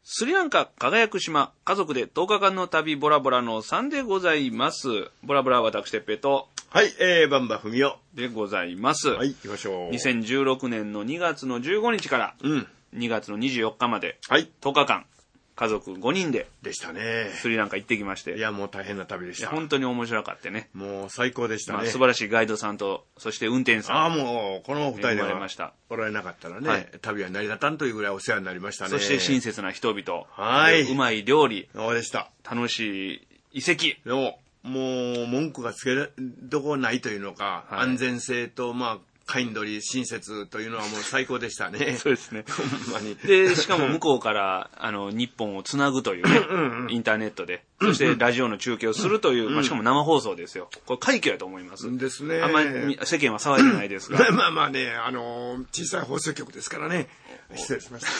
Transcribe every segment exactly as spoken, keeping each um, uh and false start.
スリランカ輝く島、家族でとおかかんの旅ボラボラのさんでございます。ボラボラ私てっぺいと、 はい、えー、バンバフミオでございます。 はい、行きましょう。 にせんじゅうろくねんのにがつのじゅうごにちから、うん、にがつのにじゅうよっかまで、はい、とおかかん、家族ごにんで、 でしたね。 スリランカ行ってきまして。 いや、もう大変な旅でした。 いや、本当に面白かったね。 もう最高でしたね。まあ、 素晴らしいガイドさんと、そして運転手さん。 ああ、もう、この二人ではおられなかったらね、 はい、 旅は成り立たんというぐらいお世話になりましたね。 そして親切な人々。 はい。 うまい料理。 そうでした。 楽しい遺跡。 のもう、文句がつけるどこないというのか、はい、安全性と、まあ、カインドリー、親切というのはもう最高でしたね。 そうですね。 ほんまに。 で、しかも向こうから、あの、日本をつなぐというね、うんうん、インターネットで、そしてラジオの中継をするという、うん、まあ、しかも生放送ですよ。これ快挙だと思います。 ですね。 あんまり世間は騒いでないですが。 まあまあね、あの、小さい放送局ですからね。失礼しました。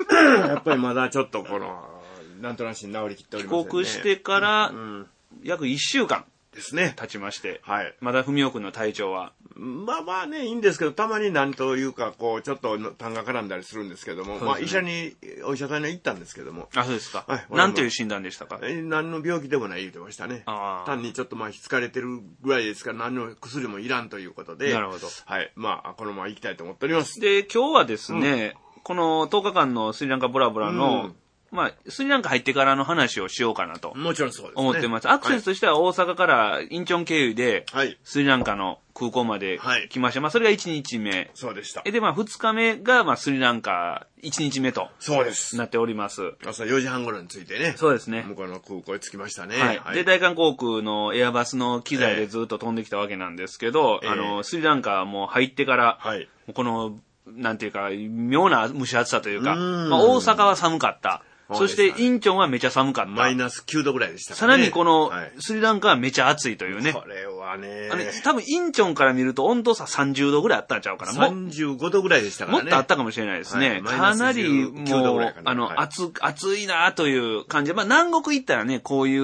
やっぱりまだちょっとこの、なんとなしに治りきっておりませんね。 帰国してから、うん、約いっしゅうかん。 ですね。 経ちまして。 はい。 まだ文雄くんの体調は。 まあまあね、いいんですけど、たまになんというか、こう、ちょっと痰が絡んだりするんですけども、ね、まあ医者に、お医者さんに行ったんですけども。 あ、そうですか。 はい。 なんという診断でしたか？ え、何の病気でもない言ってましたね。あ単にちょっとまあ、疲れてるぐらいですから、何の薬もいらんということで。 なるほど。 はい。まあ、このまま行きたいと思っております。 で、今日はですね、うん、このとおかかんのスリランカブラブラの、うんまあ、スリランカ入ってからの話をしようかなと。 もちろんそうですね。 思ってます。アクセスとしては大阪からインチョン経由で、スリランカの空港まで来ました。はい、まあ、それがいちにちめ。 そうでした。 で、まあ、ふつかめが、まあ、スリランカいちにちめと。 そうです。 なっております。 朝よじはん頃に着いてね。 そうですね。 向こうの空港に着きましたね。 はい。はい、で、大韓航空のエアバスの機材でずっと飛んできたわけなんですけど、えー、あの、スリランカも入ってから、はい、この、なんていうか、妙な蒸し暑さというか、まあ、大阪は寒かった。そして、インチョンはめちゃ寒かった。 マイナスきゅうどぐらいでしたね。 さらにこの、スリランカはめちゃ暑いというね。 これはね。 あの、多分、インチョンから見ると温度差さんじゅうどぐらいあったんちゃうかな。 さんじゅうごどぐらいでしたからね。 もっとあったかもしれないですね。はい、かなり、もう、あの、暑、暑いなという感じで。まあ、南国行ったらね、こういう、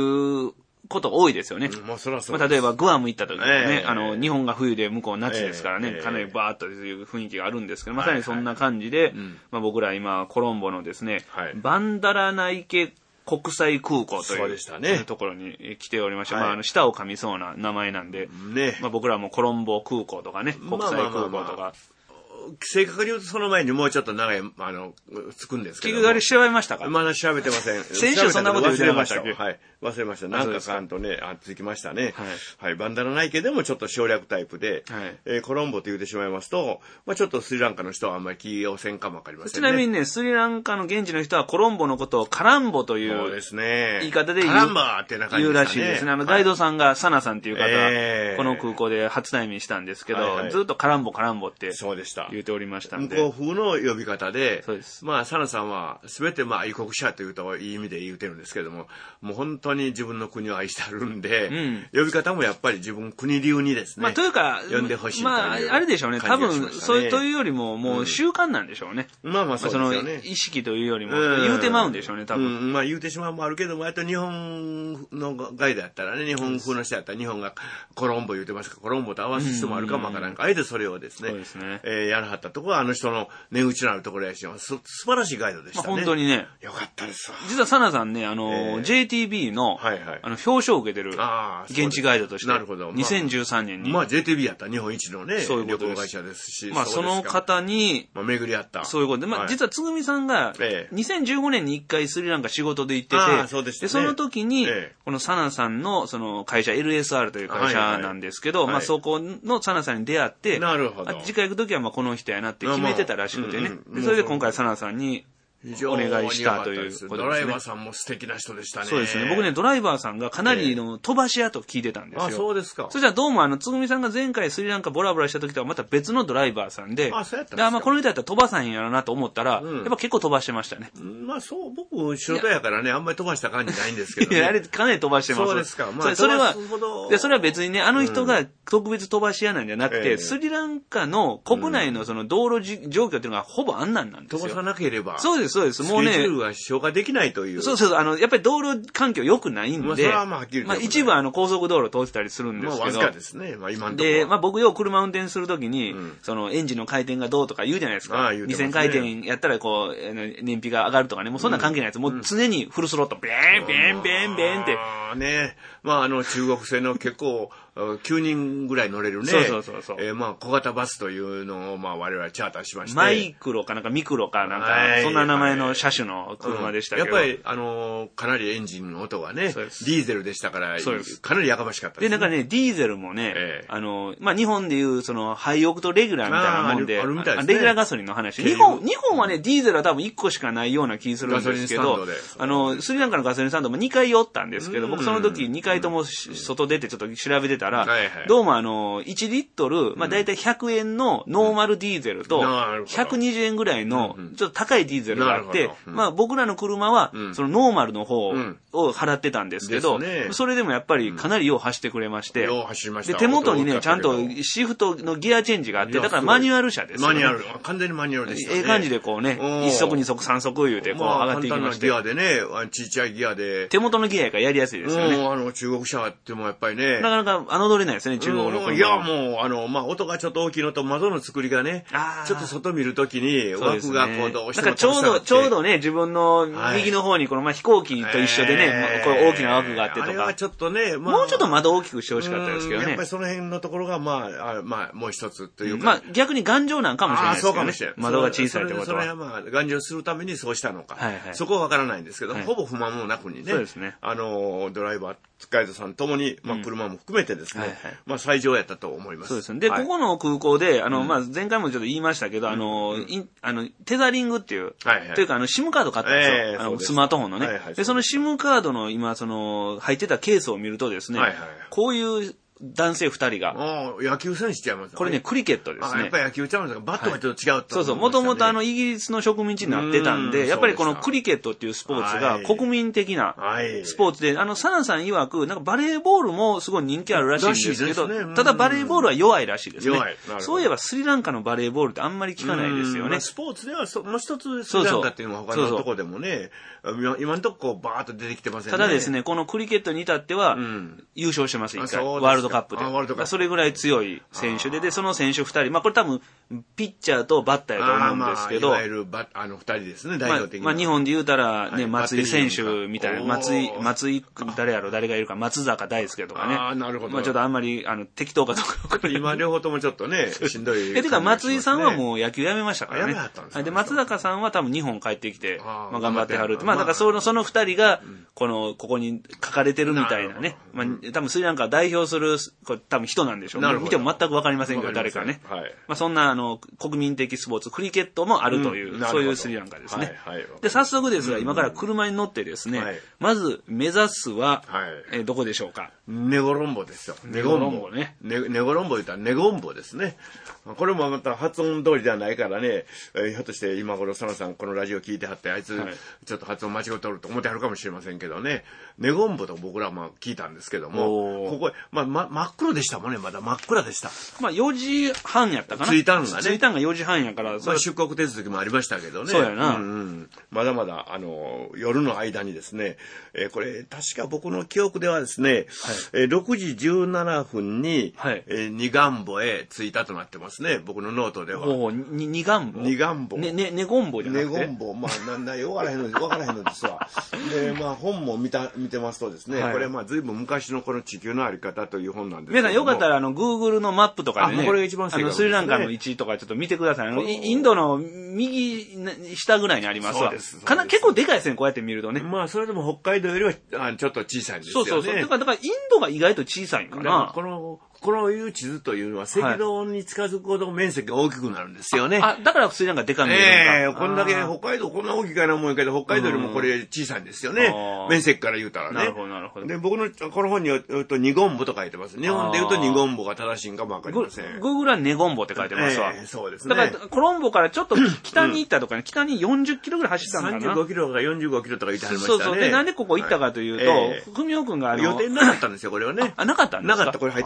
こと多いですよね。 うん、もうそらそうまあ、例えばグアム行った時もね、えー、あの、日本が冬で向こう夏ですからね、えー、かなりバーッという雰囲気があるんですけど、まさにそんな感じで、はいはいまあ、僕ら今、コロンボのですね、はい、バンダラナイケ国際空港という、ね、ところに来ておりまして、はい、まあ、あの、舌を噛みそうな名前なんで、ね、まあ、僕らもコロンボ空港とかね、国際空港とか、まあまあまあまあ正確に言うとその前にもうちょっと長い、あの、つくんですけど。 結局あれ調べましたか？ まだ調べてません。 先週そんなこと言ってましたっけ？ はい。忘れました。なんかかんとね、あ、つきましたね。はい。はい。バンダラナイケでもちょっと省略タイプで、はい。えー、コロンボと言ってしまいますと、まあちょっとスリランカの人はあんまり気をせんかもわかりませんね。 ちなみにね、スリランカの現地の人はコロンボのことをカランボという、 そうですね。 言い方で言う。 カランバーってな感じですね。 言うらしいですね。あの、ガイドさんがサナさんっていう方、えー、この空港で初対面したんですけど、はいはい、ずっとカランボカランボってそうでした。 言っておりましたんで。 向こう風の呼び方で、 そうです。 まあ、サナさんは、すべてまあ、異国者というといい意味で言うてるんですけども、もう本当に自分の国を愛してあるんで、うん、呼び方もやっぱり自分国流にですね、 まあ、というか、 呼んでほしいという、 まあ、あれでしょうね。多分、そういうというよりも、もう習慣なんでしょうね。 うん、まあまあそうですよね。 まあ、その、意識というよりも、言うてまうんでしょうね、多分。 うん、まあ言うてしまうもあるけども、あと日本のガイドやったらね、日本風の人やったら日本がコロンボ言うてますから、コロンボと合わせる人もあるかもわからんか、あえてそれをですね、 そうですね。 えー、やらはったところは、あの人の値打ちのあるところやし、す素晴らしいガイドでしたね。 まあ、本当にね。 よかったですわ。 実はサナさんね、あの、えー、ジェイティービー の、はいはい、あの、表彰を受けてる、現地ガイドとして、なるほど。にせんじゅうさんねんに。 まあ、ジェイティービー やったら日本一のね、そういうこと旅行会社ですし、 まあ、その方に、 まあ、巡り合った。 そういうことで、まあ、はい、実はつぐみさんが、にせんじゅうごねんにいっかいスリランカ仕事で行ってて、 あそうでしたね、 で、その時に、ええ、このサナさんの、その会社、エルエスアール という会社なんですけど、はいはい、まあ、そこのサナさんに出会って、 なるほど。 次回行く時は、まあ、この人やなって決めてたらしくてね。でそれで今回サナさんに、お願いしたということですね。 ドライバーさんも素敵な人でしたね。 そうですね。僕ね、ドライバーさんがかなりの飛ばし屋と聞いてたんですよ。 あ、そうですか。 そしたらどうもあの、つぐみさんが前回スリランカボラボラした時とはまた別のドライバーさんで、 あ、そうやったんですか。 で、まあこの人やったら飛ばさんやろなと思ったら、うん、やっぱ結構飛ばしてましたね。 まあそう、僕、素人やからね、あんまり飛ばした感じないんですけど、ね。 いや、あれかなり飛ばしてます。 そうですか。 まあ、それは、で、それは別にね、あの人が特別飛ばし屋なんじゃなくて、うん、スリランカの国内のその道路状況っていうのがほぼあんなんなんですよ。 飛ばさなければ。 そうです、 そうです。もうね。 スケジュールが消化できないという。 そうそう、あの、やっぱり道路環境良くないんで。まあ、それはまあ、はっきりまあ、一部あの、高速道路通ってたりするんですけど。まあ、 わずかですね。まあ、今のところ。 で、まあ、僕よう車運転するときに、うん、その、エンジンの回転がどうとか言うじゃないですか。ああ、言うてますね。にせん回転やったら、こう、燃費が上がるとかね。もうそんな関係ないです。うん、もう常にフルスロット、ビーン、ビーン、ビーン、ビーンって。 ああ、ね。まあ、あの、中国製の結構、きゅうにんぐらい乗れるね。 そうそうそうそう。 えー、まあ、小型バスというのを、まあ、我々チャーターしまして。 マイクロかなんかミクロかなんか、そんな名前の車種の車でしたけど。 うん、やっぱり、あのー、かなりエンジンの音がね、ディーゼルでしたから、かなりやかましかったです、 ね。で、なんかね、ディーゼルもね、えー、あのー、まあ、日本でいう、その、ハイオクトレギュラーみたいなもんで、あるみたいですね、レギュラーガソリンの話。日本、日本はね、ディーゼルは多分いっこしかないような気するんですけど、あの、スリランカのガソリンスタンドもにかい寄ったんですけど、僕その時にかいとも外出てちょっと調べてたら、どうもあの、いちリットル、まあ、だいたいひゃくえんのノーマルディーゼルと、ひゃくにじゅうえんぐらいの、ちょっと高いディーゼルがあって、まあ、僕らの車は、そのノーマルの方を払ってたんですけど、それでもやっぱりかなりよう走ってくれまして、で、手元にね、ちゃんとシフトのギアチェンジがあって、だからマニュアル車ですよね。 マニュアル、完全にマニュアルでしたね。 ええ感じでこうね、いっ速に速さん速言うて、こう上がっていきまして。 ギアでね、ちっちゃいギアで。 手元のギアやからやりやすいですよね。 もう、あの、中国車ってもやっぱりね。 なかなか侮れないですね、中国の車。 いや、もう、あの、まあ、音がちょっと大きいのと窓の作りがね、ちょっと外見るときに枠がこうどうしても。 なんかちょうど、ちょうどね、自分の右の方にこの、まあ、飛行機と一緒でね、これ大きな枠があってとか。あれはちょっとね、 まあ。もうちょっと窓大きくしてほしかったですけどね。 やっぱりその辺のところが、まあ、まあ、もう一つというか。 まあ、逆に頑丈なんかもしれないですけどね。 そうかもしれない。 窓が小さいってことは。 それはまあ、頑丈するためにそうしたのか。そこはわからないんですけど、ほぼ不満もなくにね。そうですね。あの、ドライバー、ガイドさんともに、まあ、車も含めてですね、まあ、最上やったと思います。 そうですね。で、ここの空港で、あの、まあ、前回もちょっと言いましたけど、あの、あの、テザリングっていう、というか、あの、シムカード買ったんですよ。あの、スマートフォンのね。で、そのシムカードの今、その、入ってたケースを見るとですね、こういう、男性二人が。 野球選手ちゃいますね。 これね、クリケットですね。 やっぱり野球ちゃうんですか。バットがちょっと違うと、 そうそう。もともとあの、イギリスの植民地になってたんで、やっぱりこのクリケットっていうスポーツが国民的なスポーツで、あの、サナさん曰く、なんかバレーボールもすごい人気あるらしいんですけど、ただバレーボールは弱いらしいですね。そういえばスリランカのバレーボールってあんまり聞かないですよね。 スポーツでは、もう一つスリランカっていうのは他のところでもね、今のとこバーッと出てきてませんね。 ただですね、このクリケットに至っては、優勝してます、一回。ワールドカップで。それぐらい強い選手で、で、その選手二人、まあこれ多分、ピッチャーとバッターやと思うんですけど、 いわゆるバあの二人ですね、代表的に。 まあ日本で言うたら、ね、松井選手みたいな、松井、松井、誰やろ、誰がいるか、松坂大輔とかね。 ああ、なるほど。 まあちょっとあんまり、あの、適当かどうか。 今両方ともちょっとね、しんどい。 え、てか松井さんはもう野球やめましたからね。 やめはったんですか。 で、松坂さんは多分日本帰ってきて、まあ頑張ってはるって。まあだからその、その二人が、この、ここに書かれてるみたいなね。まあ多分スリランカを代表する、これ多分人なんでしょうね。見ても全くわかりませんけど、誰かね。はい。まあそんな、あの、国民的スポーツ、クリケットもあるという、そういうスリランカですね。はい。で、早速ですが、今から車に乗ってですね、まず目指すは、え、どこでしょうか。 ネゴロンボですよ。 ネゴロンボね。 ネゴロンボ言ったらネゴンボですね。これもまた発音通りではないからね、ひょっとして今頃サナさんこのラジオ聞いてはって、あいつ、ちょっと発音間違っておると思ってはるかもしれませんけどね、ネゴンボと僕らも聞いたんですけども、ここ、まあ、ま、真っ黒でしたもんね、まだ真っ暗でした。 まあ、よじはんやったかな。 着いたんがね。 着いたんがよじはんやから。 まあ、出国手続きもありましたけどね。 そうやな。 うんうん。まだまだ、あの、夜の間にですね、えー、これ、確か僕の記憶ではですね、はい、えー、ろくじじゅうななふんに、はい、えー、ニガンボへ着いたとなってますね、僕のノートでは。 おお、に、ニガンボニガンボ。 ね、ね、ネゴンボじゃなくて。 ネゴンボ。まあ、なんだ、よ、わからへんの、わからへんのですわ。で、まあ、本も見た、見てますとですね、はい、これ、まあ、ずいぶん昔のこの地球のあり方という本なんですけども。 皆さん、よかったら、あの、Google のマップとかでね、 これが一番正確ですね。 あの、スリランカの位置とかちょっと見てください。あの、インドの右下ぐらいにありますわ。そうです。かな、結構でかいですね、こうやって見るとね。 まあ、それでも北海道よりは、あちょっと小さいんですよね。そうそうそう。 だから、だから、インドが意外と小さいんかな。 この、このいう地図というのは赤道に近づくほど面積が大きくなるんですよね。 あ、だからスリランカでかめるのか。 ええー、こんだけ北海道こんな大きいかな思うけど、北海道よりもこれ小さいんですよね。面積から言うたらね。 なるほど、なるほど。 で、僕のこの本に言うと、ニゴンボと書いてます。日本で言うとニゴンボが正しいんかもわかりません。 グーグルはネゴンボって書いてますわ。 えー、そうですね。 だから、コロンボからちょっと北に行ったとかね、うん、北によんじゅっキロぐらい走ったんかな。 さんじゅうごキロかよんじゅうごキロとか言ってはりましたね。 そうそう。で、なんでここ行ったかというと、ふみおくんがあの、 予定なかったんですよ、これはね。 あ、なかったんですか。 なかった、これ入ってないんです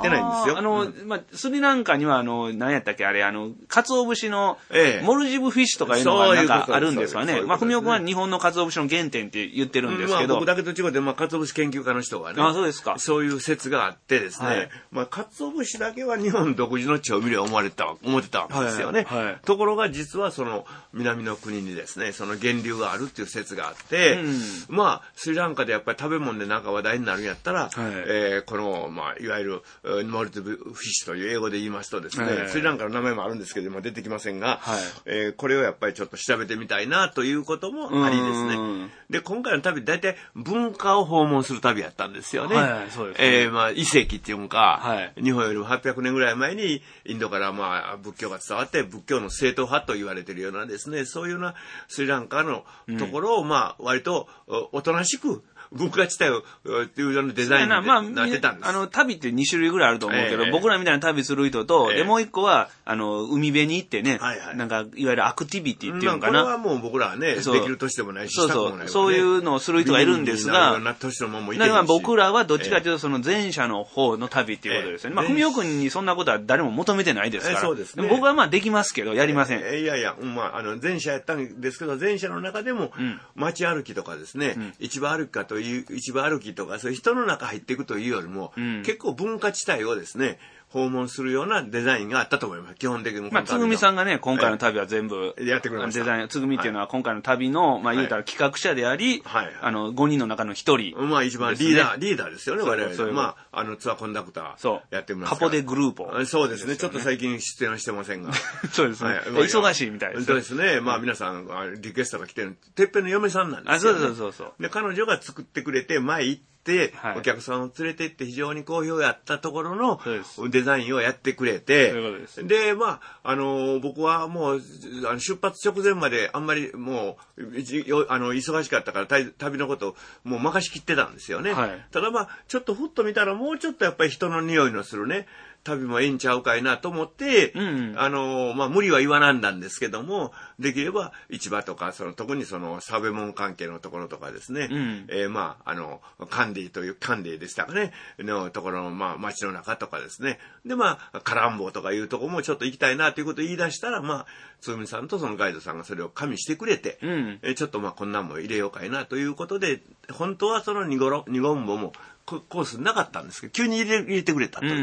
ですよ。 あの、うん、まあ、スリランカには、あの、何やったっけ、あれ、あの、鰹節の、モルジブフィッシュとかいうのがなんかあるんですわね。まあ、ふみおくんは日本の鰹節の原点って言ってるんですけど。 まあ、僕だけと違って、まあ、鰹節研究家の人がね。 あ、そうですか。 そういう説があってですね。はい、まあ、鰹節だけは日本独自の調味料を思われた、思ってたんですよね。はいはい、ところが、実はその、南の国にですね、その源流があるっていう説があって、うん、まあ、スリランカでやっぱり食べ物でなんか話題になるんやったら、はい、えー、この、まあ、いわゆる、モルティブフィッシュという英語で言いますとですね、はい、スリランカの名前もあるんですけど、今出てきませんが、はい、えー、これをやっぱりちょっと調べてみたいなということもありですね。で、今回の旅、大体文化を訪問する旅やったんですよね。はいはい、そうですね。えー、まあ、遺跡っていうか、はい、日本よりもはっぴゃくねんぐらい前にインドからまあ、仏教が伝わって、仏教の正統派と言われているようなですね、そういうようなスリランカのところを、まあ、割とおとなしく、文化地帯をっていうようなデザインになってたんです。 まあ、あの、旅ってに種類ぐらいあると思うけど、えー、僕らみたいな旅する人と、えー、で、もう一個は、あの、海辺に行ってね、はいはい、なんか、いわゆるアクティビティっていうのかな。 まあ、これはもう僕らはね、できる年でもないし、 そうそう、ね、そういうのをする人がいるんですが、 いろんな年のもんもいてるし、僕らはどっちかというと、その前者の方の旅っていうことですよね。えー、まあ、ふみおくんにそんなことは誰も求めてないですから。えー、そうですね。僕はまあできますけど、やりません。 えー、いやいや、まあ、あの、前者やったんですけど、前者の中でも、街歩きとかですね、うん、市場歩きかという、市場歩きとかそういう人の中入っていくというよりも、うん、結構文化地帯をですね訪問するようなデザインがあったと思います。基本的に。 まあ、つぐみさんがね、今回の旅は全部、 やってくれました。 デザイン、つぐみっていうのは今回の旅の、まあ言うたら企画者であり、はい、あの、ごにんの中のひとり、ね。 まあ一番リーダー、リーダーですよね、我々。そうまあ、あの、ツアーコンダクターやってますから。 カポデグルーポ。 そうですね。ちょっと最近出演はしてませんが。 そうですね。はい、忙しいみたいですね。 そうですね。まあ皆さん、リクエストが来てる、てっぺんの嫁さんなんですよ、ね。 あ、そうそうそうそう。 で、彼女が作ってくれて、前行って、で、はい、お客さんを連れて行って非常に好評やったところのデザインをやってくれて、で、まあ、あの、僕はもう、あの出発直前まであんまりもう、あの、忙しかったから旅のことをもう任しきってたんですよね。はい、ただまあ、ちょっとふっと見たらもうちょっとやっぱり人の匂いのするね、旅もええんちゃうかいなと思って、うんうん、あの、まあ、無理は言わなんだんですけども、できれば市場とか、その、特にその、サベモン関係のところとかですね、うん、えー、まあ、あの、カンディという、カンディでしたかね、のところの、まあ、街の中とかですね、で、まあ、カランボとかいうところもちょっと行きたいなということを言い出したら、まあ、つぐみさんとそのガイドさんがそれを加味してくれて、うん、えー、ちょっとまあ、こんなんも入れようかいなということで、本当はそのニゴロ、ニゴンボも、コースなかったんですけど、急に入れ入れてくれたと、うんうん、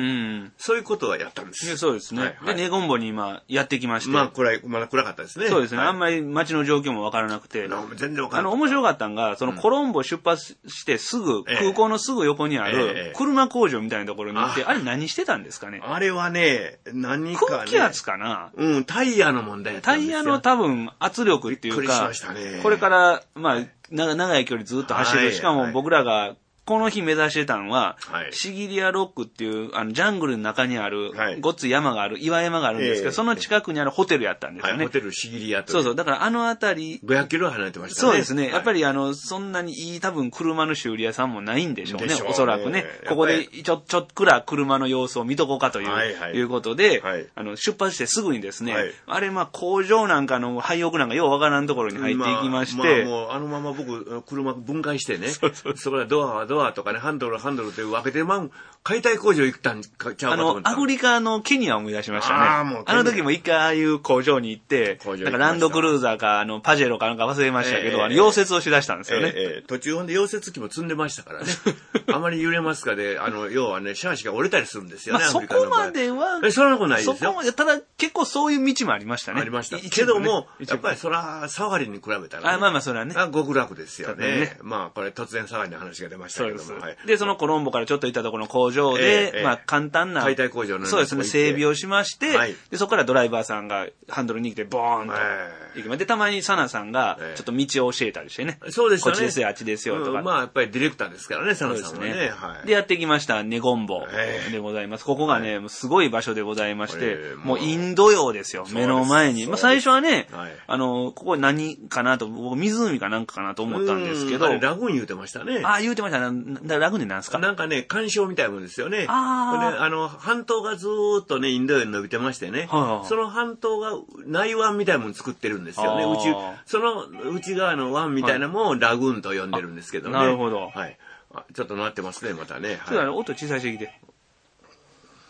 そういうことはやったんです。 そうですね。はいはい、で、ネゴンボに今やってきまして。 まあ、暗い、まだ暗かったですね。 そうですね。 はい、 あんまり街の状況もわからなくて。 全然わからなかった。あの、 面白かったのが、そのコロンボ出発してすぐ、うん、空港のすぐ横にある、車工場みたいなところに行って、ええ、あれ何してたんですかね。 あれはね、何かね。 空気圧かな。 うん、タイヤの問題やったんですよ。 タイヤの多分圧力っていうか、びっくりしましたね。これから、まあ、長い距離ずっと走る。はい、しかも僕らが、この日目指してたのは、はい、シギリアロックっていう、あの、ジャングルの中にある、はい、ごっつい山がある、岩山があるんですけど、えー、その近くにあるホテルやったんですよね。はい、 ホテルシギリアと。 そうそう。だからあのあたり。 ごひゃくキロ離れてましたね。 そうですね。はい、やっぱりあの、そんなにいい多分車の修理屋さんもないんでしょうね。でしょうね、おそらくね。ここでちょ、ちょっくら車の様子を見とこうかという、はいはい、いうことで、はい、あの、出発してすぐにですね、はい、あれまあ工場なんかの廃屋なんかようわからんところに入っていきまして。 まあ、まあ、もうあのまま僕、車分解してね、そうそうそこでドアはドアとかね、ハンドルハンドルで分けてまん解体工場行ったんちゃうかと思った。 あの、アフリカのケニアを思い出しましたね。ああ、もう。あの時も一回ああいう工場に行って、なんかランドクルーザーか、あの、パジェロかなんか忘れましたけど、えー、あの溶接をしだしたんですよね。えーえー、途中ほんで溶接機も積んでましたからね。あまり揺れますかで、あの、要はね、シャーシが折れたりするんですよね、 まあ、そこまでは。 え、そんなことないですよ。 そこまで、ただ結構そういう道もありましたね。 ありました。けども、やっぱりそら、サファリに比べたら、ね。 あ、まあまあ、それはね。 あ、極楽ですよね。ねまあ、これ突然サファリの話が出ましたけども。 そうです。はい、で、そのコロンボからちょっと行ったところの工場で、えーえー、まあ、簡単な。 解体工場のそうですね、整備をしまして、はい、で、そこからドライバーさんがハンドル握ってボーンと行きます。で、たまにサナさんがちょっと道を教えたりしてね。 そうですね。 こっちですよ、あっちですよ、とか、 うん。まあ、やっぱりディレクターですからね、サナさんはね。 で、ねはい、でやってきました、ネゴンボでございます。ここがね、はい、すごい場所でございまして、もうインド洋ですよ、目の前に。まあ、最初はね、はい、あの、ここ何かなと、僕、湖かなんかかなと思ったんですけど。 あれ、ラグーン言うてましたね。 ああ、言うてましたね。ラグーンで何すか？ なんかね、干渉みたいなもんですよね。ああ。あの、半島がずーっとね、インド洋に伸びてましてね、はあ、その半島が内湾みたいなもの作ってるんですよね。内、その内側の湾みたいなものをラグーンと呼んでるんですけどね。 なるほど。 はい。ちょっとなってますね、またね。 はい、ちょっと音小さいしてきて。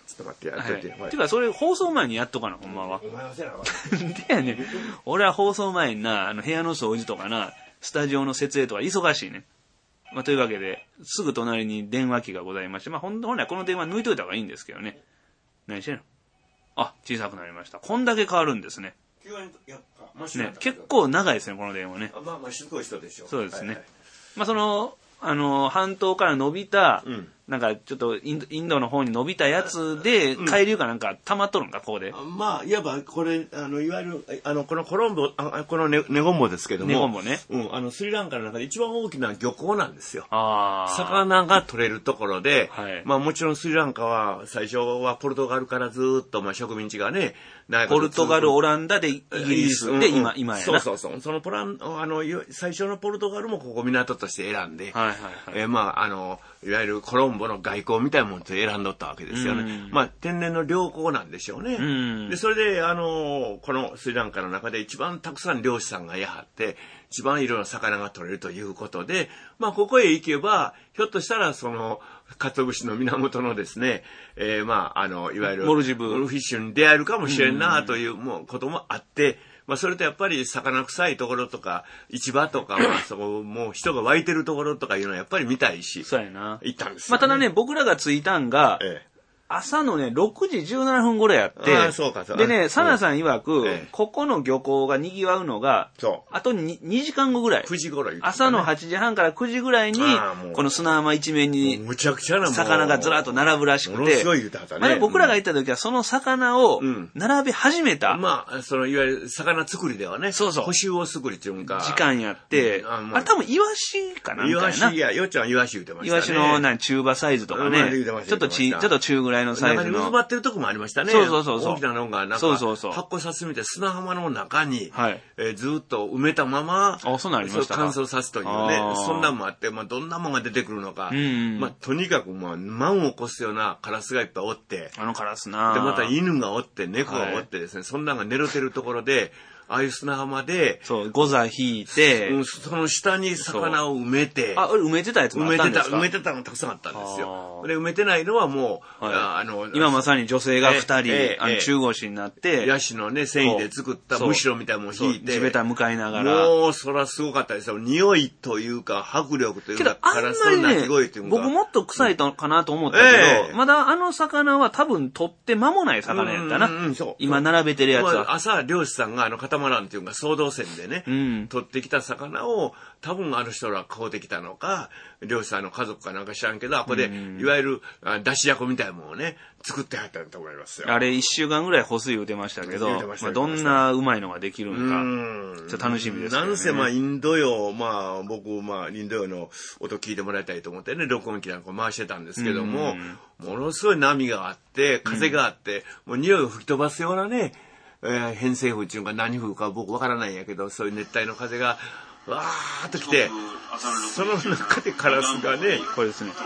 ちょっと待ってやっといて、 はいはい、てかそれ放送前にやっとかなほんまはお前はせなでやね俺は放送前になあの部屋の掃除とかなスタジオの設営とか忙しいね。まあ、というわけですぐ隣に電話機がございまして、まあ、本来この電話抜いといた方がいいんですけどね。何してんの？あ、小さくなりました。こんだけ変わるんですね。ね、結構長いですねこの電話ね。 あまあまあしつこい人でしょう。 そうですね。はいはい、まあそのあの半島から伸びた、うん、なんかちょっとインド、インドの方に伸びたやつで海流かなんか溜まっとるんか、ここで。 まあいわばこれあのいわゆるあのこのコロンボあこのネゴンボですけども、 ネゴンボね、 うんあのスリランカの中で一番大きな漁港なんですよ。あ魚が取れるところで、はい、まあもちろんスリランカは最初はポルトガルからずっとまあ植民地がね。 ポルトガル、オランダでイギリスで今、うん、今やな。 そうそうそう。そのポラン、あの、最初のポルトガルもここ港として選んで、はいはいはい。えー、まあ、あの、いわゆるコロンボの外交みたいなものと選んどったわけですよね。まあ、天然の良港なんでしょうね。うで、それで、あの、このスリランカの中で一番たくさん漁師さんがやはって、一番いろいろな魚が取れるということで、まあ、ここへ行けば、ひょっとしたら、その、鰹節の源のですね、えー、まあ、あの、いわゆる、 モルジブ。 モルフィッシュに出会えるかもしれんな、というもうこともあって、まあ、それとやっぱり魚臭いところとか、市場とか、まあ、そこ、もう人が湧いてるところとかいうのはやっぱり見たいし、 そうやな。 行ったんですよ、ね。 まあ、ただね、僕らが着いたんが、ええ朝のね、ろくじじゅうななふん頃やって、 あそうかそうでね、サナさん曰く、ええ、ここの漁港が賑わうのが、あと 2, にじかんごぐらい。 くじ頃、 ね、朝のはちじはんからくじぐらいに、この砂浜一面に、 むちゃくちゃな魚がずらっと並ぶらしくて、 ものすごい豊かね。 まだ僕らが行った時はその魚を並べ始めた。 うん、まあ、その、いわゆる魚作りではね、 そうそう。 補修を作りっていうか。 時間やって、うん、あ, あれ多分イワシかなんかやな。 イワシ、いや、よっちゃんはイワシ言うてましたね。 イワシのな中羽サイズとかね、うん、ちょっとち、ちょっと中ぐらいのサイズの。 埋まってるとこもありましたね。 そうそうそうそう。 大きなのがなんかそうそうそう発酵させてみて砂浜の中に、はいえー、ずっと埋めたままあそうなりましたか乾燥さすというねそんなんもあって、まあ、どんなもんが出てくるのか、うんうんまあ、とにかく、まあ、万を起こすようなカラスがいっぱいおってあのカラスなでまた犬がおって猫がおってですね、はい、そんなんが寝ろてるところでああいう砂浜で、 そう、ゴザ引いて、 うん、その下に魚を埋めて、 あ、埋めてたやつもあったんですか？ 埋めてた、埋めてたのがたくさんあったんですよ。で、埋めてないのはもう、はい、あの、 今まさに女性が二人、ええあの中腰になって、 ヤシのね、繊維で作ったむしろみたいなものを引いて、 地べた向かいながら。 もう、そらすごかったですよ。匂いというか、迫力というか、カラスの鳴き声というか。 僕もっと臭いかなと思ったけど、ええ、まだあの魚は多分取って間もない魚やったな。うんうん、そう今並べてるやつは。 朝、漁師さんがあの、カタマランっていうか、総動船でね、うん、取ってきた魚を多分ある人ら買うてきたのか漁師さんの家族かなんか知らんけどここで、うん、いわゆるだし役みたいなものをね作ってはったと思いますよ。 あれいっしゅうかんぐらい干す言うてましたけどまあ、どんなうまいのができるのかちょっと楽しみですけどね。 なんせまあインド洋まあ僕まあインド洋の音聞いてもらいたいと思ってね録音機なんか回してたんですけども、ものすごい波があって風があって、うん、もう匂いを吹き飛ばすようなねえー、偏西風っていうのか何風か僕わからないんやけどそういう熱帯の風がわーっと来てその中でカラスがねこれですね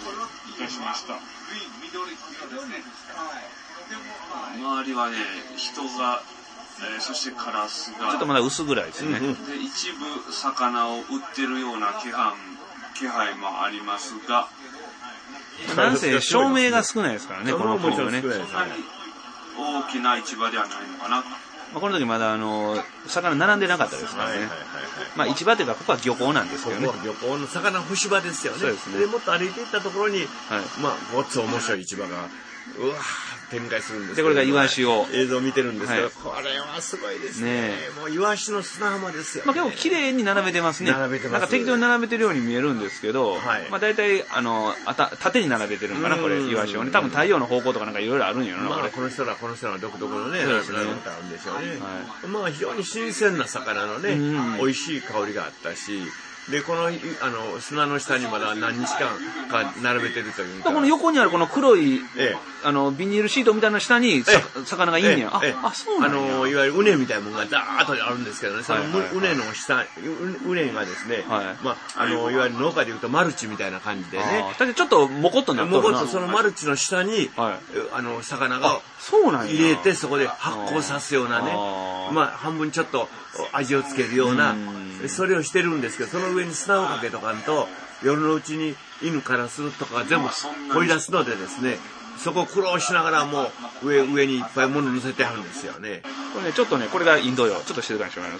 周りはね人が、えー、そしてカラスがちょっとまだ薄暗いですね、うんうん、 で一部魚を売ってるような気配気配もありますがなんせ照明が少ないですからねこの風はね大きな市場ではないのかな。まあ、この時まだあの魚並んでなかったですからね。はいはいはいはい、まあ市場というかここは漁港なんですけどね。 ここは漁港の魚干し場ですよね。そうですね。でもっと歩いていったところに、はい、まあごっつ面白い市場がうわ展開するんですけど、 でこれがイワシを映像を見てるんですけど、はい、これはすごいですね。ねもうイワシの砂浜ですよ、ね。 まあ結構綺麗に並べてますね。 並べてます。 なんか適当に並べてるように見えるんですけど、はい、まあ大体あのあた縦に並べてるんかなこれイワシをね。多分太陽の方向とかなんかいろいろあるんやろな。 まあこの人らこの人ら独特のね並べてあるんでしょうね。はい、まあ非常に新鮮な魚のね美味しい香りがあったし。でこのあの砂の下にまだ何日間か並べてるというかこの横にあるこの黒い、ええ、あのビニールシートみたいな下に、ええ、魚がいいんや、ええ、あ, あそうなんやあのいわゆるウネみたいなものがザーッとあるんですけどねそのウネの下ウネがですね、はいまあ、あのいわゆる農家でいうとマルチみたいな感じでねだってちょっとモコっとなっとるなモコっとそのマルチの下に、はい、あの魚が入れてそこで発酵さすようなねまあ半分ちょっと味をつけるようなそれをしてるんですけどその上に砂をかけとかんと夜のうちに犬からするとか全部掘り出すのでですねそこを苦労しながらもう上上にいっぱい物乗せてあるんですよね。 これねちょっとねこれがインド洋ちょっと静かにしてもらいます。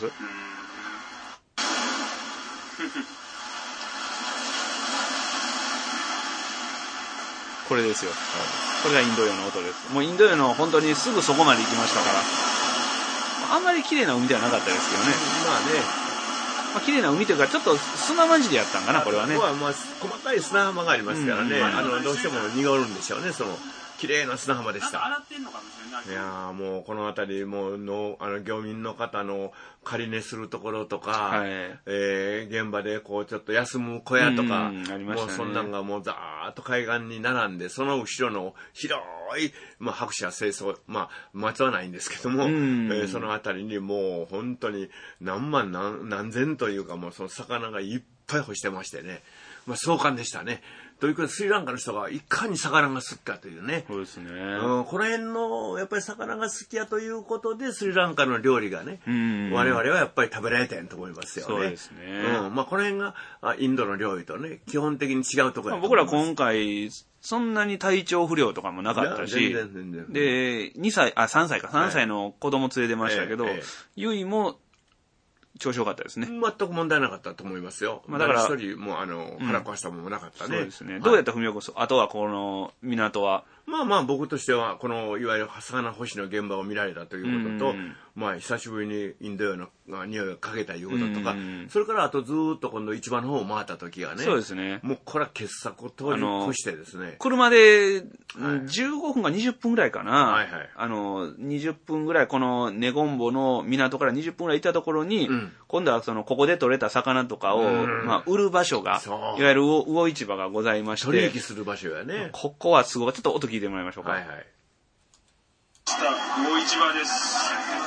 これですよ、はい、これがインド洋の音です。もうインド洋の本当にすぐそこまで行きましたから、あんまり綺麗な海ではなかったですけどね。 まあね、 まあ、綺麗な海というかちょっと砂まじでやったんかなこれはね。 ここはまあ細かい砂浜がありますからね、うん、あのどうしても濁るんでしょうね。その綺麗な砂浜でした。いやもうこの辺りもうのあの漁民の方の仮寝するところとか、はい、えー、現場でこうちょっと休む小屋とか、うんうんね、もうそんなんがもうザーッと海岸に並んで、その後ろの広い、まあ、白車清掃、まあ松はないんですけども、うん、えー、その辺りにもう本当に何万 何, 何千というかもうその魚がいっぱい干してましてね、まあ、壮観でしたね。ということでスリランカの人がいかに魚が好きかというね。 そうですね。 うん、この辺のやっぱり魚が好きやということでスリランカの料理がね、うん、我々はやっぱり食べられたんと思いますよね。 そうですね。 うん、まあこの辺がインドの料理とね基本的に違うところだと思います。 僕ら今回そんなに体調不良とかもなかったし、全然全然でにさいあさんさいかさんさいの子供連れてましたけど、はい、ええええ、ゆいも調子良かったですね。 全く問題なかったと思いますよ。まあ、だから一人もあの腹壊したものもなかったね。 うん、そうですね。はい、どうやった文雄こそ、あとはこの港は。 まあまあ僕としてはこのいわゆる魚干しの現場を見られたということと、うん、まあ久しぶりにインド洋の匂いがかけたいうこととか、うん、それからあとずっと今度市場の方を回った時がね、 そうですね。 もうこれは傑作を通り越してですね。 車でじゅうごふんかにじゅっぷんぐらいかな。はいはい、あのにじゅっぷんぐらいこのネゴンボの港からにじゅっぷんぐらい行ったところに、うん、今度はそのここで取れた魚とかを、うん、まあ売る場所がいわゆる魚市場がございまして、 取引する場所やね。 ここはすごい。ちょっと音聞いてもらいましょうか。はいはい。 魚市場です。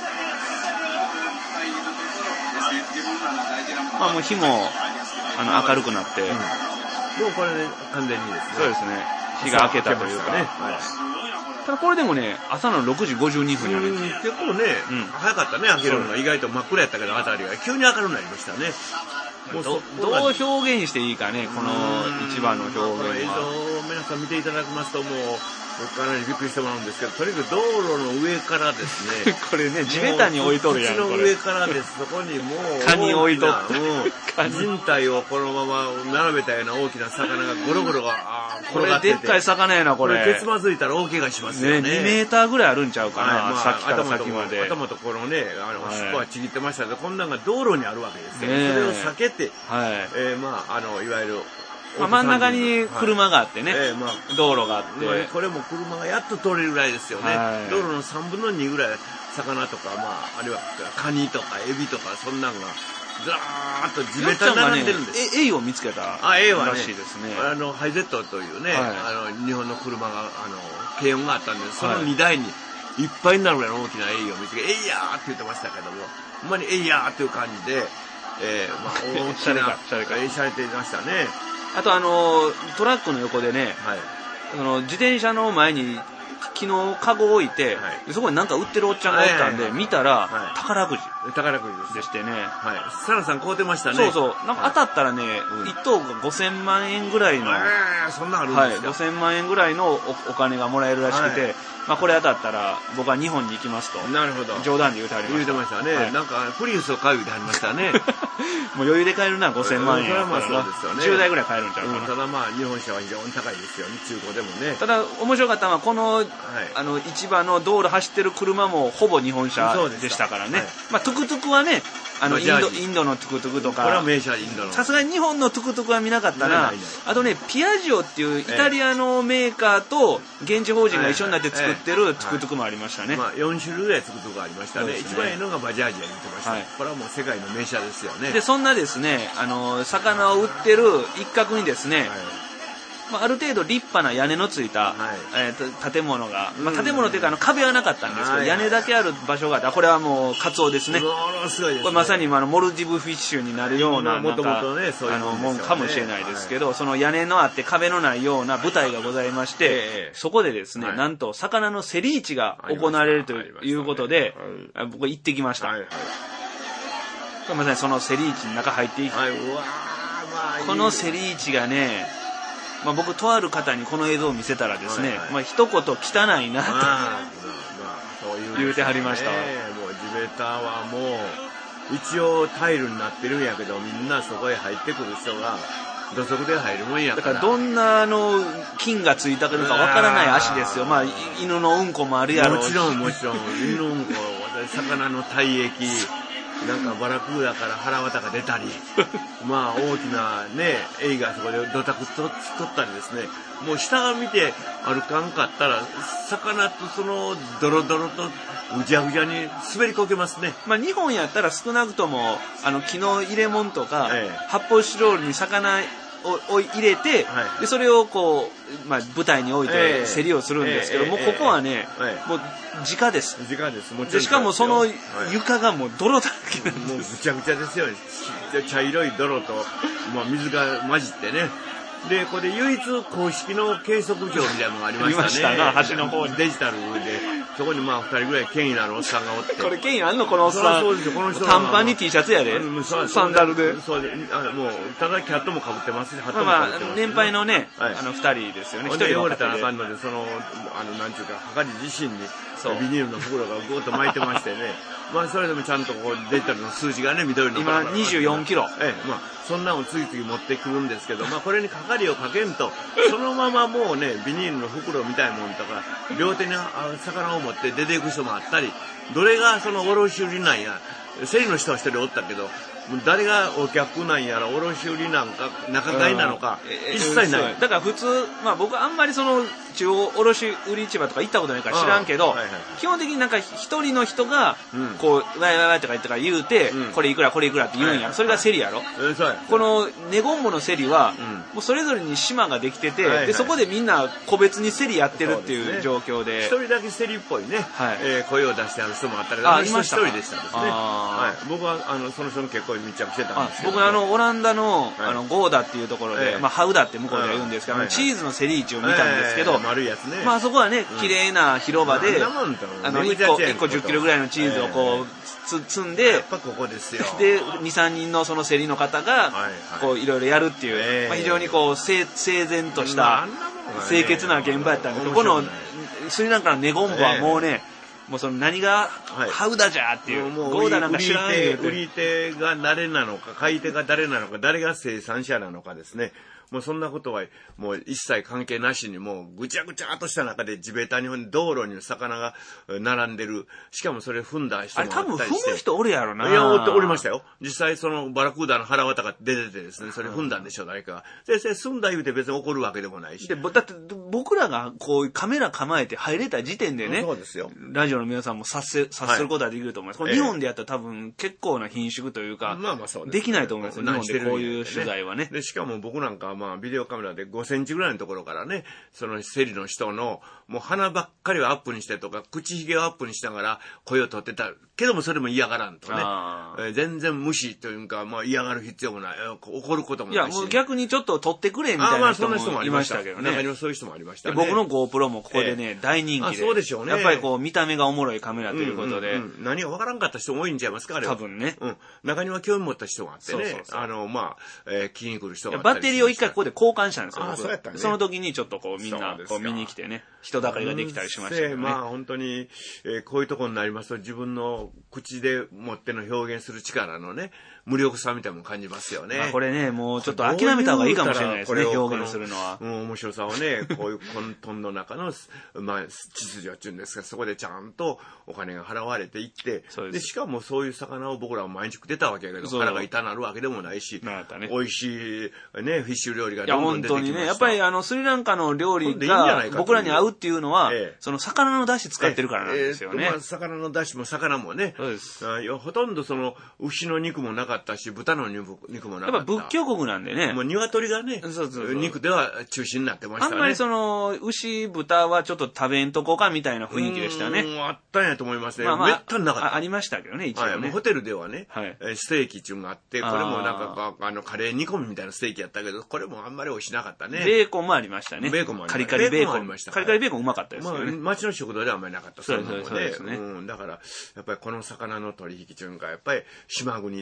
まあもう日もあの明るくなって、うん、 もうこれね完全にですね。 そうですね。日が明けたというかね。はい、ただこれでもね朝のろくじごじゅうにふんやね。 結構ね、うん、早かったね明けるのが。意外と真っ暗やったけどあたりが急に明るくなりましたね。 もうど, どう表現していいかねこの一番の表現は。 この映像を皆さん見ていただきますともうかなりびっくりしてもらうんですけど、とにかく道路の上からですねこれね地べたに置いとるやん。 土の上からです。そこにもうカニ置いとって、 うん、人体をこのまま並べたような大きな魚がゴロゴロが転がってて、これでっかい魚やなこれ。 これケツまずいたら大怪我しますよね。 ねにメーターぐらいあるんちゃうかな、はい、まあ、先から先まで。 頭とこのねあの尻尾はちぎってましたけど、こんなんが道路にあるわけですよ、ね、それを避けて、はい、えー、まああのいわゆるまあ、真ん中に車があってね、はい、えーまあ、道路があって、 まあ、これも車がやっと通れるぐらいですよね、はい、道路のさんぶんのにぐらい魚とか、まあ、あるいはカニとかエビとかそんなんがずらーっと地べたに並んでるんです。 エイを見つけたらしいですね。 あのハイゼットというね、はい、あの日本の車があの軽音があったんで、そのにだいにいっぱいになるぐらいの大きなエイを見つけて、エイヤーって言ってましたけども、ほんまにエイヤーっていう感じで、えー、まあ大きなエイシャレていましたね。 あとあのトラックの横でね、はい、あの自転車の前に昨日カゴを置いて、はい、そこになんか売ってるおっちゃんがおったんで、はい、見たら、はい、宝くじ宝くじでしてね、 はい、サラさん買うてましたね。 そうそう、なんか当たったらね、はい、いっ等がごせんまんえんぐらいの、 えー、そんなあるんですか。はい、 ごせんまんえんぐらいの お, お金がもらえるらしくて、はい、まあこれ当たったら僕は日本に行きますと。 なるほど。 冗談で言うてはりました。 言うてましたね。はい、なんかプリウスを買う言うてはりましたね。 もう余裕で買えるなごせんまんえん。それはまあそうですよね。 じゅうだいぐらい買えるんちゃうかな。うん、 ただまあ日本車は非常に高いですよね、中古でもね。 ただ面白かったのはこの、はい、あの市場の道路走ってる車もほぼ日本車でしたからね。はい、まあトゥクトゥクはね、あのインドインドのトゥクトゥクとか、 これは名車インドの。 さすがに日本のトゥクトゥクは見なかったな。あとねピアジオっていうイタリアのメーカーと現地法人が一緒になって作ってるトゥクトゥクもありましたね。 まあよんしゅるいぐらいトゥクトゥクがありましたね。一番いいのがバジャージや言ってました。はい、これはもう世界の名車ですよね。 でそんなですね、あの魚を売ってる一角にですね。はい、まあ、ある程度立派な屋根のついた、はい、えー、建物が、まあ、建物というかあの壁はなかったんですけど、はい、屋根だけある場所があって、これはもうカツオですね。 すごいですね。 これまさにあのモルディブフィッシュになるようなもともとねそういうもんかもしれないですけど、はい、その屋根のあって壁のないような舞台がございまして、はい、そこでですね、はい、なんと魚の競り市が行われるということで、はい、僕行ってきました。はいはい、これまさにその競り市の中入っていき、はい、うわー、まあ、この競り市がね、 まあ、僕とある方にこの映像を見せたらですね、はいはい、まあ、一言汚いなと、まあそういう、ね、 言うてはりましたわ。 もう地べたはもう一応タイルになってるんやけど、みんなそこへ入ってくる人が土足で入るもんやから。 だからどんなあの菌がついたかわからない足ですよ。まあ犬のうんこもあるやろうし。 もちろんもちろん犬のうんこ、魚の体液、なんかバラクーダから腹綿が出たり、まあ大きなねエイがそこで土足と取ったりですね。もう下を見て歩かんかったら魚とそのドロドロとぐちゃぐちゃに滑りこけますね。 まあ日本やったら少なくともあの木の入れ物とか、ええ、発泡スチロールに魚を入れて、はい、でそれをこう、まあ、舞台に置いて競りをするんですけど、ええ、もうここはね、ええ、もう直です。 直です。もちろんでしかもその床がもう泥だらけなんです。もうぐちゃぐちゃですよ。茶色い泥と、まあ、水が混じってね。でこれ唯一公式の計測表みたいなのがありましたね。 ありましたな、端の方にデジタルでそこにまあふたりぐらい権威のあるおっさんがおって。 これ権威あんのこのおっさん。 そうですよ、この人短パンに T シャツやで、サンダルで。 そうで、あもうただキャットも被ってますし、ハットもまあまあ年配のね、はい、あのふたりですよね。 一人汚れたらあかんので、そのあのなんていうかはかり自身にビニールの袋がぐーっと巻いてましてね。まあそれでもちゃんとこうデジタルの数字がね緑の今にじゅうよんキロ。 ええ、まあそんなのを次々持ってくるんですけど、まあこれに係をかけんとそのままもうねビニールの袋みたいなもんとか両手に魚を持って出ていく人もあったり、どれがその卸売なんや、競りの人は一人おったけど誰がお客なんやら卸売なんか仲買なのか一切ない。 だから普通、まあ僕あんまりその中央卸売市場とか行ったことないから知らんけど、はいはい、基本的になんか一人の人がこう、うん、ワイワイワイとか言ってから言うて、うん、これいくらこれいくらって言うんや、はい、それが競りやろ、はいはい、このネゴンボの競りは、うん、もうそれぞれに島ができてて、はいはい、でそこでみんな個別に競りやってるっていう状況で、 一、ね、人だけ競りっぽいね、はい、えー、声を出してある人もあったけど、あの人一人でしたですね。はい、僕はあのその人の結構密着してたんですけど、 僕あのオランダの、あのゴーダっていうところで、えーまあ、ハウダって向こうでは言うんですけど、はいはい、チーズの競り市を見たんですけど、えー、 丸いやつね、 まあそこはね、綺麗な広場で、あのいっこいっこじゅっキロぐらいのチーズをこう、えー、積んで、 やっぱここですよ。 でにさんにんのその競りの方がこういろいろやるっていう、えーまあ、非常にこう整然とした清潔な現場やったんですけど、このスリランカのネゴンボはもうね、もうその何がハウダじゃっていう、 もうゴーダなんか知らんよって、売り手が誰なのか買い手が誰なのか誰が生産者なのかですね、もうそんなことはもう一切関係なしに、もうぐちゃぐちゃっとした中で地べたに道路に魚が並んでる。しかもそれ踏んだ人もあったりして、 あれ多分踏む人おるやろな。 いや、おりましたよ。実際そのバラクーダの腹渡が出ててですね、それ踏んだんでしょう、誰かが。で、それ踏んだ言うて別に怒るわけでもないし。 でだって僕らがこうカメラ構えて入れた時点でね、 そうですよ、 ラジオの皆さんも察せ察することはできると思います。はい、これ日本でやったら多分結構な品種というか、 まあまあそうですね、 できないと思いますよ、日本でこういう取材はね。 でしかも僕なんかはまあビデオカメラでごセンチぐらいのところからね、その競りの人のもう鼻ばっかりをアップにしてとか口ひげをアップにしながら声を取ってたけども、それも嫌がらんとね、えー、全然無視というか、まあ、嫌がる必要もない、怒ることもないし、 いやもう逆にちょっと取ってくれみたいな人もいましたけどね。 中にはそういう人もありましたね。 僕の GoPro もここでね、えー、大人気で、 そうでしょうね、 やっぱりこう見た目がおもろいカメラということで、うんうんうん、何が分からんかった人も多いんちゃいますか、あれは。 多分ね、 うん、中には興味持った人があってね、そうそうそう、あのまあ、えー、聞きに来る人があったりしました。 バッテリーを一回ここで交換したんですよ。 あ、そうやったね。 その時にちょっとこうみんなこう見に来てね、人だかりができたりしましたけどね。 まあ本当に、えー、こういうところになりますと自分の口で持っての表現する力のね、無力さみたいなのも感じますよね。 まあ、これね、もうちょっと諦めた方がいいかもしれないですね、表現するのは。 うん、面白さをね、こういう混沌の中の、まあ、秩序っていうんですか、そこでちゃんとお金が払われていって、でしかもそういう魚を僕らは毎日食ってたわけやけど、腹が痛なるわけでもないし、ね、美味しい、ね、フィッシュ料理がどんどん出てきました。いや、本当にね、 やっぱりあのスリランカの料理が僕らに合うっていうのは、ええ、その魚の出汁使ってるからなんですよね。 えええーまあ、魚の出汁も魚もね、 そうです。 あほとんどその牛の肉もなかったし、豚の肉もなかった。 やっぱ仏教国なんでね。 もう鶏がね、そうそうそう、肉では中心になってましたね。 あんまりその牛豚はちょっと食べんとこかみたいな雰囲気でしたね。 うんあったんやと思いますね。 まあまあ、 めったになかった。 あ, ありましたけどね、一応ね。 はい、ホテルではね、はい、ステーキっていうのがあって、これもなんかあのカレー煮込みみたいなステーキやったけど、これもあんまり美味しなかったね。 ベーコンもありましたね。 ベーコンもありました。 カリカリベーコンありました。 カリカリベーコンうまかったですよね。 まあ、町の食堂ではあんまりなかった。 そうですね。 うん、だからやっぱりこの魚の取引というかやっぱり島国で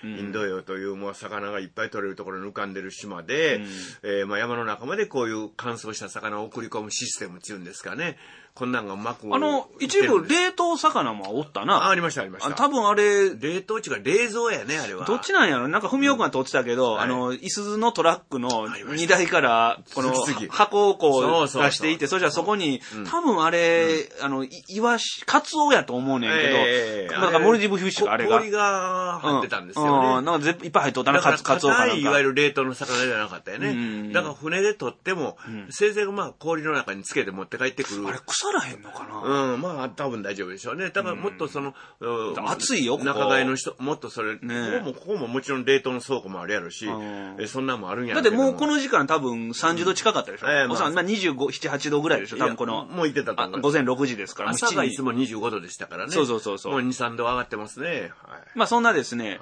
インド洋というもう魚がいっぱい取れるところに浮かんでる島で、うんえーまあ、山の中までこういう乾燥した魚を送り込むシステムっていうんですかね。こんなんがうまく。 あの、一部冷凍魚もおったな。 あ、ありましたありました。 多分あれ。 冷凍っていうか冷蔵やね、あれは。 どっちなんやろなんか文雄君が撮ってたけど、うん、あの、いすゞのトラックの荷台から、この箱をこう出していて、そしたらそこに、うん、多分あれ、うん、あの、イワシ、カツオやと思うねんけど、えー、なんかモルディブフィッシュあれが。 氷が入ってたんですよね。 うん、なんかいっぱい入っとったな、カツ、カツオかなんか。 いわゆる冷凍の魚じゃなかったよね。うん、だから船で取っても、うん、せいぜいまあ氷の中につけて持って帰ってくる。 あれ腐らへんのかなうん、まあ多分大丈夫でしょうね。だからもっとその、 うん、暑いよ、ここ。 仲買の人、もっとそれ、ね、ここも、ここももちろん冷凍の倉庫もあるやろし、えそんなんもあるんやろ。だってもうこの時間多分さんじゅうど近かったでしょ。うん、えー、まあ、まあ、にじゅうご、なな、はちどぐらいでしょ。多分この、 もういてたと思う。 午前ろくじですから。 朝がいつもにじゅうごどでしたからね。 そうそうそうそう。 もうに、さんど上がってますね。はい、 まあそんなですね、はい、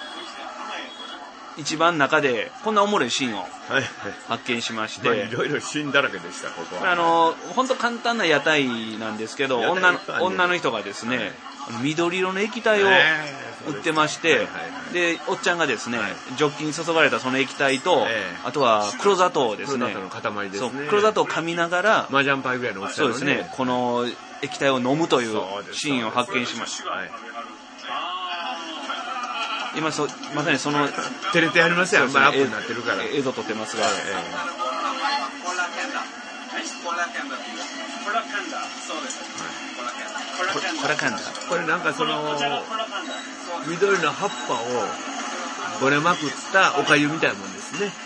一番中でこんなおもろいシーンを発見しまして、 はいはい、まあ、いろいろシーンだらけでしたここは。 あの本当簡単な屋台なんですけど、女の女の人がですね、はい、緑色の液体を売ってまして、はいはいはい、でおっちゃんがですね、はい、ジョッキに注がれたその液体と、えー、あとは黒砂糖ですね。 黒砂糖の塊ですね。 そう黒砂糖を噛みながら麻雀パイぐらいの大きさの、ね、 そうですね、この液体を飲むというシーンを発見しました。はい、今そまさにその照れてありますよ、ね、まあ、アップになってるから映像撮ってますが、えー、コラカンダこれなんかその緑の葉っぱをごねまくったおかゆみたいなもんですね。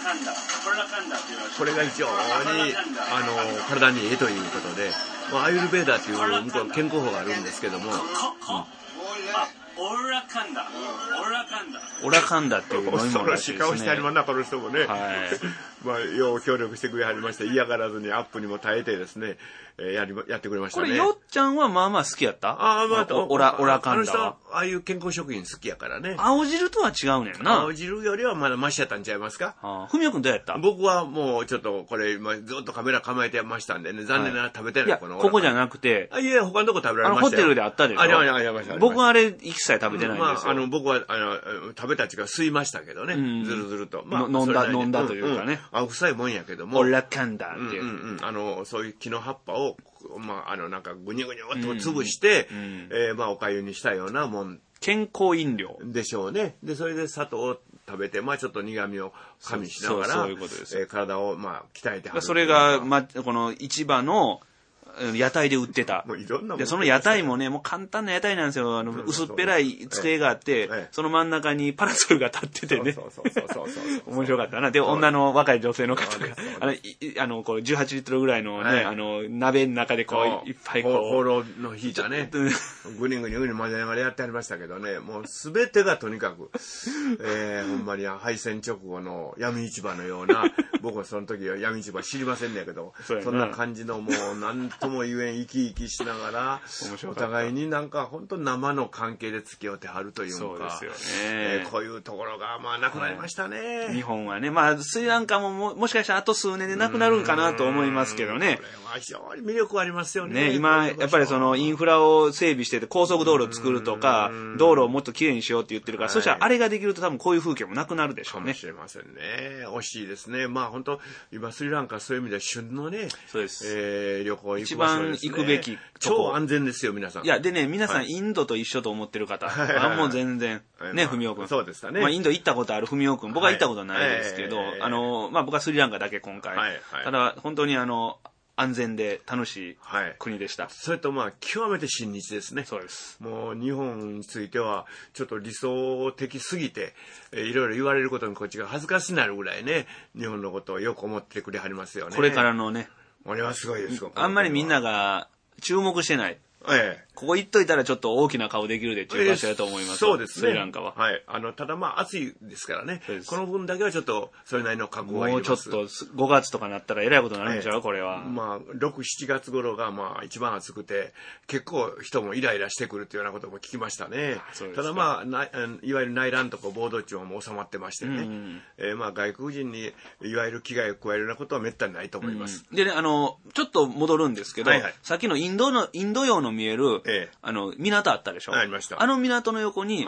これが非常にあの体にいいということで、まあ、アユルベーダーという向こう健康法があるんですけども、うんオラカンダオラカンダオラカンダっていう飲み物らしいですね。 恐ろしい顔してありますな、この人もね。 はい、 まあ、よう協力してくれはりまして、嫌がらずにアップにも耐えてですね、えー、やり、やってくれましたね。 これ、よっちゃんはまあまあ好きやった？ ああ、まあ、 オラ、オラカンダは。あの人、 ああいう健康食品好きやからね。 青汁とは違うねんな。 青汁よりはまだマシやったんちゃいますか？ ああ、ふみおくんどうやった？ 僕はもうちょっと、これ、今ずっとカメラ構えてましたんでね、残念ながら食べてない、 はい、 この。 いや、ここじゃなくて。 あ、いや、他のとこ食べられましたよ。 あの、ホテルであったでしょ？ あ、いやいやいや、ました。 僕はあれ、一切食べてないんですよ。まあ、あの、僕は、あの、食べたちが吸いましたけどね。うん、ずるずると。 まあ、飲んだ、飲んだというかね。 うんうん、あ、臭いもんやけども。 オラカンダっていう。 うんうんうん。あの、そういう木の葉っぱを、まあ、あの、なんか、ぐにゅぐにゅっと潰して、うんうん、えー、まあ、おかゆにしたようなもん。 健康飲料。 でしょうね。で、それで砂糖を食べて、まあ、ちょっと苦味を加味しながら、そういうことです。えー、体を、まあ、鍛えてはる。 それが、ま、この市場の、屋台で売ってた。 もういろんなもんで、その屋台もね、もう簡単な屋台なんですよ。あの、薄っぺらい机があって、その真ん中にパラソルが立っててね。 そうそうそうそうそう。 面白かったな。で、女の若い女性の方が、あの、あの、こう、じゅうはちリットルぐらいのね、あの、鍋の中でこう、いっぱいこう。 放浪の引いたね。ぐにぐにぐに混ぜながらやってありましたけどね、もうすべてがとにかく、えー、ほんまに敗戦直後の闇市場のような、僕はその時は闇市場知りませんねんけど、そんな感じのもう、なんとも言えん生き生きしながらお互いになんか本当生の関係で付き合ってはるというか、 そうですよね、 えー、こういうところがまあなくなりましたね、 はい、日本はね、まあスリランカも も, もしかしたらあと数年でなくなるんかなと思いますけどね。 これは非常に魅力ありますよね。 ね、今やっぱりそのインフラを整備してて高速道路を作るとか道路をもっときれいにしようって言ってるから、はい、そしたらあれができると多分こういう風景もなくなるでしょうね。 かもしれませんね。惜しいですね。まあ本当今スリランカそういう意味では旬のね、 そうです、 えー、旅行行く一場所ですね。 番行くべき超安全ですよ皆さん。 いやでね、皆さんインドと一緒と思ってる方、はい、あもう全然、はい、ね、ふみおくん、 そうでしたね。 まあインド行ったことあるふみおくん、僕は行ったことないですけど、はい、あのまあ僕はスリランカだけ今回、はいはい、ただ本当にあの安全で楽しい国でした、はい、 それとまあ極めて親日ですね。 そうです。 もう日本についてはちょっと理想的すぎて、えー、いろいろ言われることにこっちが恥ずかしになるぐらいね、日本のことをよく思ってくれはりますよね。 これからのね、 これはすごいです。 あんまりみんなが注目してない、ええ、ここ行っといたらちょっと大きな顔できるでっていう場所だと思います、えー、 そうですね、 スリランカは。 はい、あのただまあ暑いですからね、この分だけはちょっとそれなりの覚悟がいります。 もうちょっとごがつとかなったらえらいことになるんでしょう、えー、これは。 まあろく、しちがつ頃がまあ一番暑くて結構人もイライラしてくるというようなことも聞きましたね。ただまあないわゆる内乱とか暴動中はもう収まってましてね、うん、えー、まあ外国人にいわゆる危害を加えるようなことはめったにないと思います、 うん、でね、あのちょっと戻るんですけど、はいはい、さっきのインドのインド洋の見える、ええ、あの港あったでしょ。 ありました。 あの港の横に、はい、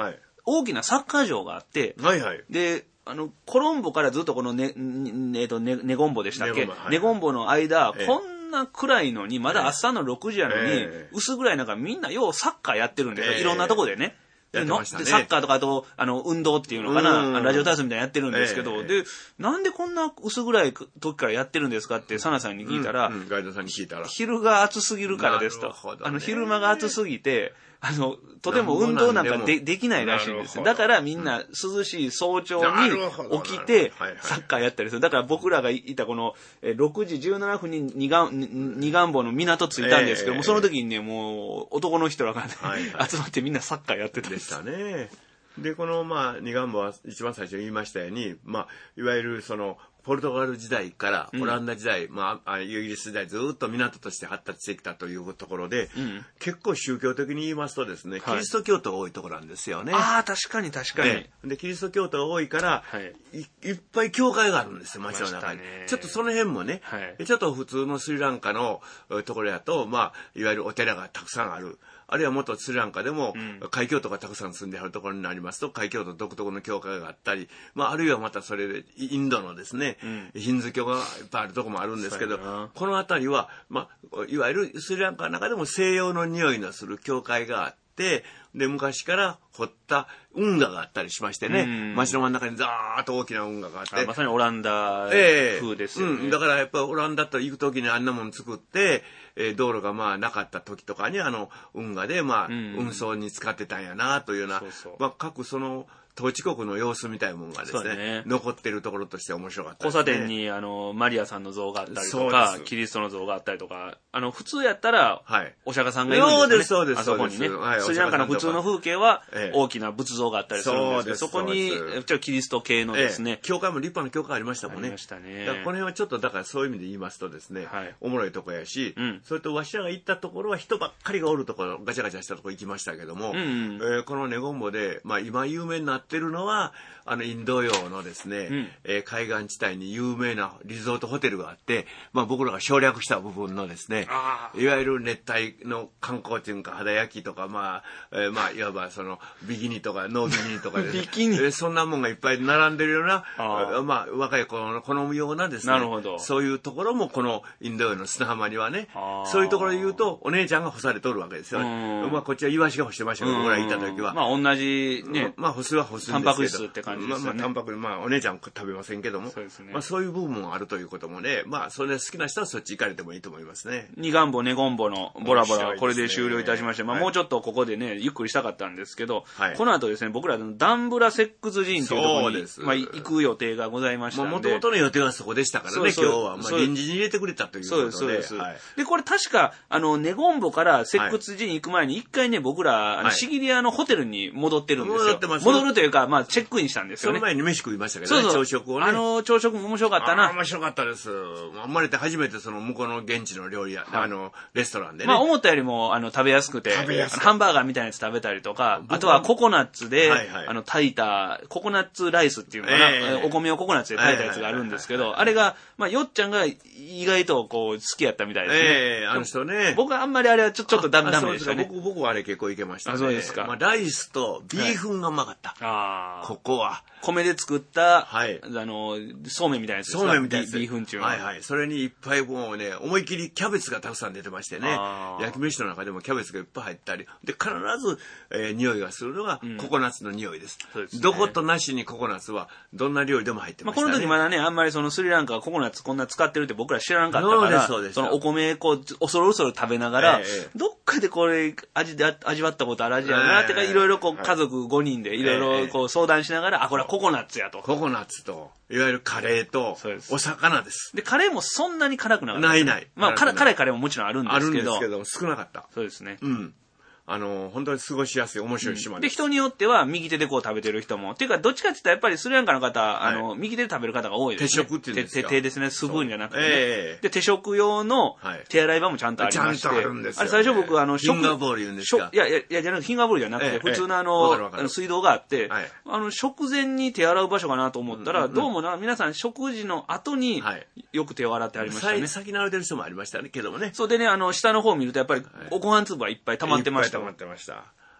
大きなサッカー場があって、 はいはい。 で、あの、コロンボからずっとこのね、ね、えっと、ね、ネゴンボでしたっけ？ ネゴンボ、はい、 ネゴンボの間、 ええ、 こんな暗いのに、まだ朝のろくじやのに、ええ、薄暗い中みんなようサッカーやってるんですよ。ええ、いろんなとこでね。でね、でサッカーとかあとあの運動っていうのかな、ラジオ体操みたいなやってるんですけど、えー、でなんでこんな薄暗い時からやってるんですかってサナさんに聞いたら、 うんうん、ガイドさんに聞いたら昼が暑すぎるからですと、ね、あの昼間が暑すぎてあのとても運動なんか で, できないらしいんです。だからみんな涼しい早朝に起きてサッカーやったりする。だから僕らがいたこのろくじじゅうななふんに二眼二眼坊の港着いたんですけども、えー、その時にねもう男の人らが、ねはいはい、集まってみんなサッカーやってたんです。 でしたね。でこのまあ二眼坊は一番最初に言いましたように、まあいわゆるそのポルトガル時代からオランダ時代、うん、まあイギリス時代ずっと港として発達してきたというところで、うん、結構宗教的に言いますとですね、キリスト教徒が多いところなんですよね。 ああ確かに確かに。 ね、でキリスト教徒が多いから、はい、い, いっぱい教会があるんですよ街の中に。ちょっとその辺もね、はい、ちょっと普通のスリランカのところやと、まあいわゆるお寺がたくさんある。あるいは元スリランカでも、うん、海峡徒がたくさん住んであるところになりますと海峡徒独特の教会があったり、まあ、あるいはまたそれでインドのですね、うん、ヒンズー教がいっぱいあるところもあるんですけど、この辺りは、まあ、いわゆるスリランカの中でも西洋の匂いのする教会があってで昔から掘った運河があったりしましてね、うん、街の真ん中にザーッと大きな運河があってまさにオランダ風ですよね、 えーうん、だからやっぱりオランダと行く時にあんなもの作って、えー、道路がまあなかった時とかにあの運河でまあ、うん、運送に使ってたんやなというような、そうそう、まあ、各その統治国の様子みたいなものがですね、ね残っているところとして面白かったですね。 交差点にあのマリアさんの像があったりとかキリストの像があったりとか、あの普通やったら、はい、お釈迦さんがいるんですよね。そうですそうです。あそこにね、はい、スリランカの普通の風景は大きな仏像があったりするんですけど、そこにちょっとキリスト系のですね、ええ、 教会も立派な教会ありましたもんね。 ありましたね。 だからこの辺はちょっとだからそういう意味で言いますとですね、はい、おもろいとこやし、うん、それとわしらが行ったところは人ばっかりがおるところ、ガチャガチャしたところ行きましたけども、うんうん、えー、このネゴンボで、まあ、今有名になってるのはあのインド洋のですね、うんえー、海岸地帯に有名なリゾートホテルがあって、まあ、僕らが省略した部分のですね、いわゆる熱帯の観光というか肌焼きとか、まあえー、まあいわばそのビキニとかノービキニとかで、ね、 ビキニ、えー、そんなもんがいっぱい並んでるようなあ、まあ、若い子の好むようなですね、 なるほど、 そういうところもこのインド洋の砂浜にはね、そういうところで言うとお姉ちゃんが干されとるわけですよね。まあ、こっちはイワシが干してましたけど、僕ら行った時はまあ同じね、 まあ干すは干すんですけど、 タンパク質って感じですよね。まあ、まあ、 タンパクまあお姉ちゃん食べませんけども、そうですね、まあ、そういう部分もあるということもね、まあそれ好きな人はそっち行かれてもいいと思いますね。 二眼ボネゴンボのボラボラはこれで終了いたしまして、ね、まあ、もうちょっとここでねゆっくりしたかったんですけど、はい、この後ですね僕らのダンブラセックス寺院というところに、まあ、行く予定がございましたので、 もともとの予定はそこでしたからね。そうそう今日はまあ臨時に入れてくれたということで、 そうですそうです、はい、でこれ確かあのネゴンボからセックス寺院行く前に一回ね僕らあのシギリアのホテルに戻ってるんですよ。戻ってます。戻るというかまあチェックインしたんですよね。 その前に飯食いましたけどね。そうそう朝食をね。 あの朝食も面白かったな。 面白かったです。生まれて初めてその向こうの現地の料理屋、はい、あのレストランでね。 まあ思ったよりもあの食べやすくて、食べやすくハンバーガーみたいなやつ食べたりとか、あとはココナッツで、はいはい、あの炊いたココナッツライスっていうのかな、えー、お米をココナッツで炊いたやつがあるんですけど、あれがまあよっちゃんが意外とこう好きやったみたいですね。 ええー、あの人ね。 僕はあんまりあれはちょちょっとダメダメでしたね。 僕僕はあれ結構いけましたね。 あ、そうですか。 まあライスとビーフンがうまかった。はい、 ああ。 ここは米で作った、 はい、 あのそうめんみたいなやつですか。 そうめんみたいなやつ。 ビーフンっていうのは。 はいはい。それにいっぱいもうね思い切りキャベツがたくさん出てましてね。焼き飯の中でもキャベツがいっぱい入ったりで必ず、えー、匂いがするのがココナッツの匂いです。うん、ですね、どことなしにココナッツはどんな料理でも入ってましたね。 まあ、この時まだねあんまりそのスリランカがココナッツこんな使ってるって僕ら知らなかったから、 そうですそのお米こう恐る恐る食べながら、えー、どっかでこれ味で味わったことある味やなってか、いろいろこう家族ごにんでいろいろこう相談しながら、あこれはココナッツやと。 ココナッツといわゆるカレーとお魚です。 でカレーもそんなに辛くなかった。 ないない。 まあ辛いカレーももちろんあるんですけど。 あるんですけど少なかった。 そうですね。 うん。あの本当に過ごしやすい面白い島です、 うん、で人によっては右手でこう食べてる人もっていうかどっちかって言ったらやっぱりスリランカの方、はい、あの右手で食べる方が多いですね。 手食っていうんですか。 手ですね、スプーンじゃなくて、ね、 えー、 で手食用の手洗い場もちゃんとありまして、 はい、ちゃんとあるんですよ、ね、 あれ最初僕あのフィンガーボール言うんですか。 いやいやいやじゃなくてフィンガーボールじゃなくて、えー、普通のあの、えー、水道があって、はい、あの食前に手洗う場所かなと思ったら、うんうん、どうもな皆さん食事の後によく手を洗ってありましたね。 先に洗ってる人もありましたねけどもね。 そうでねあの下の方を見るとやっぱりおご飯粒はいっぱい溜まってました。 いっぱい溜まってました。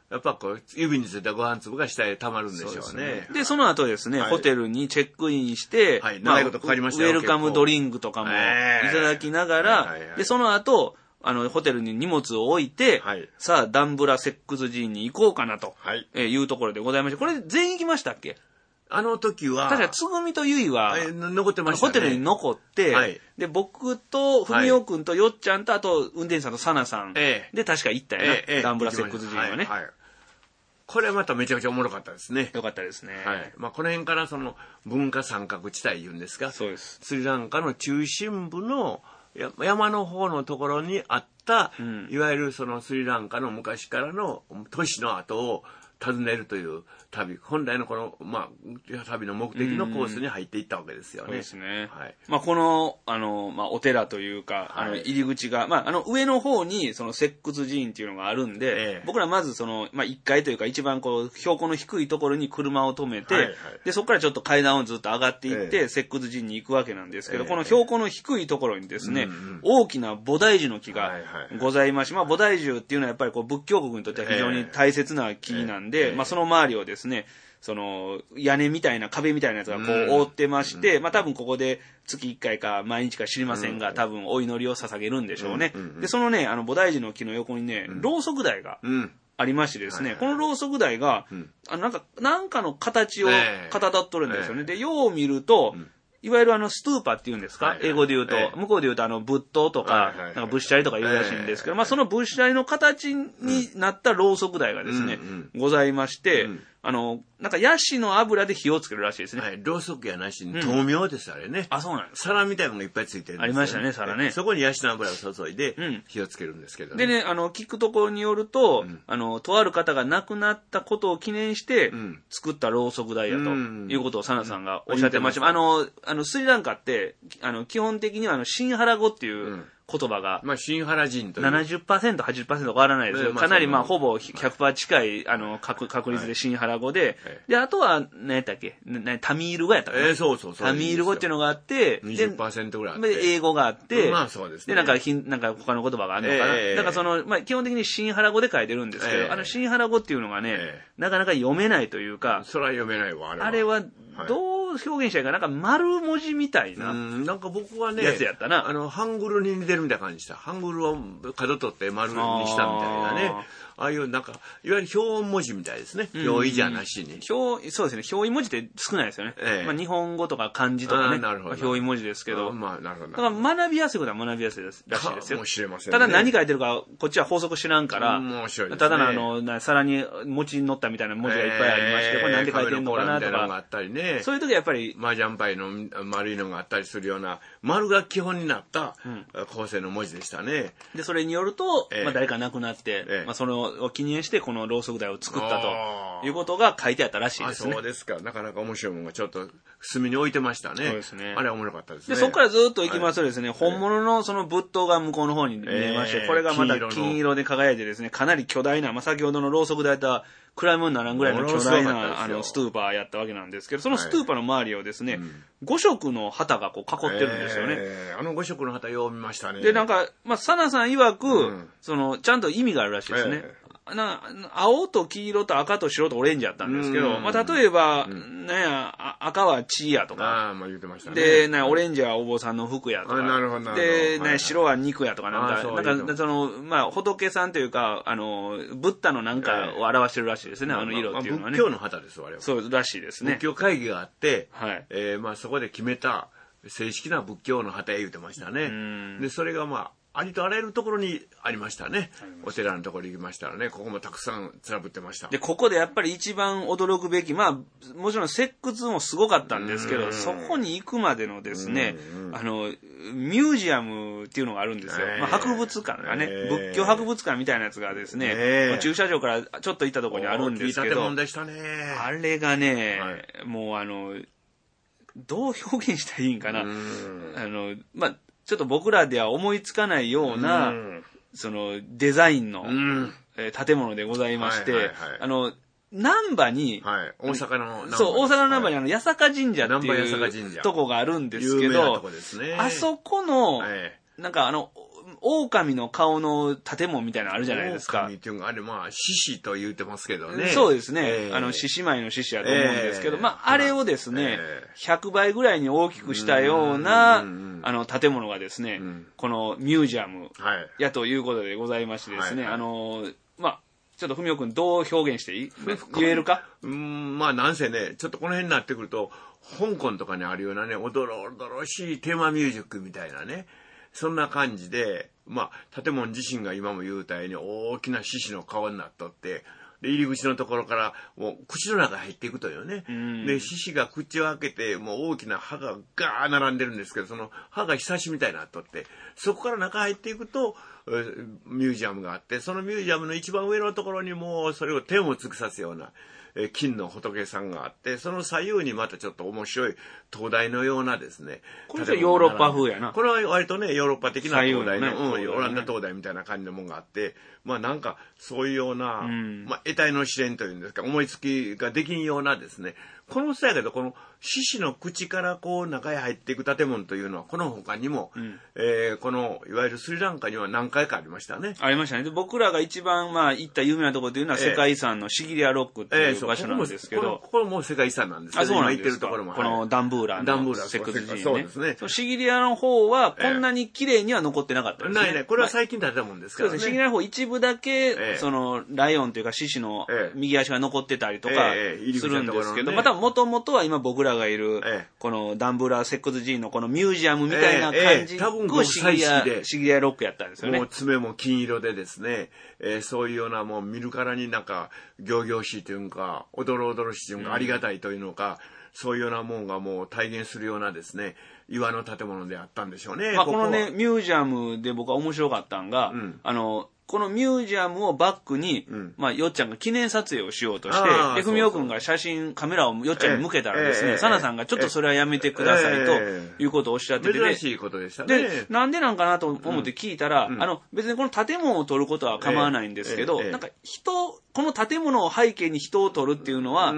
やっぱこう、指についたご飯粒が下へ溜まるんでしょうね。そうですね。 で、その後ですね、はい、ホテルにチェックインして、 はい、長いことかかりましたよ。 ウェルカムドリンクとかもいただきながら、はいはいはい、で、その後、あの、ホテルに荷物を置いて、はい、さあ、ダンブラセックス寺院に行こうかなと、はい、えー、いうところでございまして、これ全員行きましたっけ？ あの時は、 確かつぐみとゆいは、 残ってましたね。 ホテルに残って、はい、で、僕と、ふみおくんとよっちゃんと、あと、運転手さんとさなさん、ええ、で、確か行ったよな、ええ、ダンブラセックス寺院はね。はいはい、 これまためちゃくちゃおもろかったですね。 よかったですね。 はい。まあ、この辺からその、文化三角地帯言うんですか。そうです。スリランカの中心部の、山の方のところにあった、うん、いわゆるそのスリランカの昔からの都市の跡を訪ねるという旅、本来のこの、まあ、旅の目的のコースに入っていったわけですよね。 そうですね。はい。まあ、この、あの、まあ、お寺というか、はい、あの、入り口が、まあ、あの、上の方に、その、石窟寺院っていうのがあるんで、ええ、僕らまずその、まあ、いっかいというか、一番こう、標高の低いところに車を止めて、はいはい、で、そこからちょっと階段をずっと上がっていって、ええ、石窟寺院に行くわけなんですけど、ええ、この標高の低いところにですね、うんうん、大きな菩提樹の木がございまして、はいはい、まあ、菩提樹っていうのはやっぱりこう、仏教国にとっては非常に大切な木なんで、ええ、まあ、その周りをですね、その屋根みたいな壁みたいなやつがこう覆ってまして、うん、まあ多分ここで月いっかいか毎日か知りませんが、うん、多分お祈りを捧げるんでしょうね。うん、で、そのね、あの菩提樹の木の横にね、うん、ろうそく台がありましてですね、うん、このろうそく台が、うん、あのなんか、なんかの形をかたどっとるんですよね。で、よう見ると、うん、いわゆるあのストゥーパって言うんですか、はいはい、英語で言うと、ええ、向こうで言うとあの仏塔とか、はいはいはい、なんか仏舎利とか言うらしいんですけど、ええ、まあその仏舎利の形になったろうそく台がですね、うんうん、ございまして、うん、あの、なんかヤシの油で火をつけるらしいですね。 はい、ろうそくやなしに豆苗です、あれね。 あ、そうなんです。 皿みたいなのがいっぱいついてるんですよ、ね。 ありましたね、皿ね。 そこにヤシの油を注いで火をつけるんですけどね。でね、あの、聞くところによると、うん、あの、とある方が亡くなったことを記念して作ったろうそく台やということをサナさんがおっしゃってました。うんうん、あの、あの、スリランカって、あの、基本的にはあの、シンハラ語っていう、うん言葉が、 まあ、シンハラ人という。 ななじゅっパーセント、はちじゅっパーセント 変わらないですよ。かなり、まあ、ほぼ ひゃくパーセント 近い、あの、確確率でシンハラ語で、はい、で、あとは、何やったっけなタミール語やったっけ、 えー、そうそうそう。 タミール語っていうのがあって、 にじゅっパーセント ぐらいあって。 で、英語があって、 まあ、そうですね。 で、なんか、ひなんか他の言葉があるのかな。えー、だからその、まあ、基本的にシンハラ語で書いてるんですけど、えー、あの、シンハラ語っていうのがね、えー、なかなか読めないというか、 それは読めないわ、あれは。 あれは、どう表現したいか、なんか丸文字みたいな。 うん、なんか僕はね、 やつやったな。 あの、ハングルに似てるみたいな感じでした。ハングルを角取って丸にしたみたいなね。ああいうなんか、いわゆる表音文字みたいですね。表意じゃなしに。 表、そうですね。表意文字って少ないですよね。ええ、まあ日本語とか漢字とかね。なるほど。表意文字ですけど。 まあなるほど。 だから学びやすいことは学びやすいらしいですよ。 もしれませんね。 ただ何書いてるか、こっちは法則知らんから、 面白いですね。 ただのあの、皿に餅に乗ったみたいな文字がいっぱいありまして、これなんで書いてるのかなとか。 があったりね。 そういう時はやっぱり。 麻雀牌の丸いのがあったりするような、丸が基本になった構成の文字でしたね。 で、それによると、まあ誰か亡くなって、まあそれを記念して、このろうそく台を作ったということが書いてあったらしいですね。 あ、そうですか。なかなか面白いものがちょっと隅に置いてましたね。そうですね。あれは面白かったですね。 で、そこからずっと行きますとですね、はい、本物のその仏塔が向こうの方に見えまして、えー、これがまた金色で輝いてですね、かなり巨大な、まあ先ほどのろうそく台とは比べ物にならんぐらいの巨大なあのストゥーパーやったわけなんですけど、そのストゥーパーの周りをですね、はい、うん、ご色の旗がこう囲ってるんですよね。 えー、あのご色の旗よう見ましたね。 で、なんか、まあ、サナさん曰く、うん、その、ちゃんと意味があるらしいですね。えーな青と黄色と赤と白とオレンジやったんですけど、まあ、例えば、うん、ねや、赤は血やとか、 あまあ言ってましたね、 で、ね、オレンジはお坊さんの服やとか、 なるほどで、ね、白は肉やとか、なんか、なんか、その、まあ、仏さんというか、あの、ブッダのなんかを表してるらしいですね、えー、あの色っていうのはね。 まあ、仏教の旗です、我々は。 そうらしいですね。 仏教会議があって、はい、えー、まあ、そこで決めた正式な仏教の旗や言ってましたね。で、それがまあ、ありとあらゆるところにありましたね。お寺のところに行きましたらね、ここもたくさんつぶってました。 で、ここでやっぱり一番驚くべき、まあ、もちろん石窟もすごかったんですけど、そこに行くまでのですね、あの、ミュージアムっていうのがあるんですよ。まあ、博物館がね、仏教博物館みたいなやつがですね、まあ、駐車場からちょっと行ったところにあるんですけど、 でしたね、 あれがね、はい、もうあの、どう表現したらいいんかな。あの、まあ、ちょっと僕らでは思いつかないような、うん、そのデザインの、うん、えー、建物でございまして、はいはいはい、あの、難波に、 はい、大阪の難波、 そう、大阪の難波にあの、八坂神社っていうとこがあるんですけど、 ね、 あそこの、はい、なんかあの、 狼の顔の建物みたいなのあるじゃないですか。 狼っていうのがあれ、まあ、獅子と言うてますけどね。 そうですね。 えー、 あの、獅子舞の獅子やと思うんですけど、えー、まあ、あれをですね、 えー、 ひゃくばいぐらいに大きくしたような、うあの、建物がですね、うん、このミュージアムやということでございましてですね、はいはい、あの、まあ、ちょっと文雄君どう表現していい？言えるか？ うん、まあなんせね、ちょっとこの辺になってくると、香港とかにあるようなね、おどろおどろしいテーマミュージックみたいなね、そんな感じで、まあ、建物自身が今も言うたように大きな獅子の顔になっとって、で入り口のところからもう口の中に入っていくというね。で、獅子が口を開けて、もう大きな歯がガー並んでるんですけど、その歯がひさしみたいになっとって、そこから中入っていくと、ミュージアムがあって、そのミュージアムの一番上のところにもうそれを天を尽くさすような、え金の仏さんがあって、その左右にまたちょっと面白い灯台のようなですね。 これヨーロッパ風やな。 これは割とね、ヨーロッパ的な灯台の、ね、うん、オランダ灯台みたいな感じのものがあって、まあなんかそういうような、うん、まあ得体の試練というんですか、思いつきができんようなですね、この際だけど、この獅子の口からこう中へ入っていく建物というのは、この他にも、うん、えー、このいわゆるスリランカには何回かありましたね。 ありましたね。で僕らが一番まあ行った有名なところというのは、世界遺産のシギリアロックっていう場所なんですけど、えーえー、こここも世界遺産なんですけど、 あ、そうなんですか。 今行ってるところも、 このダンブーラダンブーラの石窟寺ね。 そうですね。 シギリアの方はこんなに綺麗には残ってなかったですね。 ないね。これは最近建てたもんですからね。 そうですね。シギリアの方一部だけ、えー、そのライオンというか獅子の右足が残ってたりとかするんですけど、またもともとは今僕らがいる、ええ、このダンブーラー石窟寺院のこのミュージアムみたいな感じのシギリア、シギリアロックやったんですよね。 もう爪も金色でですね、えー、そういうようなもう見るからになんか仰々しいというか、おどろおどろしいというか、ありがたいというのか、うん、そういうようなもんがもう体現するようなですね、岩の建物であったんでしょうね。 まあ、こ, このね、ミュージアムで僕は面白かったんが、うん、あの、このミュージアムをバックに、うん、まあ、よっちゃんが記念撮影をしようとして、で、ふみおくんが写真、カメラをよっちゃんに向けたらですね、サナさんがちょっとそれはやめてくださいということをおっしゃってて、ね、 珍しいことでしたね。 で、なんでなんかなと思って聞いたら、うん、あの、別にこの建物を撮ることは構わないんですけど、なんか人、この建物を背景に人を撮るっていうのは、うん、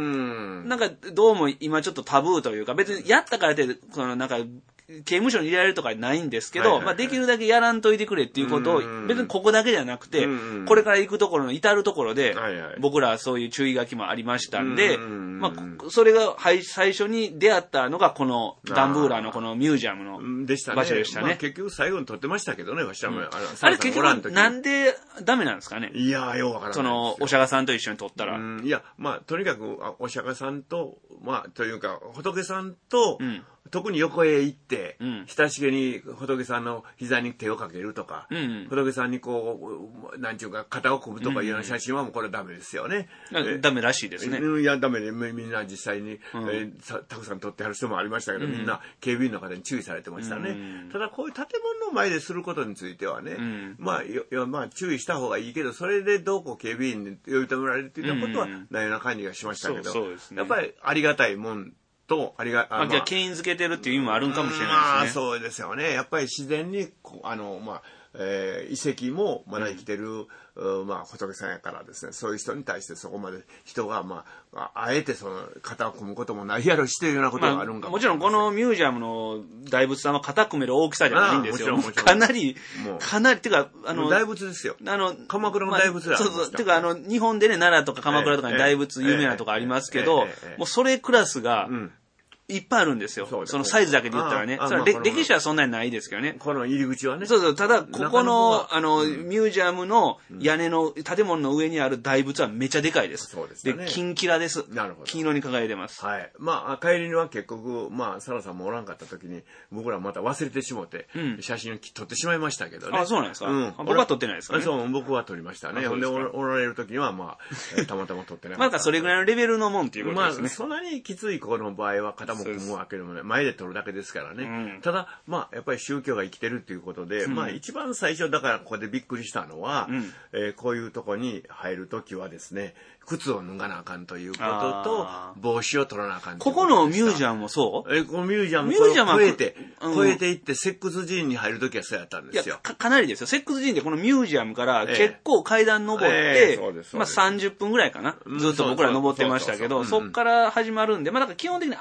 なんかどうも今ちょっとタブーというか、別にやったからって、そのなんか、刑務所に入れられるとかないんですけど、はいはいはい、まあできるだけやらんといてくれっていうことを、別にここだけじゃなくて、これから行くところの至るところで、はいはい、僕らはそういう注意書きもありましたんで、まあ、それが最初に出会ったのがこのダンブーラーのこのミュージアムの場所でしたね。 まあ、結局最後に撮ってましたけどね、わしらも。うん、あ, あれ結局なんでダメなんですかね。 いやー、ようわからない。 その、お釈迦さんと一緒に撮ったら。 うん、いや、まあ、とにかく、お釈迦さんと、まあ、というか、仏さんと、うん特に横へ行って、うん、親しげに仏さんの膝に手をかけるとか、うんうん、仏さんにこう、なんちゅうか、肩を組むとかいうような写真はもうこれダメですよね。 うんうん、ダメらしいですね。 いや、ダメで、みんな実際に、うんえー、たくさん撮ってはる人もありましたけど、うん、みんな警備員の方に注意されてましたね。うん、ただ、こういう建物の前ですることについてはね、うん、まあよ、まあ、注意した方がいいけど、それでどうこう警備員に呼び止められるというようなことはないような感じがしましたけど、 そうそうですね、 やっぱりありがたいもん、と、ありが、 あ、まあ、じゃあ、権威づけてるっていう意味もあるんかもしれないですね。まあ、 そうですよね。やっぱり自然に、あの、まあ、えー、遺跡もまだ生きてる、うん、まあ、仏さんやからですね、そういう人に対してそこまで人が、まあ、あえてその、肩を組むこともないやろしというようなことがあるんかも、まあ、 もちろんこのミュージアムの大仏さんは肩組める大きさじゃないんですよ。もちろんもちろんかなり、かなり、てか、 あの、大仏ですよ。 あの、 鎌倉の大仏だ、まあ、 そうそう、てか、あの、日本でね、奈良とか鎌倉とかに大仏有名なとこありますけど、もうそれクラスが、うんいっぱいあるんですよ。そ, そのサイズだけで言ったらね。それは歴史はそんなにないですけどね。 この入り口はね。 そうそう。ただ、ここの、あの、ミュージアムの屋根の、建物の上にある大仏はめちゃでかいです。 そうですね。 で、金キラです。 なるほど。 金色に輝いてます。 はい。まあ、帰りには結局、まあ、サラさんもおらんかった時に、僕らまた忘れてしもて、写真を撮ってしまいましたけどね。 あ、そうなんですか。うん。僕は撮ってないですかね。 そう、僕は撮りましたね。ほんで、おられる時には、まあ、たまたま撮ってなかった。 まだそれぐらいのレベルのもんっていうことですね。 まあ、そんなにきつい子の場合は、肩も組むわけでも前で撮るだけですからね、うん、ただまあやっぱり宗教が生きてるっていうことで、うん、まあ一番最初だからここでびっくりしたのは、うんえー、こういうとこに入るときはですね靴を脱がなあかんということと帽子を取らなあかんここのミュージアムもそうえこのミュージアムを超えて、うん、超えていって石窟寺院に入るときはそうやったんですよ。 いや か, かなりですよ。石窟寺院でこのミュージアムから結構階段登って、えーえー、まあさんじゅっぷんぐらいかな、うん、ずっと僕ら登ってましたけど、そっから始まるんで、まあだから基本的にアクセ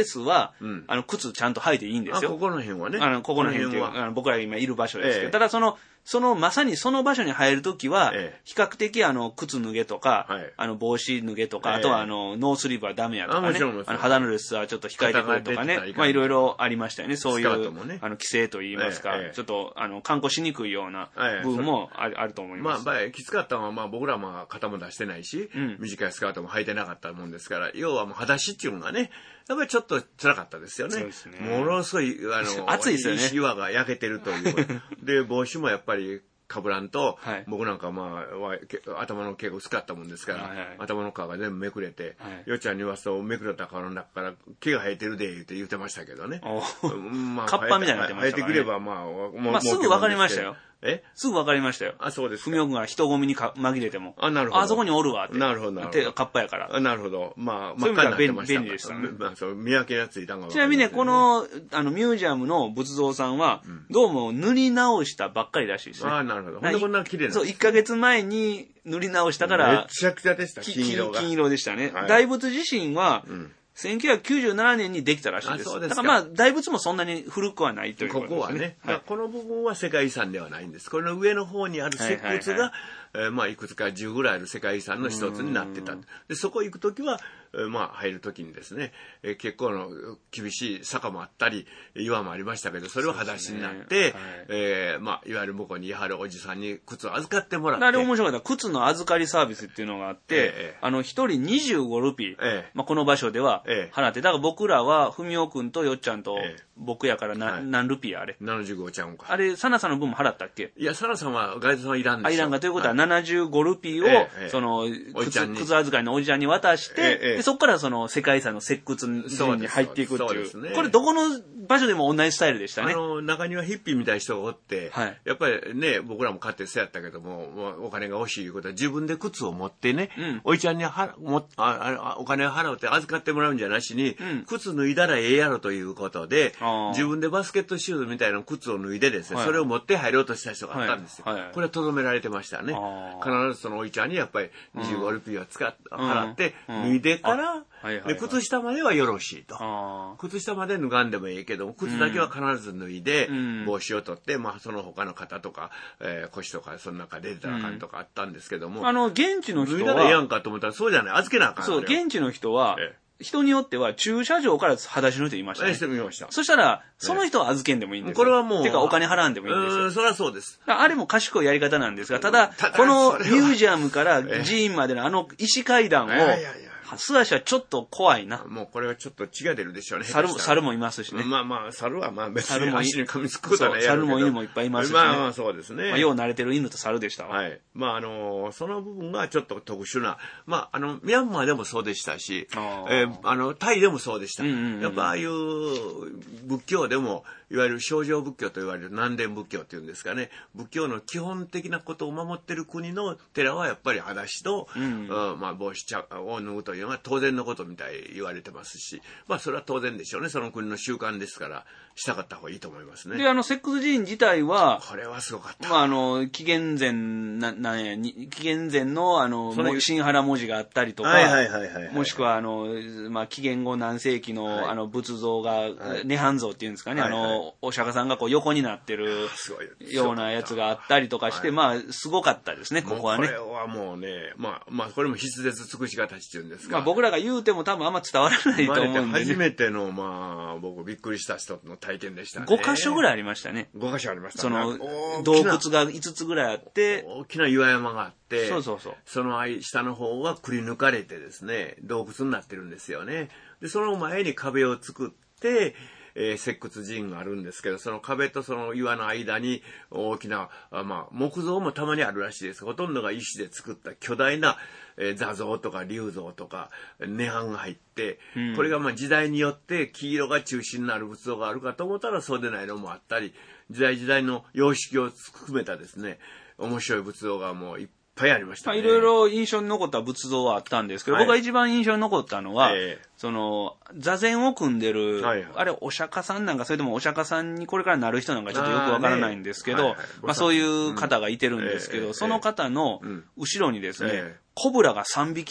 スは、うん、あの、靴ちゃんと履いていいんですよ。 あ、ここの辺はね。 あの、ここの辺っていう、あの僕ら今いる場所ですけど、 ええ、 ただその、その、まさにその場所に入るときは、比較的あの、靴脱げとか、はい、あの、帽子脱げとか、ええ、あとはあの、ノースリーブはダメやとかね、あの肌の露出はちょっと控えてくれとかね、まあいろいろありましたよね、そういう、ね、あの、規制といいますか、ええ、ちょっと、あの、観光しにくいような部分もある、あると思います。 まあ、きつかったのは、まあ僕らはまあ、肩も出してないし、うん、短いスカートも履いてなかったもんですから、要はもう裸足っていうのがね、やっぱりちょっと辛かったですよね。そうですね。ものすごい、あの、 暑いですよね。 石岩が焼けてるという。で、帽子もやっぱり、かぶらんと、はい、僕なんかまあ、頭の毛が薄かったもんですから、はいはい、頭の皮が全部めくれて、はい、よっちゃんに言わすと、めくれた皮の中から毛が生えてるで、言って言ってましたけどね。 まあ、カッパみたいになってましたからね。 生えてくれば、まあ、 もう、まあ、すぐ分かりましたよ。 えすぐ分かりましたよ。 あ、そうです。 ふみおくんが人混みにか紛れても。 あ、なるほど。 あそこにおるわって。 なるほど、なるほど。 カッパやから。 あ、なるほど。まあ、 そういう意味では便利でしたね。 まあ、そう、見分けがついたんが、 ね。ちなみにね、この、あの、ミュージアムの仏像さんは、うん、どうも塗り直したばっかりらしいですね。 あ、なるほど。ほんでこんな綺麗な。 そう、いっかげつまえに塗り直したから。 めちゃくちゃでした、金色が。 金色でしたね。はい、大仏自身は、うんせんきゅうひゃくきゅうじゅうななねんにできたらしいです。 あ、そうですか。 だからまあ、大仏もそんなに古くはないということですね。 ここはね。はい、この部分は世界遺産ではないんです。この上の方にある石窟が、はいはいはいえー、まあ、いくつかじゅうぐらいある世界遺産の一つになってた。で、そこ行くときは、えー、まあ、入るときにですね、えー、結構の厳しい坂もあったり、岩もありましたけど、それを裸足になって、ねはいえー、まあ、いわゆる向こうにいはるおじさんに靴を預かってもらって。 あれ面白かった。靴の預かりサービスっていうのがあって、えー、あの、一人にじゅうごルピー、えー、まあ、この場所では払って、だから僕らは、ふみおくんとよっちゃんと、僕やからな、はい、何ルピーあれ ?ななじゅうご ちゃうんか。あれ、サナさんの分も払ったっけ？ いや、サナさんはガイドさんはいらんですよ。 あ、いらんかということは、ななじゅうごルピーを、ええ、その、靴、靴預かりのおじちゃんに渡して、ええ、でそこからその世界遺産の石窟寺に入っていくっていう。ね、これどこの場所でも同じスタイルでしたね。 あの、中にはヒッピーみたいな人がおって、はい、やっぱりね、僕らも買ってそうやったけども、お金が欲しいいうことは自分で靴を持ってね、うん、おじちゃんにはもああお金を払うって預かってもらうんじゃなしに、うん、靴脱いだらええやろということで、自分でバスケットシューズみたいな靴を脱いでですね、はい、それを持って入ろうとした人があったんですよ。はいはい、これは留められてましたね。必ずそのおじちゃんにやっぱりにじゅうごルピーは使っ、うん、払って、脱いでから、はいはいはい、で靴下まではよろしいと。靴下まで脱がんでもいいけども、靴だけは必ず脱いで、うん、帽子を取って、まあその他の肩とか、えー、腰とかその中で出たらあかんとかあったんですけども。 うん、あの、現地の人は。 脱いだらええやんかと思ったらそうじゃない。預けなあかん。 そう、現地の人は、ええ人によっては駐車場から裸足の人いましたね。 してみました。 そしたら、その人は預けんでもいいんですよ。 これはもう。 てかお金払わんでもいいんですよ。 うん、そりゃそうです。 あれも賢いやり方なんですが、ただ、このミュージアムから寺院までのあの石階段を、素足はちょっと怖いな。 もうこれはちょっと血が出るでしょうね。 猿も、猿もいますしね。 まあまあ、猿はまあ別に足に噛みつくことはないやろうけど。猿も犬もいっぱいいますしね。 まあまあそうですね。 まあ、よう慣れてる犬と猿でしたわ。 はい。まああの、その部分がちょっと特殊な、まああの、ミャンマーでもそうでしたし、えー、あの、タイでもそうでした。うんうんうん、やっぱああいう仏教でも、いわゆる清浄仏教と言われる南伝仏教っていうんですかね、仏教の基本的なことを守っている国の寺はやっぱり裸足と、うんうん、まあ帽子を脱ぐというのは当然のことみたいに言われてますし、まあそれは当然でしょうね。その国の習慣ですから、したかった方がいいと思いますね。 で、あの、石窟寺院自体は、 これはすごかった。 まああの、紀元前、な、なんや、紀元前のあの、新原文字があったりとか、もしくはあの、まあ紀元後何世紀の、はい、あの仏像が、はい、涅槃像っていうんですかね、はいはい、あの、お釈迦さんがこう横になってるようなやつがあったりとかして、まあ、すごかったですね、ここはね。 これはもうね、まあ、まあ、これも筆舌尽くし形っていうんですか。 まあ、僕らが言うても多分あんま伝わらないと思うんで、ね。 初めての、まあ、僕びっくりした人の体験でしたね。 ご箇所ぐらいありましたね。 ご箇所ありましたね。 その、洞窟がいつつぐらいあって、 大きな岩山があって、 そうそうそう。 その下の方はくり抜かれてですね、洞窟になってるんですよね。で、その前に壁を作って、えー、石窟寺院があるんですけど、その壁とその岩の間に大きな、あまあ、木造もたまにあるらしいです。ほとんどが石で作った巨大な、えー、座像とか龍像とか涅槃が入って、うん、これがまあ時代によって黄色が中心になる仏像があるかと思ったらそうでないのもあったり、時代時代の様式を含めたですね、面白い仏像がもういっぱいいっぱいありましたね。 いろいろ印象に残った仏像はあったんですけど、はい、僕が一番印象に残ったのは、えー、その、座禅を組んでる、はいはい、あれ、お釈迦さんなんか、それともお釈迦さんにこれからなる人なんかちょっとよくわからないんですけど、ねはいはい、まあそういう方がいてるんですけど、うんえー、その方の後ろにですね、えー、コブラがさんびき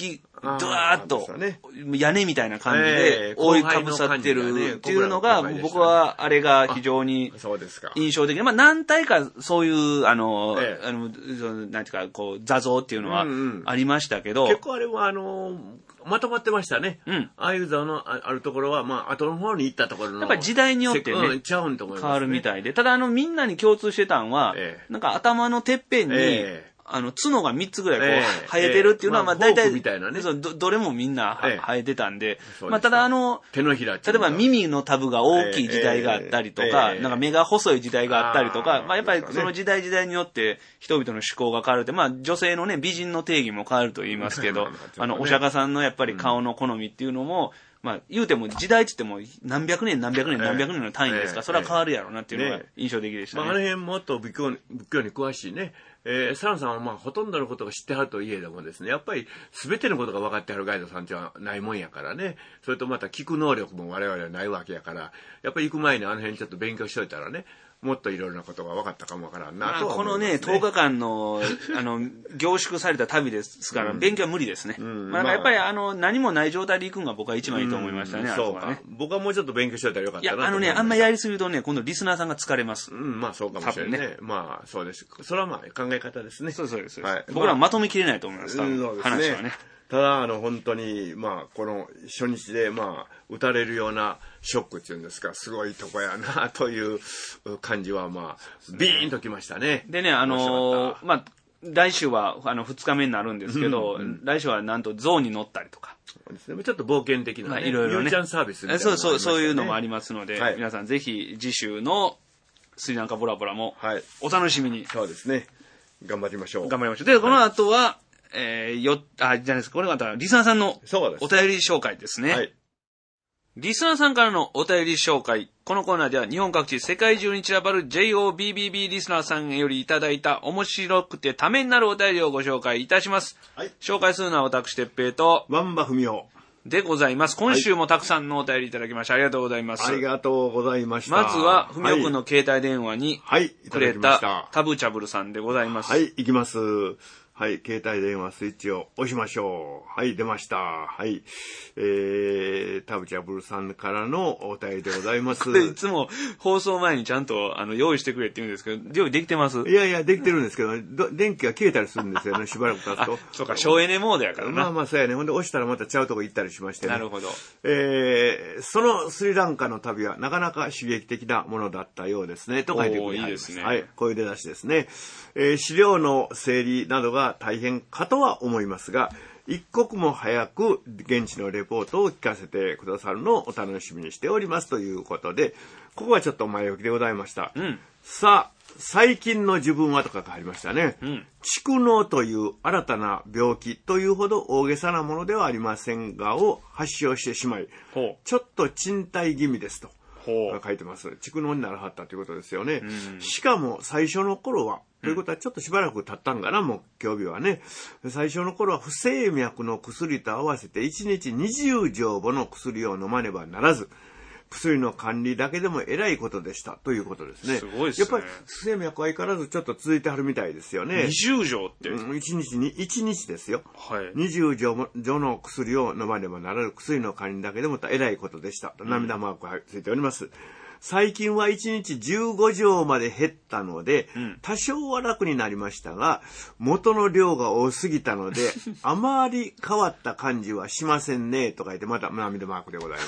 ドワーッと屋根みたいな感じで覆いかぶさってるっていうのが、僕はあれが非常に印象的で、まあ何体かそういう、あの、あの、なんていうか、こう、座像っていうのはありましたけど。 結構あれは、あの、まとまってましたね。うん。ああいう座のあるところは、まあ、後の方に行ったところの。 やっぱり時代によってね、うん、ちゃうんと思いますね、変わるみたいで。ただ、あの、みんなに共通してたんは、ええ、なんか頭のてっぺんに、ええ、あの、角がみっつぐらいこう、えー、生えてるっていうのは、まあ、大体、みたいなね、ど、どれもみんな、えー、生えてたんで、まあ、ただあの、 手のひら例えば耳のタブが大きい時代があったりとか、えー、なんか目が細い時代があったりとか、まあ、やっぱりその時代時代によって人々の趣向が変わるって、まあ、女性のね、美人の定義も変わると言いますけど、あの、お釈迦さんのやっぱり顔の好みっていうのも、まあ、言うても時代って言っても何百年何百年何百年の単位ですから、それは変わるやろうなっていうのが印象的でしたね。 まあ、あの辺もっと仏教に、仏教に詳しいね、えー、サランさんはまあほとんどのことを知ってはるといえどもですね、やっぱり全てのことが分かってはるガイドさんってはないもんやからね、それとまた聞く能力も我々はないわけやから、やっぱり行く前にあの辺ちょっと勉強しといたらね、もっといろいろなことが分かったかもわからんなとは思いますね。 まあ、このね、とおかかんの、あの、凝縮された旅ですから、うん、勉強は無理ですね。うん、まあ、やっぱりあの、何もない状態で行くのが僕は一番いいと思いましたね、うん、 そうか、ね。僕はもうちょっと勉強しといたらよかったなといや、あのね、あんまりやりすぎるとね、今度リスナーさんが疲れます。 うん、まあそうかもしれないね。ねまあそうです。それはまあ考え方ですね。 そうそうです。はい、僕らはまとめきれないと思います、多分、うん、話はね。 ただ、あの、本当に、まあ、この初日で、まあ、打たれるようなショックっていうんですか、すごいとこやな、という感じは、まあ、ビーンときましたね。 でね、あのー、まあ、来週は、あの、二日目になるんですけど、うんうん、来週はなんと象に乗ったりとか。 そうですね。ちょっと冒険的なね、まあ、 いろいろね。 ゆうちゃんサービスみたいな、ね。 そうそう、そういうのもありますので、はい、皆さんぜひ、次週のスリランカボラボラも、お楽しみに、はい。 そうですね。頑張りましょう。 頑張りましょう。で、この後は、はいえー、よ、あ、じゃないですか。これまた、リスナーさんのお便り紹介ですね。はい。リスナーさんからのお便り紹介。このコーナーでは日本各地、世界中に散らばる ジェイオービービービー リスナーさんよりいただいた面白くてためになるお便りをご紹介いたします。はい。紹介するのは私、哲平と、 ワンバフミオでございます。今週もたくさんのお便りいただきまして、ありがとうございます。 ありがとうございました。 まずは、ふみおくんの携帯電話にくれたタブチャブルさんでございます。 はい、いきます。はい、携帯電話スイッチを押しましょう。はい、出ました。はい。えー、タブチャブルさんからのお便りでございます。これいつも放送前にちゃんとあの用意してくれって言うんですけど、用意できてます？ いやいや、できてるんですけど、電気が消えたりするんですよね、しばらく経つと。 そうか、省エネモードやからな。 まあまあそうやね。ほんで押したらまたちゃうとこ行ったりしましてね。 なるほど。 えー、そのスリランカの旅はなかなか刺激的なものだったようですね、と書いてくれてあります。いいですね。はい、こういう出だしですね。えー、資料の整理などが大変かとは思いますが、一刻も早く現地のレポートを聞かせてくださるのをお楽しみにしておりますということで、ここはちょっと前置きでございました。うん、さあ、最近の自分はとかありましたね。うん、蓄膿という新たな病気というほど大げさなものではありませんがを発症してしまい、ちょっと賃貸気味ですと。書いてます。蓄膿にならはったということですよね。うん、しかも最初の頃は、ということはちょっとしばらく経ったんかな、もう今日日はね。最初の頃は不整脈の薬と合わせていちにちにじゅうじょうぼの薬を飲まねばならず、薬の管理だけでも偉いことでしたということですね。 すごいですね。 やっぱり不整脈は相変わらずちょっと続いてはるみたいですよね。 にじゅうじょうって、 うん、いちにちにいちにちですよ。はい。にじゅうじょうの薬を飲まねばならぬ薬の管理だけでも偉いことでしたと、涙マークがついております。最近はいちにちじゅうごじょうまで減ったので、うん、多少は楽になりましたが、元の量が多すぎたので、あまり変わった感じはしませんね、と書いて、また涙マークでございます。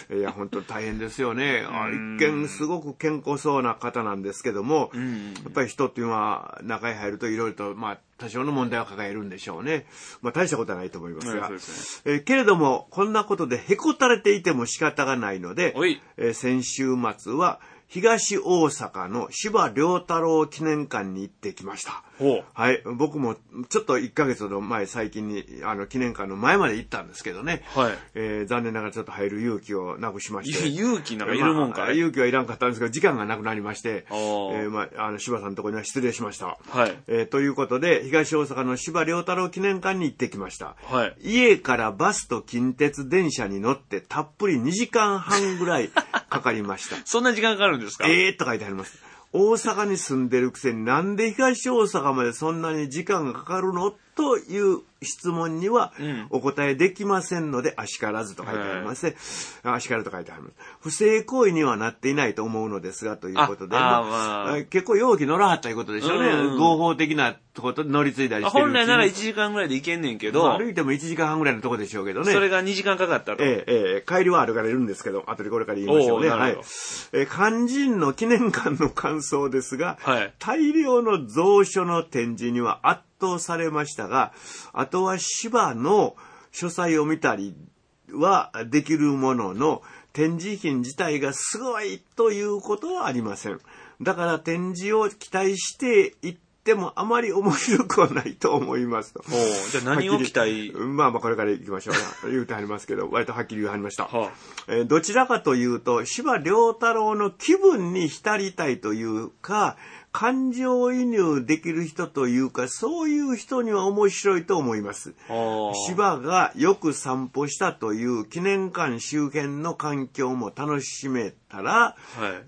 いや、本当大変ですよね。一見すごく健康そうな方なんですけども、やっぱり人っていうのは中に入るといろいろと、まあ、多少の問題を抱えるんでしょうね。まあ大したことはないと思いますが。ねえー、けれども、こんなことでへこたれていても仕方がないので、えー、先週末は東大阪の司馬遼太郎記念館に行ってきました。はい。僕もちょっといっかげつの前、最近にあの記念館の前まで行ったんですけどね。はい。えー、残念ながらちょっと入る勇気をなくしまして。 勇気なんかいるもんか、まあ、 勇気はいらんかったんですが、時間がなくなりまして、えー、まあ、あの、司馬さんのところには失礼しました。はい。えー、ということで、東大阪の司馬遼太郎記念館に行ってきました。はい。家からバスと近鉄電車に乗ってたっぷりにじかんはんぐらいかかりました。 そんな時間かかるんですか？ えーと書いてあります。大阪に住んでるくせになんで東大阪までそんなに時間がかかるのとという質問にはお答えできませんので、あしからずと書いてありますね。あしからと書いてあります。不正行為にはなっていないと思うのですが、ということで、まあまあ、結構容器乗らはったということでしょうね。うんうん、合法的なこと乗り継いだりしてる。 本来ならいちじかんぐらいで行けんねんけど、まあ、 歩いてもいちじかんはんぐらいのとこでしょうけどね。 それがにじかんかかったと。 ええええ、帰りは歩かれるんですけど、後でこれから言いましょうね。はい。え肝心の記念館の感想ですが、はい、大量の蔵書の展示には圧倒されましたが、あとは芝の書斎を見たりはできるものの、展示品自体がすごいということはありません。だから展示を期待していってもあまり面白くはないと思いますと。 じゃあ何を期待？ まあまあこれから行きましょう。言うてはりますけど、割とはっきり言わはりました。はあえー、どちらかというと、司馬遼太郎の気分に浸りたいというか、感情移入できる人というか、そういう人には面白いと思います。司馬がよく散歩したという記念館周辺の環境も楽しめたら、はい、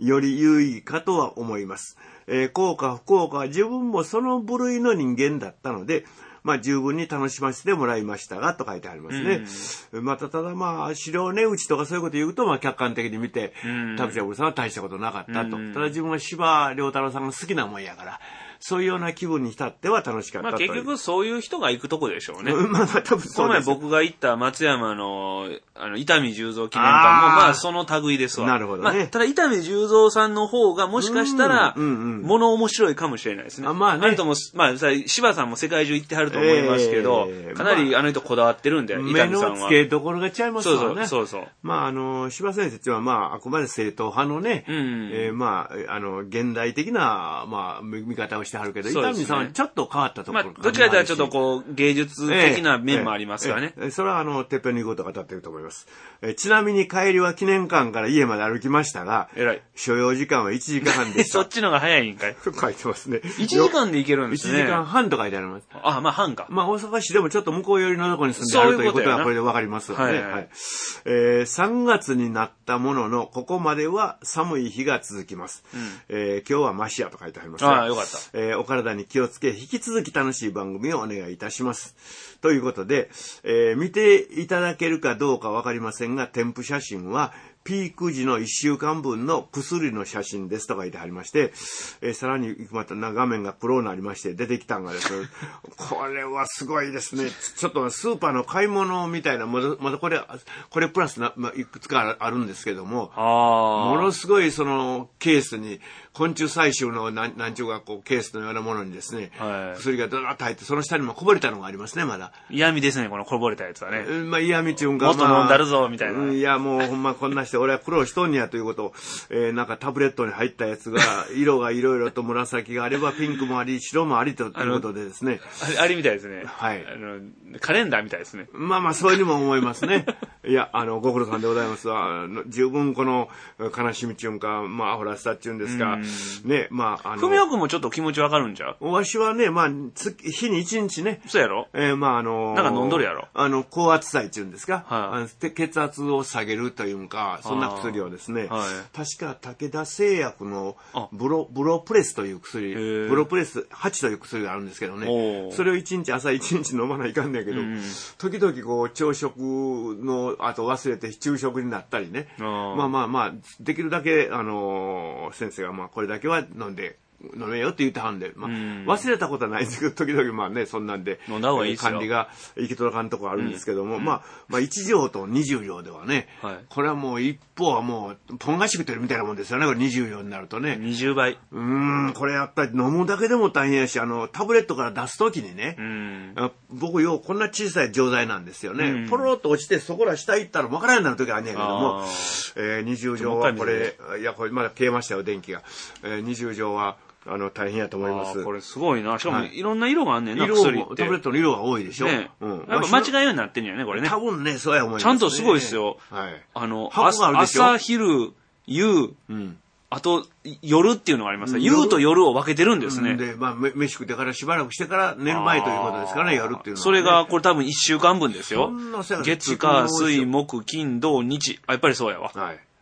より有意義かとは思います。えー、幸か不幸かは自分もその部類の人間だったので、まあ十分に楽しませてもらいましたがと書いてありますね。うん、またただまあ資料値打ちとかそういうこと言うとまあ客観的に見て、田淵藪さんは大したことなかったと。ただ自分は司馬遼太郎さんが好きなもんやから。そういうような気分に浸っては楽しかったと。 まあ結局そういう人が行くとこでしょうね。 まあまあ多分そうです。 この前僕が行った松山の、あの、伊丹十三記念館もまあその類ですわ。 なるほどね。 まあ、ただ伊丹十三さんの方がもしかしたら、物面白いかもしれないですね。あまあね。あれとも、まあ、柴さんも世界中行ってはると思いますけど、えー、かなりあの人こだわってるんで、伊丹さんは。 目の付けどころが違いますからね。 そうそう、そうそう。 まああの、柴先生はまああくまで正統派のね、うん、えー、まあ、あの、現代的な、まあ、見方をしてはるけど、伊丹さんはちょっと変わったところ、 まあ、どちらかというとちょっとこう、芸術的な面もありますからね。 えーえーえー、それはあの、てっぺんに行くことが当たっていると思います。えー、ちなみに帰りは記念館から家まで歩きましたが、 えらい。 所要時間はいちじかんはんでした。 そっちのが早いんかい書いてますね。 いちじかんで行けるんですね。 いちじかんはんと書いてあります。 あ、まあ半か。 まあ大阪市でもちょっと向こう寄りのところに住んであるということはこれでわかりますよね。はいはいはい、えー、さんがつになったものの、ここまでは寒い日が続きます。うん、えー、今日はマシアと書いてあります、ね。 ああ、よかった。 えー、お体に気をつけ、引き続き楽しい番組をお願いいたします。ということで、えー、見ていただけるかどうかわかりませんが、添付写真は、ピーク時のいっしゅうかんぶんの薬の写真ですとか言ってありまして、えー、さらにまた画面が黒になりまして出てきたのがですね、これはすごいですね。ちょっとスーパーの買い物みたいな、まだ、まだこれ、これプラスな、まあ、いくつかあるんですけども、ものすごいそのケースに、昆虫採集のなん、なんちゅうかこうケースのようなものにですね、はい、薬がドラッと入って、その下にもこぼれたのがありますね、まだ。 嫌味ですね、このこぼれたやつはね。 まあ嫌味ちゅうんか、 もっと飲んだるぞ、みたいな。 いや、もうほんまこんなして、俺は苦労しとんやということを、えー、なんかタブレットに入ったやつが、色がいろいろと紫があれば、ピンクもあり、白もありということでですね。 あれ、あれみたいですね。 はい。 あの、カレンダーみたいですね。 まあまあ、そういうにも思いますね。いや、あの、ご苦労さんでございますわ。十分この、悲しみちゅうんか、まあ、アホらスタっちゅうんですか、ね、まあ、あの。 ふみおくんもちょっと気持ちわかるんじゃう？ わしはね、まあ、日に一日ね。 そうやろ？ えー、まあ、あのー、 なんか飲んどるやろ？ あの、高圧剤っていうんですか、 はい、 血圧を下げるというか、そんな薬をですね、はい、確か武田製薬のブロ、ブロプレスという薬、ブロプレスはちという薬があるんですけどね、それを一日、朝一日飲まないかんねんけど、うん、時々こう、朝食の後忘れて昼食になったりね、まあまあまあ、できるだけ、あのー、先生がまあ、これだけは飲んで、飲めよって言ってはんで、まあ、忘れたことはないんですけど、時々まあね、そんなんで、 飲んだ方がいいですよ。 管理が行き届かんとこあるんですけども、うん、まあ、まあ、いち錠とにじゅう錠ではね、はい、これはもう一方はもう、ポン菓子食ってるみたいなもんですよね、これにじゅう錠になるとね。 にじゅうばい。 うーん、これやったら飲むだけでも大変やし、あの、タブレットから出すときにね、うん、僕ようこんな小さい錠剤なんですよね。うん、ポロロっと落ちてそこら下行ったら分からんようになるときあるんやけども、えー、にじゅう錠はこれ、いや、これまだ消えましたよ、電気が。えー、にじゅう錠は、あの、大変やと思います。 これすごいな。しかも、いろんな色があんねんな、薬って。 タブレットの色が多いでしょ。ね。 うん。やっぱ間違いようになってんやね、これね。 多分ね、そうや思います、ね。 ちゃんとすごいですよ。はい。あの、朝、昼、夕、うん。あと、夜っていうのがあります。夕と夜を分けてるんですね。 で、まあ、飯食ってからしばらくしてから寝る前ということですからね、夜っていうのは、ね。 それが、これ多分いっしゅうかんぶんですよ。月、火、水、木、金、土、日。あ、やっぱりそうやわ。はい。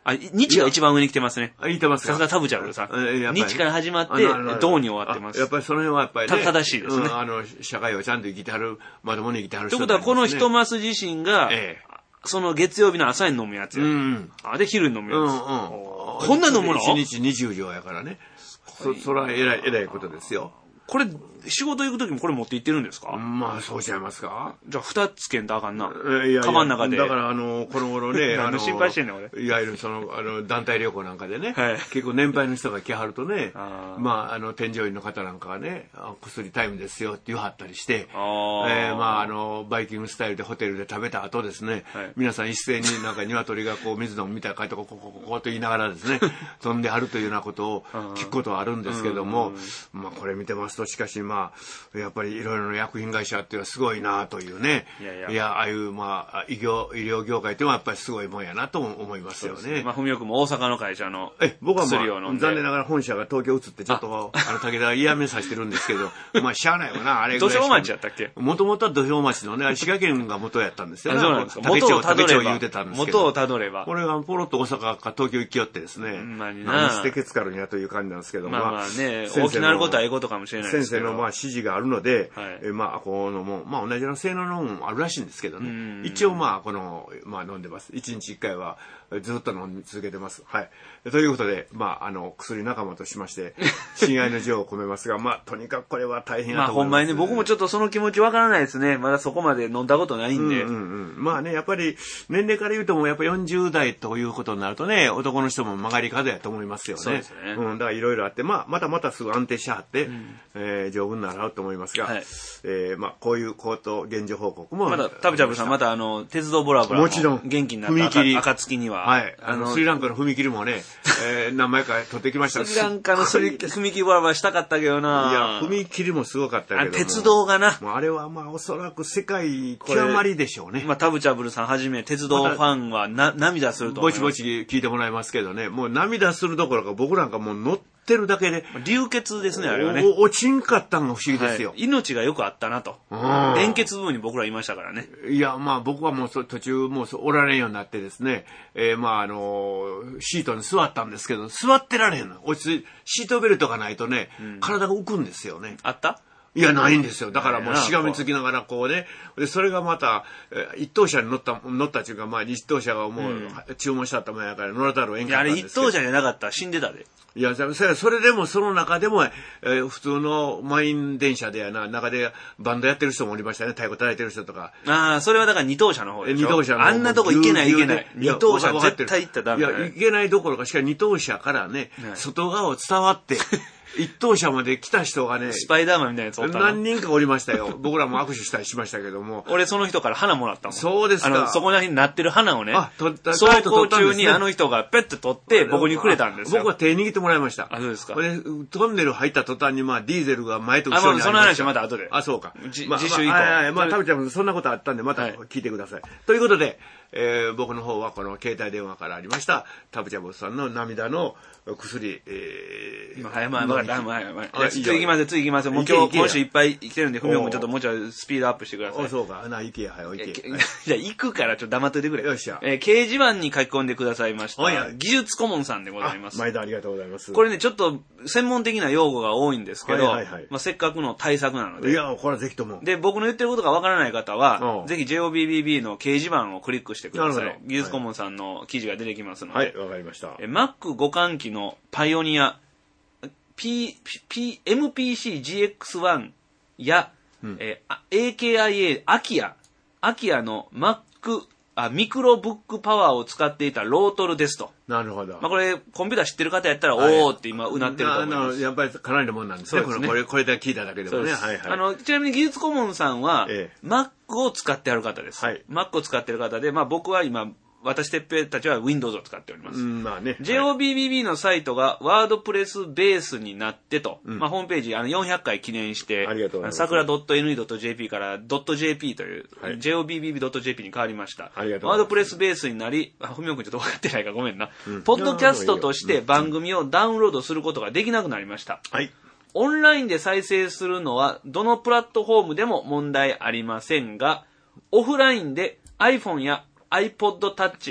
あ、日が一番上に来てますね。 あ、言ってますか。 さすがタブチャブルさん。日から始まって、銅に終わってます。 やっぱりその辺はやっぱりね。 正しいですね。 うん、あの、社会をちゃんと生きてはる、まともに生きてはる人、 ね。ということは、この一マス自身が、ええ、その月曜日の朝に飲むやつや。うん、あで、昼に飲むやつ。うんうん、こんな飲むの？ いちにちにじゅうりょうやからね。そ、それは偉い、偉いことですよ。 これ、仕事行くときもこれ持って行ってるんですか？ まあ、そうちゃいますか。 じゃあ、二つけんとあかんな。 いやいや、 カバンの中で。 だから、あの、この頃ね、 あの、心配してんねん、俺。 いわゆる、その、あの、団体旅行なんかでね、はい、結構年配の人が来はるとね、あまあ、あの、添乗員の方なんかはね、薬タイムですよって言わはったりして、あえー、まあ、あの、バイキングスタイルでホテルで食べた後ですね、はい、皆さん一斉になんか鶏がこう、水飲むみたいな感じで、ここ、ここ、ここと言いながらですね、飛んではるというようなことを聞くことはあるんですけども、まあ、これ見てますと、しかし、まあ、やっぱりいろいろな薬品会社っていうのはすごいなというね。いやいや、いやああいうまあ医療医療業界っていうのはやっぱりすごいもんやなと思いますよね。ねまあ文雄君も大阪の会社の僕はまあ残念ながら本社が東京移ってちょっとあの武田嫌めさせてるんですけど、まあしゃあないわなあれぐらい。 土俵町やったっけ？ もともとは土俵町のね滋賀県が元やったんですよね。 そうなんですか。元をたどれば。 言うてたんですけど元をたどれば。 これがポロッと大阪か東京行きよってですね。 まあにな。何してケツカルにやという感じなんですけどまあまあね大きなることはええことかもしれないですけど。 先生のまあ指示があるので。はい、えまあこのもまあ同じような性能のもあるらしいんですけどね。一応まあこのまあ飲んでます。一日一回はずっと飲み続けてます。はい。ということでまああの薬仲間としまして親愛の情を込めますが、まあとにかくこれは大変だと思います。 まあほんまにね僕もちょっとその気持ちわからないですね。まだそこまで飲んだことないんで。 うんうんうん、まあねやっぱり年齢から言うともやっぱよんじゅうだいということになるとね男の人も曲がり角やと思いますよね。 そうですね。 うんだからいろいろあってまあまたまたすぐ安定しはって、うんえー、丈夫になると思いますが。はいえー、まあこういうこと現状報告もまだタブチャブルさんまたあの鉄道ボラボラもちろん元気になった暁にははいあのスリランカの踏切もね、えー、何枚か取ってきました。 スリランカの踏切ボラボラしたかったけどないや踏切もすごかったけども鉄道がなもうあれはまあおそらく世界極まりでしょうね。 まあタブチャブルさんはじめ鉄道ファンはな、ま、涙すると思います。 ぼちぼち聞いてもらいますけどねもう涙するどころか僕なんかもう乗っててるだけで流血ですねあれはね落ちんかったのが不思議ですよ、 はい、命がよくあったなと連結部分に僕らいましたからね。 いやまあ僕はもう途中もうおられんようになってですね、えー、まああのシートに座ったんですけど座ってられへんの落ち着いシートベルトがないとね、うん、体が浮くんですよね。 あったいや、ないんですよ。だからもうしがみつきながらこうね。で、それがまた、一等車に乗った、乗ったっていうか、まあ一等車がもう注文したったもんやから乗らざるをえんかったんですけど。 いや、あれ一等車じゃなかったら死んでたで。 いや、それでもその中でも、えー、普通の満員電車でやな、中でバンドやってる人もおりましたね。太鼓叩いてる人とか。 ああ、それはだから二等車の方でしょ。 二等車の方。 あんなとこ行けない行けない。二等車絶対行ったらダメだ、ね。 いや、行けないどころか、しかし二等車からね、はい、外側を伝わって、一等車まで来た人がね、 スパイダーマンみたいなやつおったの何人かおりましたよ。僕らも握手したりしましたけども。 俺その人から花もらったもん。 そうですか。 あの、そこら辺になってる花をね、あ、取った、走行中にあの人がペッて取って僕にくれたんですよ。 僕は手握ってもらいました。 あ、そうですか。 これ、トンネル入った途端にまあディーゼルが前と後ろにありました。 あ、まあ、その話はまた後で。 あ、そうか。 じ、 まあ、 次週以降。 まあ、まあ、食べちゃうそんなことあったんでまた聞いてください。はい、ということで、えー、僕の方はこの携帯電話からありましたタブチャブさんの涙の薬、えー、はいまあまあまあまあまあ次行きますよ次行きますよもう今日今週いっぱい来てるんでふみおもちょっともうちょいスピードアップしてください。 あそうかな行けやはい行け。 じゃあ行くからちょっと黙っといてくれ。 よっしゃ。 えー、掲示板に書き込んでくださいました技術顧問さんでございます。 毎度ありがとうございます。 これねちょっと専門的な用語が多いんですけど、はいはいはい、まあせっかくの対策なので。 いやこれはぜひとも。 で僕の言ってることがわからない方はぜひ ジェイオービービービー の掲示板をクリックしてください。技術顧問さんの記事が出てきますので。 はい、わかりました。 え Mac 互換機のパイオニア、P、P、エムピーシージーエックスワン や、うんえー、エーケーアイエー、アキア、アキアの Mac、あ、ミクロブックパワーを使っていたロートルですと。 なるほど。 まあこれ、コンピューター知ってる方やったら、はい、おーって今、うなってると思います。 やっぱりかなりのもんなんですね。そうですね。これ、これで聞いただけでもね。はいはい。 あの、ちなみに技術顧問さんは、ええ、Mac を使ってある方です。はい。Mac を使ってる方で、まあ僕は今、私てっぺいたちは Windows を使っております。 うん、まあね。 ジェイオービービービー のサイトがワードプレスベースになってと、うん、まあホームページあのよんひゃっかい記念して、 ありがとうございます。 さくら ドットエヌイードットジェーピー から .jp という、はい、ジェイオービービービードットジェーピー に変わりました。 ありがとうございます。 ワードプレスベースになり、あ、ふみおくんちょっと分かってないからごめんな。うん、ポッドキャストとして番組をダウンロードすることができなくなりました。 はい。 オンラインで再生するのはどのプラットフォームでも問題ありませんが、オフラインで iPhone や iPod Touch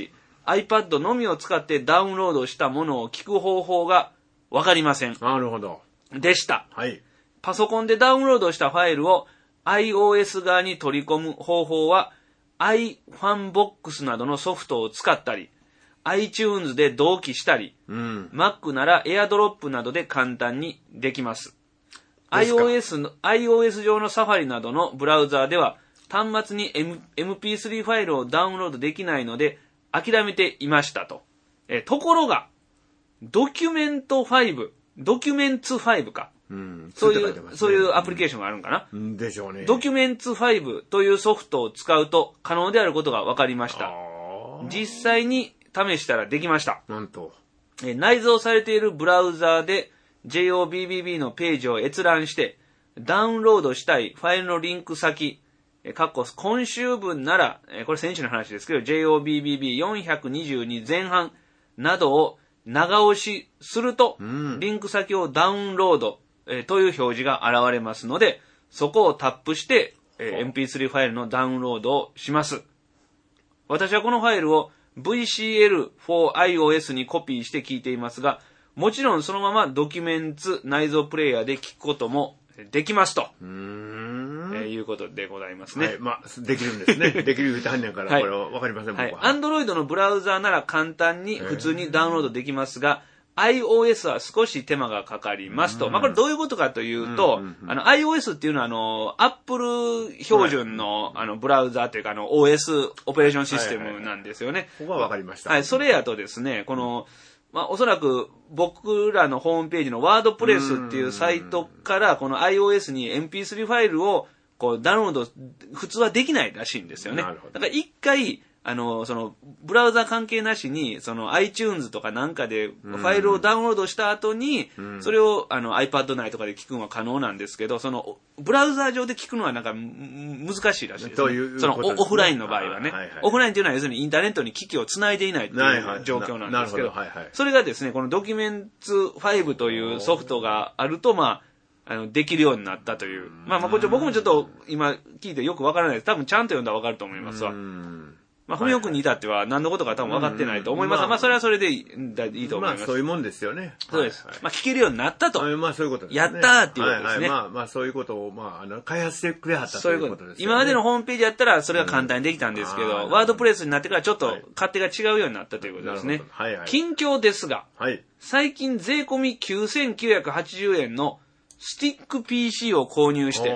iPad のみを使ってダウンロードしたものを聞く方法がわかりません。 なるほど。 でした。 はい。 パソコンでダウンロードしたファイルを iOS 側に取り込む方法は iFunbox などのソフトを使ったり、iTunes で同期したり、うん、Mac なら AirDrop などで簡単にできます。iOS の、iOS 上のサファリなどのブラウザーでは端末に、M、エムピースリー ファイルをダウンロードできないので諦めていましたと。えところが、ドキュメントファイブ、ドキュメンツファイブか。うん、そういう、ね、そういうアプリケーションがあるんかな、 うん、でしょうね。 ドキュメンツファイブというソフトを使うと可能であることが分かりました。実際に試したらできました。 なんと。 え内蔵されているブラウザーで ジェイオービービービー のページを閲覧して、ダウンロードしたいファイルのリンク先、えかっこ今週分なら、えこれ先週の話ですけど、ジェイオービービービーよんひゃくにじゅうに 前半などを長押しすると、うん、リンク先をダウンロード、えー、という表示が現れますので、そこをタップして、えー、エムピースリー ファイルのダウンロードをします。私はこのファイルを ブイシーエル for iOS にコピーして聞いていますが、もちろんそのままドキュメンツ内蔵プレイヤーで聞くこともできますと。うーん、えー、いうことでございますね。 はい、まあ、できるんですね。できる言うてはんねんから、はい、これはわかりません、僕は。 はい。Android のブラウザーなら簡単に普通にダウンロードできますが、iOS は少し手間がかかりますと。まあ、これどういうことかというと、あの、iOS っていうのは、あの、Apple 標準の、あの、ブラウザーというか、あの、オーエス、オペレーションシステムなんですよね。 ここはわかりました。 はい。それやとですね、この、まあ、おそらく僕らのホームページのワードプレスっていうサイトから、この iOS に エムピースリー ファイルを、こう、ダウンロード、普通はできないらしいんですよね。なるほど。だから一回、あの、その、ブラウザ関係なしに、その iTunes とかなんかでファイルをダウンロードした後に、それをあの iPad 内とかで聞くのは可能なんですけど、その、ブラウザ上で聞くのはなんか難しいらしいですね。 という、 そのオフラインの場合はね。はいはい、オフラインっていうのは要するにインターネットに機器をつないでいないという状況なんですけど、はいはい、それがですね、このドキュメンツファイブというソフトがあると、まあ、あの、できるようになったという。まあまあ、これ僕もちょっと今聞いてよくわからないです。多分ちゃんと読んだらわかると思いますわ。まあ、ふみおくんに至っては何のことか多分分かってないと思いますが、まあ、それはそれでいいと思います。 まあ、そういうもんですよね。 そうです。まあ、聞けるようになったと。 まあ、そういうことですね。 やったーっていうことですね。 まあ、まあ、そういうことを、まあ、あの、開発してくれはったということですね。 今までのホームページやったら、それが簡単にできたんですけど、ワードプレスになってからちょっと勝手が違うようになったということですね。はいはい。近況ですが、最近税込みきゅうせんきゅうひゃくはちじゅうえんのスティック ピーシー を購入して、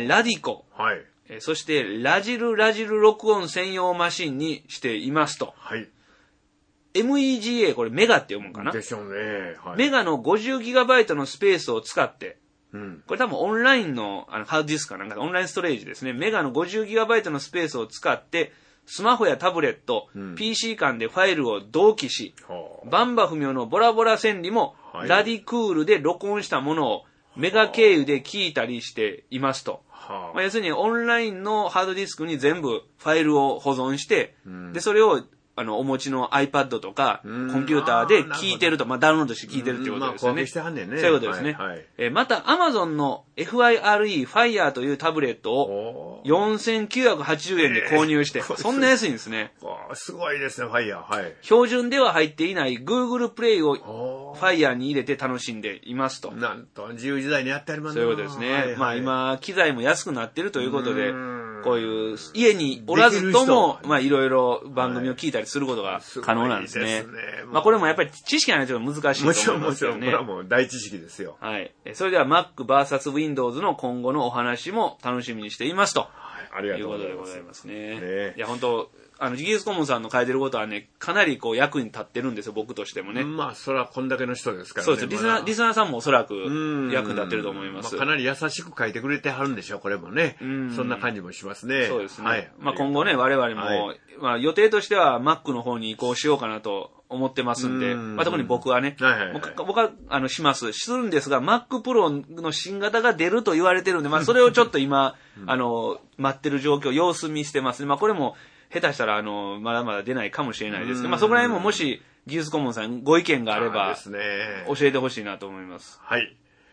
ラディコ。はい。そして、ラジルラジル録音専用マシンにしていますと。はい。エムイージーエー、これメガって読むんかな？ でしょうね。 はい、メガの ごじゅうギガバイト のスペースを使って、うん、これ多分オンラインの、あのハードディスクかなんか、オンラインストレージですね。メガの ごじゅうギガバイト のスペースを使って、スマホやタブレット、うん、ピーシー 間でファイルを同期し、バンバ不明のボラボラ千里も、はい、ラディクールで録音したものをメガ経由で聞いたりしていますと。はあまあ、要するにオンラインのハードディスクに全部ファイルを保存して、うん、でそれをあのお持ちの iPad とかコンピューターで聞いてると、まあ、ダウンロードして聞いてるっていうことですよね。 まあ、ねそういうことですね。はいはい、えまた Amazon の エフアイアールイー Fire というタブレットをよんせんきゅうひゃくはちじゅうえんで購入して、えー、そんな安いんですね。 すごいですね、Fire。はい。 標準では入っていない Google Play を Fire に入れて楽しんでいますと。 なんと自由時代にやってありますね。そういうことですね。はいはい、まあ今機材も安くなってるということで、こういう家におらずともまあいろいろ番組を聞いたりすることが可能なんですね。はい、ですねまあこれもやっぱり知識がないと難しいと思いますよね。 もちろんもちろんこれはもう大知識ですよ。 はい。それでは Mac ブイエス Windows の今後のお話も楽しみにしていますと。はい。 ありがとうございます。 いうことでございますね。ねいや本当あの技術顧問さんの書いてることはねかなりこう役に立ってるんですよ僕としてもね。 まあそれはこんだけの人ですからね。 そうです。リスナーリスナーさんもおそらく役に立ってると思います。 まあ、かなり優しく書いてくれてはるんでしょうこれもね。んそんな感じもしますね。 そうですね。はい。まあ今後ね我々も、はい、まあ予定としては Mac の方に移行しようかなと思ってますんで、んまあ特に僕はね、はいはいはい、僕はあのしますするんですが Mac Pro の新型が出ると言われてるんで、まあそれをちょっと今あの待ってる状況様子見してますね。まあこれも下手したら、あの、まだまだ出ないかもしれないですけど、まあ、そこら辺ももし、技術顧問さんご意見があれば、教えてほしいなと思います。 はい。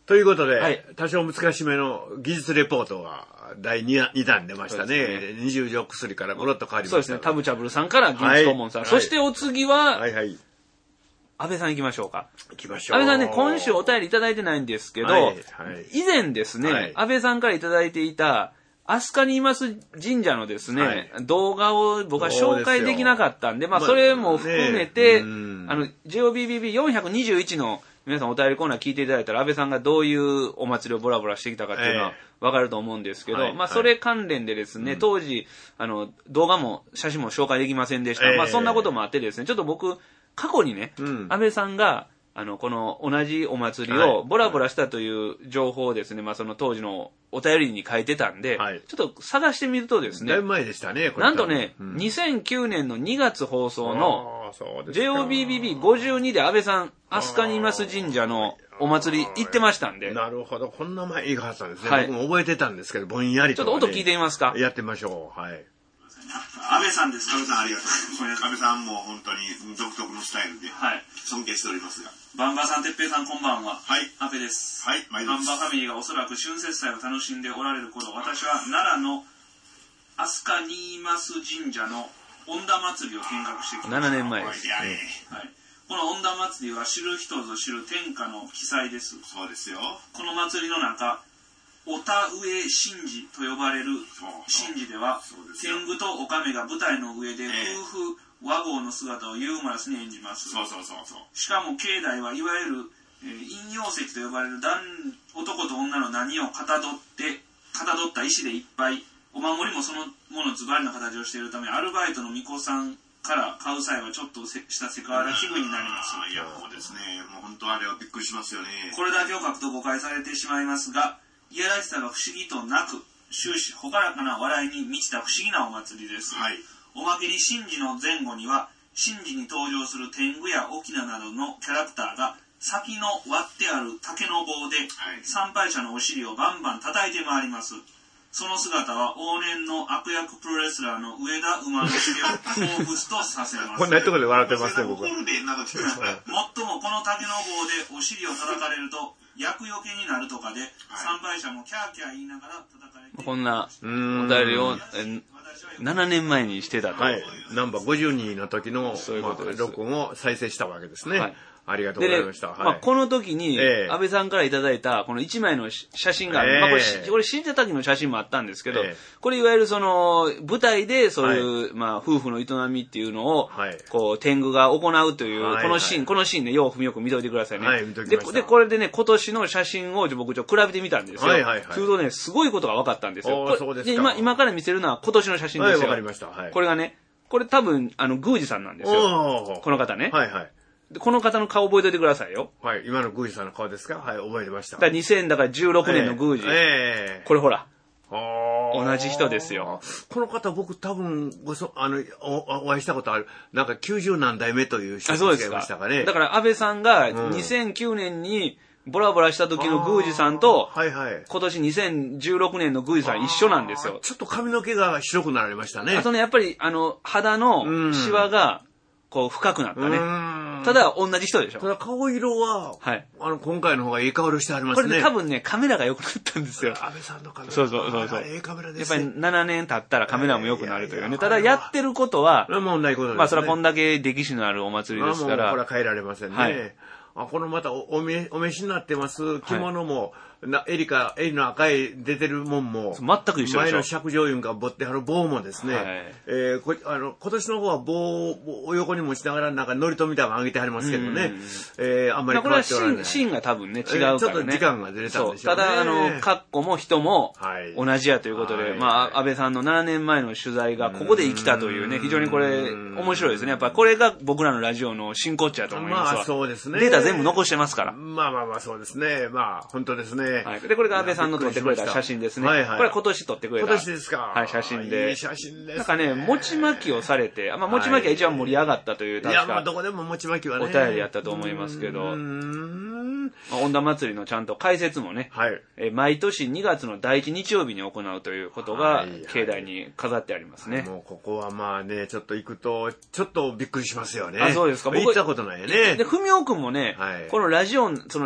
ということで、はい、多少難しめの技術レポートがだい 2, に弾出ましたね。ね二十条薬からゴロッと変わりました。 そうですね。タブチャブルさんから技術顧問さん、はい、そしてお次は、 はいはい、 安倍さん行きましょうか。 行きましょう。 安倍さんね、今週お便りいただいてないんですけど、はいはい、以前ですね、はい、安倍さんからいただいていた、飛鳥にいます神社のですね、はい、動画を僕は紹介できなかったんで、まあそれも含めて、まあね、あの、ジェイオービービービーよんひゃくにじゅういち の皆さんお便りコーナー聞いていただいたら、安倍さんがどういうお祭りをボラボラしてきたかっていうのはわかると思うんですけど、えー、まあそれ関連でですね、はい、当時、あの、動画も写真も紹介できませんでした。えー、まあそんなこともあってですね、ちょっと僕、過去にね、うん、安倍さんが、あの、この同じお祭りをボラボラしたという情報をですね、まあその当時のお便りに書いてたんで、はい、ちょっと探してみるとですね、 だいぶ前でしたね、これなんとね、うん、にせんきゅうねんのにがつ放送の ジェイオービービービーごじゅうに で安倍さん、飛鳥にいます神社のお祭り行ってましたんで。 なるほど、こんな前いいかったんですね。はい、僕も覚えてたんですけど、ぼんやりと、ね。 ちょっと音聞いてみますか。 やってみましょう。はい。 安倍さんです。安倍さんありがとう。安倍さんも本当に独特のスタイルで、はい、尊敬しておりますが。バンバさん、てっぺいさん、こんばんは。はい。安倍です。はい、バンバファミリーがおそらく春節祭を楽しんでおられる頃、私は奈良の飛鳥にいます神社の恩田祭りを見学してきました。 ななねんまえです。 はい。この恩田祭りは知る人ぞ知る天下の奇祭です。そうですよ。この祭りの中、お田植え神事と呼ばれる神事では、天狗とお亀が舞台の上で夫婦和合の姿をユーモラスに演じます。そうそうそうそう。しかも境内はいわゆる、えー、陰陽石と呼ばれる男男と女の何をかたどってかたどった石でいっぱい、お守りもそのものズバリの形をしているため、アルバイトの巫女さんから買う際はちょっとしたセクハラ気分になります。いや、もうですね、もう本当あれはびっくりしますよね。これだけを書くと誤解されてしまいますが、いやらしさが不思議となく、終始朗らかな笑いに満ちた不思議なお祭りです。はい、おまけに神事の前後には、神事に登場する天狗や翁などのキャラクターが、先の割ってある竹の棒で、はい、参拝者のお尻をバンバン叩いて回ります。その姿は往年の悪役プロレスラーの上田馬の尻を彷彿とさせます。 こんなところで笑ってますね、僕は。 もっともこの竹の棒でお尻を叩かれると、厄除けになるとかで、はい、参拝者もキャーキャー言いながら叩かれて、 こんなお便りをななねんまえにしてたと。 はい。ナンバーごじゅうにの時の、そういうことです。まあ、録音を再生したわけですね。はい。ありがとうございました。はい、 まあ、この時に、安倍さんからいただいた、このいちまいの写真がある。えー、まあ、これ、これ死んだ時の写真もあったんですけど、えー、これいわゆるその、舞台でそういう、はい、まあ、夫婦の営みっていうのを、はい、こう、天狗が行うという、はい、このシーン、はい、このシーンね、よくよく見といてくださいね。はい、見ときました。で、でこれでね、今年の写真を僕ちょっと比べてみたんですよ。はいはいはい。するとね、すごいことが分かったんですよ。そうですか。で、今、今から見せるのは今年の写真ですよ。はい、わかりました。はい。これがね、これ多分、あの、宮司さんなんですよ。この方ね。はいはい。この方の顔覚えておいてくださいよ。 はい。今の宮司さんの顔ですか？はい。覚えてました。 だからにせんじゅうろくねんの宮司。ええー。これほら。同じ人ですよ。 この方僕多分ごそあの お, お会いしたことある。なんかきゅうじゅうなんだいめという人がいましたかね。 だから安倍さんがにせんきゅうねんにボラボラした時の宮司さんと、はいはい、今年にせんじゅうろくねんの宮司さん一緒なんですよ。 ちょっと髪の毛が白くなりましたね。 あとね、やっぱりあの肌のシワがこう深くなったね。ただ同じ人でしょ。 ただ顔色は、はい、あの今回の方がいい香りしてありますね。 これね多分ねカメラが良くなったんですよ。 安倍さんのカメラ。 そうそうそうそう。 ええカメラですね。 やっぱりななねん経ったらカメラも良くなるというね。ただやってることは、 問題ことですね。 まあそれはこんだけ歴史のあるお祭りですから。 これは変えられませんね。はい、あこのまた お, お, めお召しになってます着物も、はい、な襟か襟の赤い出てるもんも全く一緒でしょ。 前の尺状いうんかぼってはる棒もですね、はい、えー、こあの今年の方は棒を横に持ちながらなんかノリとみたいなの上げてはりますけどね、えー、あんまり変わっておらない。 これはシーンが多分ね違うからね、 ちょっと時間がずれたんでしょうね。 ただあの格好も人も同じやということで、はい、まあ安倍さんのななねんまえの取材がここで生きたというね、非常にこれ面白いですね。やっぱりこれが僕らのラジオの真骨頂だと思いますわ。 まあそうですね。 データ全部残してますから。 まあまあまあそうですね。まあ本当ですね。 はい、でこれが安倍さんの撮ってくれた写真ですね。はいはい、これ今年撮ってくれた。 今年ですか。 はい、写真で。 いい写真ですね。 なんかね、餅巻きをされて、まあ餅巻きが一番盛り上がったという、 確か。いや、まあどこでも餅巻きはね。 お便りやったと思いますけど。うーん。まあ、恩田祭りのちゃんと解説もね、はい、え毎年にがつのだいいち日曜日に行うということが、はいはい、境内に飾ってありますね。 もうここはまあね、ちょっと行くと、ちょっとびっくりしますよね。 あ、そうですか。 僕行ったことないよね。 で、文雄くんもね、はい、このラジオ、その、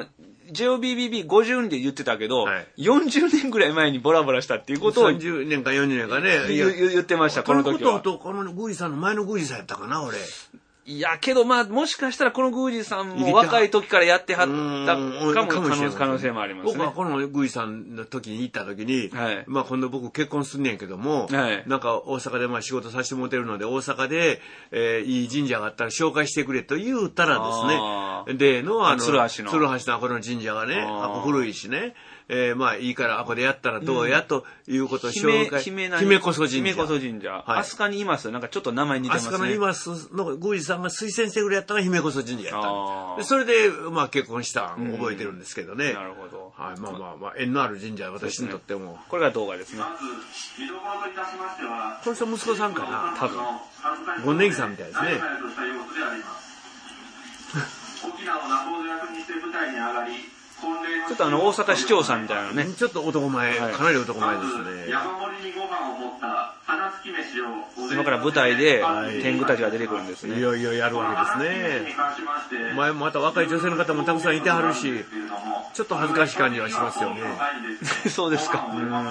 ジェイオービービービーごじゅうにんで言ってたけど、 はい、 よんじゅうねんぐらい前にボラボラしたっていうことを。 さんじゅうねんかよんじゅうねんかね。 言, 言ってました、この時は。 このことと、この宮司さんの前の宮司さんやったかな、俺。 いや、けどまあ、もしかしたらこの宮司さんも若い時からやってはったかも、可能性もありますね。 僕はこの宮司さんの時に行った時に、はい、まあ今度僕結婚すんねんけども、はい、なんか大阪でまあ仕事させてもらってるので、大阪で、えー、いい神社があったら紹介してくれと言うたらですね、での、あの、 鶴橋の。 鶴橋のこの神社がね、あ古いしね、えー、まあいいからあこでやったらどうや、うん、ということを紹介。 姫姫こそ神社。 姫こそ神社。はい、飛鳥にいます。なんかちょっと名前似てますね。 飛鳥にいますの宮司さんが推薦してくれやったのが姫こそ神社やったんで、それでまあ結婚したん覚えてるんですけどね。 うん、なるほど。 はい、まあまあまあ縁のある神社は私にとっても。 ね、これが動画ですね。 この人息子さんかな。 多分。 ゴンネギさんみたいですね。 ちょっとあの大阪市長さんみたいなね。 ちょっと男前、はい、かなり男前ですね。 今から舞台で天狗たちが出てくるんですね。 いよいよやるわけですね。前もまた若い女性の方もたくさんいてはるし、ちょっと恥ずかしい感じはしますよね。 そうですか。うん、ま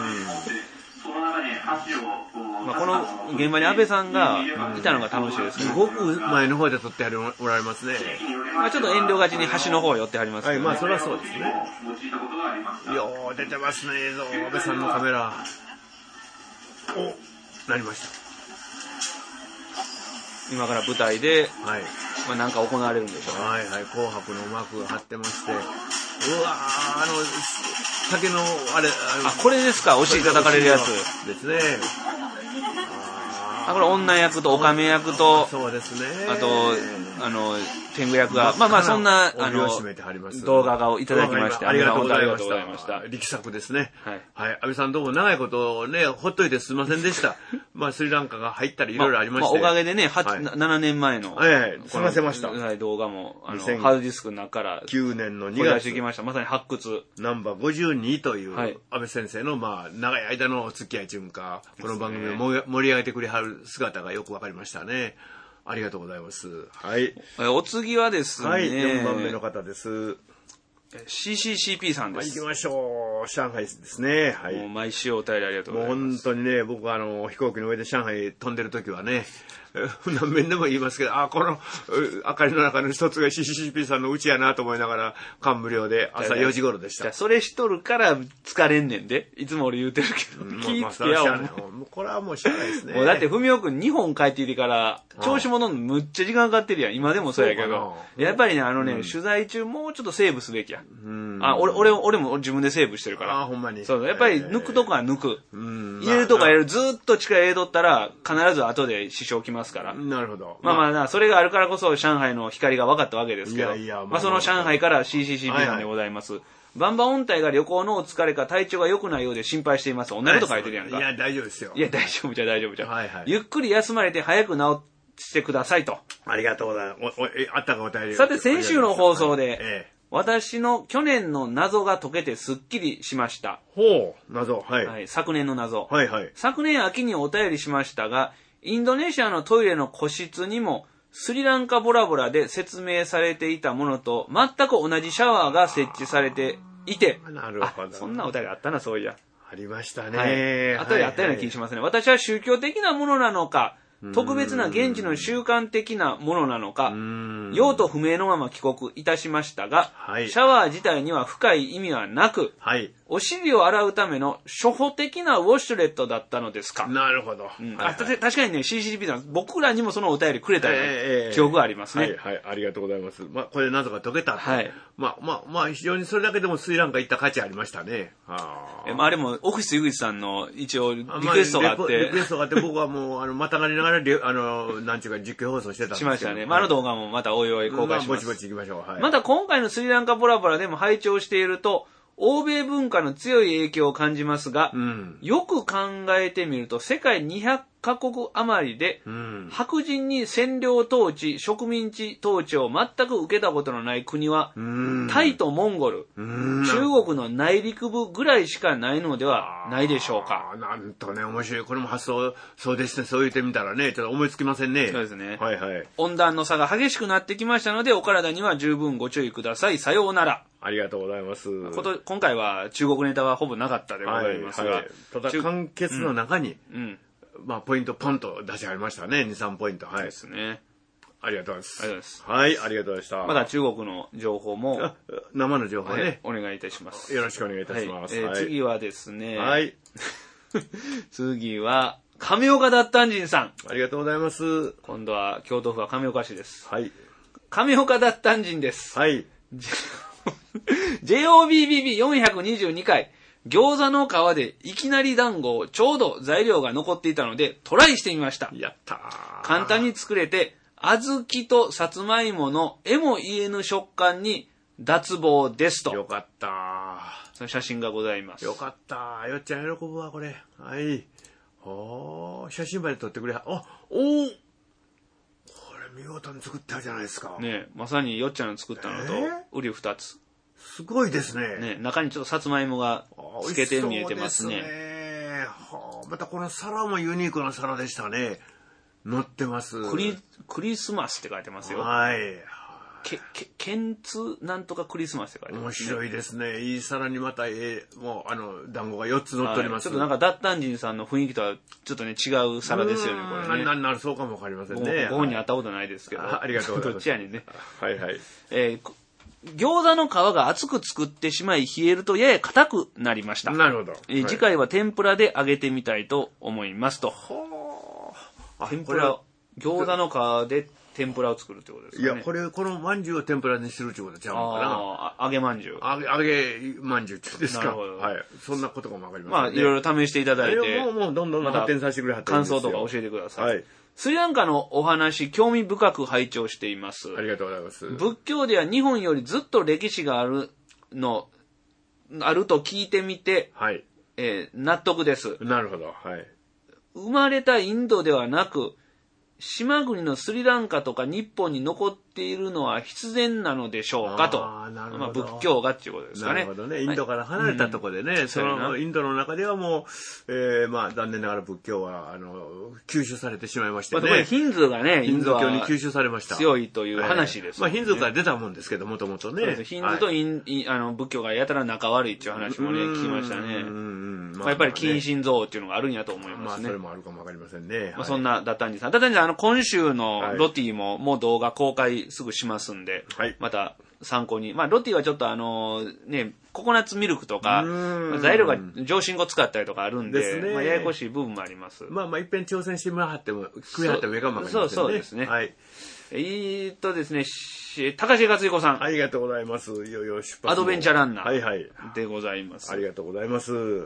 あ、この現場に安倍さんがいたのが楽しいですね。 すごく前の方で撮っておられますね。 まあ、ちょっと遠慮がちに端の方を寄ってはりますけど、ね。 はい、まあそれはそうですね。よう出てますね、映像。安倍さんのカメラ。お、なりました。 今から舞台で、 はい、 まあ、なんか行われるんでしょうね。 はいはい、紅白の幕が張ってまして、うわー、あの、竹の、あれ、 あ、これですか、お尻叩かれるやつ。 ですね。 あ、これ女役とオカメ役と、 そうですね。 あと、あの、天狗役が、まあまあそんな、あの、動画がいただきまして、 ありがとうございました。 力作ですね。はい。はい。安倍さんどうも長いことね、ほっといてすみませんでした。まあスリランカが入ったりいろいろありまして。 まあおかげでね、ななねんまえの、 はいはい、済ませました。 動画も、あの、ハードディスクの中から、 きゅうねんのにがつ。 出してきました。まさに発掘。 ナンバーごじゅうにという、安倍先生の、まあ、長い間のお付き合いというか、この番組を盛り上げてくれはる姿がよくわかりましたね。ありがとうございます。はい。 お次はですね。 はい、よんばんめの方です。 シーシーシーピー さんです。 行きましょう。上海ですね。はい。 もう毎週お便りありがとうございます。 もう本当にね、僕はあの、飛行機の上で上海飛んでる時はね、何遍でも言いますけど、あ、この明かりの中の一つが シーシーシーピー さんのうちやなと思いながら、感無量で朝よじ頃でした。 じゃあそれしとるから疲れんねんで。いつも俺言うてるけど。うん、気ぃつけやお、 ね、これはもう知らないですね。 もうだって文雄くん日本帰ってきてから、調子戻るのむっちゃ時間かかってるやん。今でもそうやけど。やっぱりね、あのね、うん、取材中もうちょっとセーブすべきや。うん、あ、俺、俺、俺も自分でセーブしてるから。 あ、ほんまに。 そう、やっぱり抜くとこは抜く。うん、入れるとこは入れる。ずーっと力入れとったら、必ず後で支障きますから。 なるほど。 まあまあな、それがあるからこそ上海の光が分かったわけですけど、いやいや、まあ、まあその上海から シーシーシーピー さんでございます。はいはい、バンバ音体が旅行のお疲れか体調が良くないようで心配しています。同じこと書いてるやんか。 いや、大丈夫ですよ。 いや、大丈夫じゃ大丈夫じゃ。はいはい、ゆっくり休まれて早く治してくださいと。 ありがとうございます。おおあったかお便り。 さて、先週の放送で、ええ、私の去年の謎が解けてすっきりしました。 ほう、謎。はい。 はい、昨年の謎。 はいはい。 昨年秋にお便りしましたが、インドネシアのトイレの個室にもスリランカボラボラで説明されていたものと全く同じシャワーが設置されていて、 なるほど。 そんなお便りあったな、そういや。 ありましたね。 はい、後であったような気がしますね。はいはい、私は宗教的なものなのか、特別な現地の習慣的なものなのか、用途不明のまま帰国いたしましたが、はい、シャワー自体には深い意味はなく、はい、お尻を洗うための初歩的なウォシュレットだったのですか。 なるほど。 うんはいはい、あ確かにね、シーシーピー さん、僕らにもそのお便りくれたような記憶がありますね。 えーえー、はい、はい、ありがとうございます。まあ、これ謎が解けた。はい。まあ、まあ、まあ、非常にそれだけでもスリランカ行った価値ありましたね。 あえ、まあ、あれも、オフィス井口さんの一応リクエストがあって。まあ、 リクエストがあって、僕はもう、あの、またがりながら、あの、なんちゅうか実況放送してたんですけど。 しましたね。まあ、あの動画もまたおいおい公開します。 まあ、ぼちぼち行きましょう。はい。 また今回のスリランカボラボラでも拝聴していると、欧米文化の強い影響を感じますが、うん、よく考えてみると世界にひゃくカ国余りで、うん、白人に占領統治、植民地統治を全く受けたことのない国は、うん、タイとモンゴル、うん、中国の内陸部ぐらいしかないのではないでしょうか。 なんとね、面白い。これも発想、そうですね。そう言ってみたらね、ちょっと思いつきませんね。 そうですね。 はいはい。 温暖の差が激しくなってきましたので、お体には十分ご注意ください。さようなら。 ありがとうございます。 こと、今回は中国ネタはほぼなかったでございますが。はいはい、 ただ、簡潔の中に、うんうんまあ、ポイントポンと出しありましたね。に、さんポイント。はい。 ですね。 ありがとうございます。 ありがとうございます。 はい、ありがとうございました。 まだ中国の情報も。 生の情報ね、はい。 お願いいたします。 よろしくお願いいたします。 はいえー、次はですね。 はい。 次は、亀岡脱炭人さん。 ありがとうございます。 今度は京都府は亀岡市です。 はい。 亀岡脱炭人です。 はい。 ジェイオービービービーよんひゃくにじゅうに 回。餃子の皮でいきなり団子をちょうど材料が残っていたのでトライしてみました。 やったー。 簡単に作れて、小豆とさつまいものえも言えぬ食感に脱帽ですと。 よかったー。 その写真がございます。 よかったー。よっちゃん喜ぶわ、これ。はい。おー、写真まで撮ってくれ。あ、おー。これ見事に作ったじゃないですか。 ねまさによっちゃんの作ったのと、うり二つ。 すごいですね。 ね、中にちょっとさつまいもが透けて見えてますね。 そうですね。はあ、またこの皿もユニークな皿でしたね。乗ってます。 クリ、クリスマスって書いてますよ。 はい。 け、け、ケンツなんとかクリスマスって書いてます、 ね。面白いですね。いい皿にまた、えー、もう、あの、団子がよっつ乗っております。 はい、ちょっとなんか、脱炭人さんの雰囲気とは、ちょっとね、違う皿ですよね、これね。 な、な、な、そうかもわかりませんね。 ご本に会ったことないですけど。 あ, ありがとうございます。 どっちやねんね。 はいはい。 えー餃子の皮が厚く作ってしまい冷えるとやや硬くなりました。 なるほど。 えーはい、次回は天ぷらで揚げてみたいと思いますと。は天ぷら、餃子の皮で天ぷらを作るってことですかね。 いや、これ、この饅頭を天ぷらにするってことちゃうのかな。 ああ、揚げ饅頭。 揚げ、揚げ饅頭ってですか。 なるほど。 はい。そんなことかもわかりません、 ね。まあ、いろいろ試していただいて。 もう、もう、どんどん発展させてくれはったらいいんですよ。 感想とか教えてください。 はい。 スリランカのお話、興味深く拝聴しています。 ありがとうございます。 仏教では日本よりずっと歴史があるの、あると聞いてみて、 はい。 えー、納得です。 なるほど。はい。 生まれたインドではなく、島国のスリランカとか日本に残っているのは必然なのでしょうかと。 あなるほど。 まあ、仏教がっていうことですかね。 なるほどね。インドから離れたところでね、はい、そのインドの中ではもう、えー、まあ残念ながら仏教はあの吸収されてしまいましてね。まあ、 これヒンズーがね、 ヒンズー教に吸収されました。 強いという話です、ね。 まあヒンズーから出たもんですけど、もともとね。そうです。 ヒンズーとイン、はい、あの仏教がやたら仲悪いっていう話もね、聞きましたね。うん、まあ、やっぱり近親像っていうのがあるんやと思いますね。 まあそれもあるかもわかりませんね。 まあそんなダッタンジさん。ダッタンジさん、あの今週のロティももう動画公開すぐしますんで、はい、また参考に。まあロティはちょっとあのね、ココナッツミルクとか、まあ、材料が上新粉使ったりとかあるんで、でね、まあややこしい部分もあります。 まあまあ一遍挑戦してもらっても、食いはってもいいかもわかりませんね。 そうそうですね。 はい。 えーっとですね、高重克彦さん。 ありがとうございます。いよいよ出発。 アドベンチャーランナー。 はいはい。 でございます。 ありがとうございます。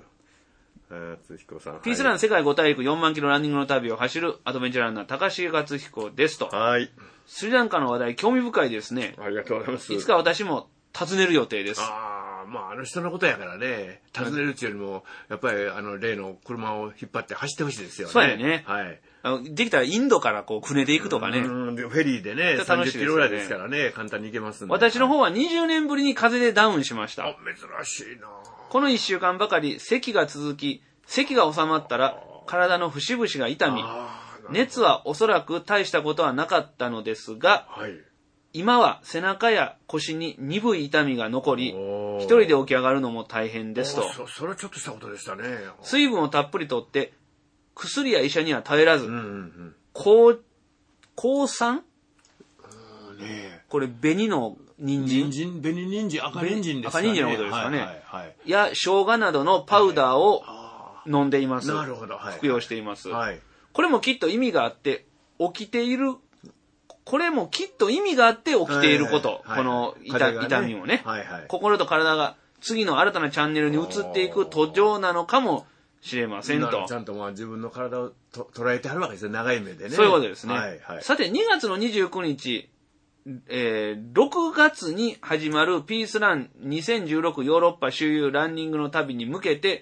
敦彦さん。 ピースラン世界ご大陸よんまんキロランニングの旅を走るアドベンチャーランナー高重克彦ですと。 はい。 スリランカの話題興味深いですね。 ありがとうございます。 いつか私も訪ねる予定です。 ああ、まああの人のことやからね、訪ねるっていうよりも、やっぱりあの例の車を引っ張って走ってほしいですよね。 そうやね。 はい。 あのできたらインドからこう船で行くとかね。 うん、フェリーでね、さんじゅっキロぐらいですからね、簡単に行けますんで。 私の方はにじゅうねんぶりに風邪でダウンしました。 あ、珍しいな。 このいっしゅうかんばかり咳が続き、咳が収まったら体の節々が痛み、熱はおそらく大したことはなかったのですが、はい、今は背中や腰に鈍い痛みが残り、一人で起き上がるのも大変ですと。 そ, それはちょっとしたことでしたね。 水分をたっぷりとって、薬や医者には頼らず、 うんうんうん、 抗、抗酸、 ね、 これ紅の人参人参紅人参赤人参ですかね。 赤人参のことですかね。 はいはいはい、 や生姜などのパウダーを飲んでいます。 なるほど、はい、 服用しています、 はい。 これもきっと意味があって、起きている、これもきっと意味があって起きていること。はいはい、この 痛,、ね、痛みをね、はいはい。心と体が次の新たなチャンネルに移っていく途上なのかもしれませんと。 ちゃんとまあ自分の体をと捉えてあるわけですよ、長い目でね。 そういうことですね。 はいはい、 さて、にがつのにじゅうくにち、えー、ろくがつに始まるピースランにせんじゅうろくヨーロッパ周遊ランニングの旅に向けて、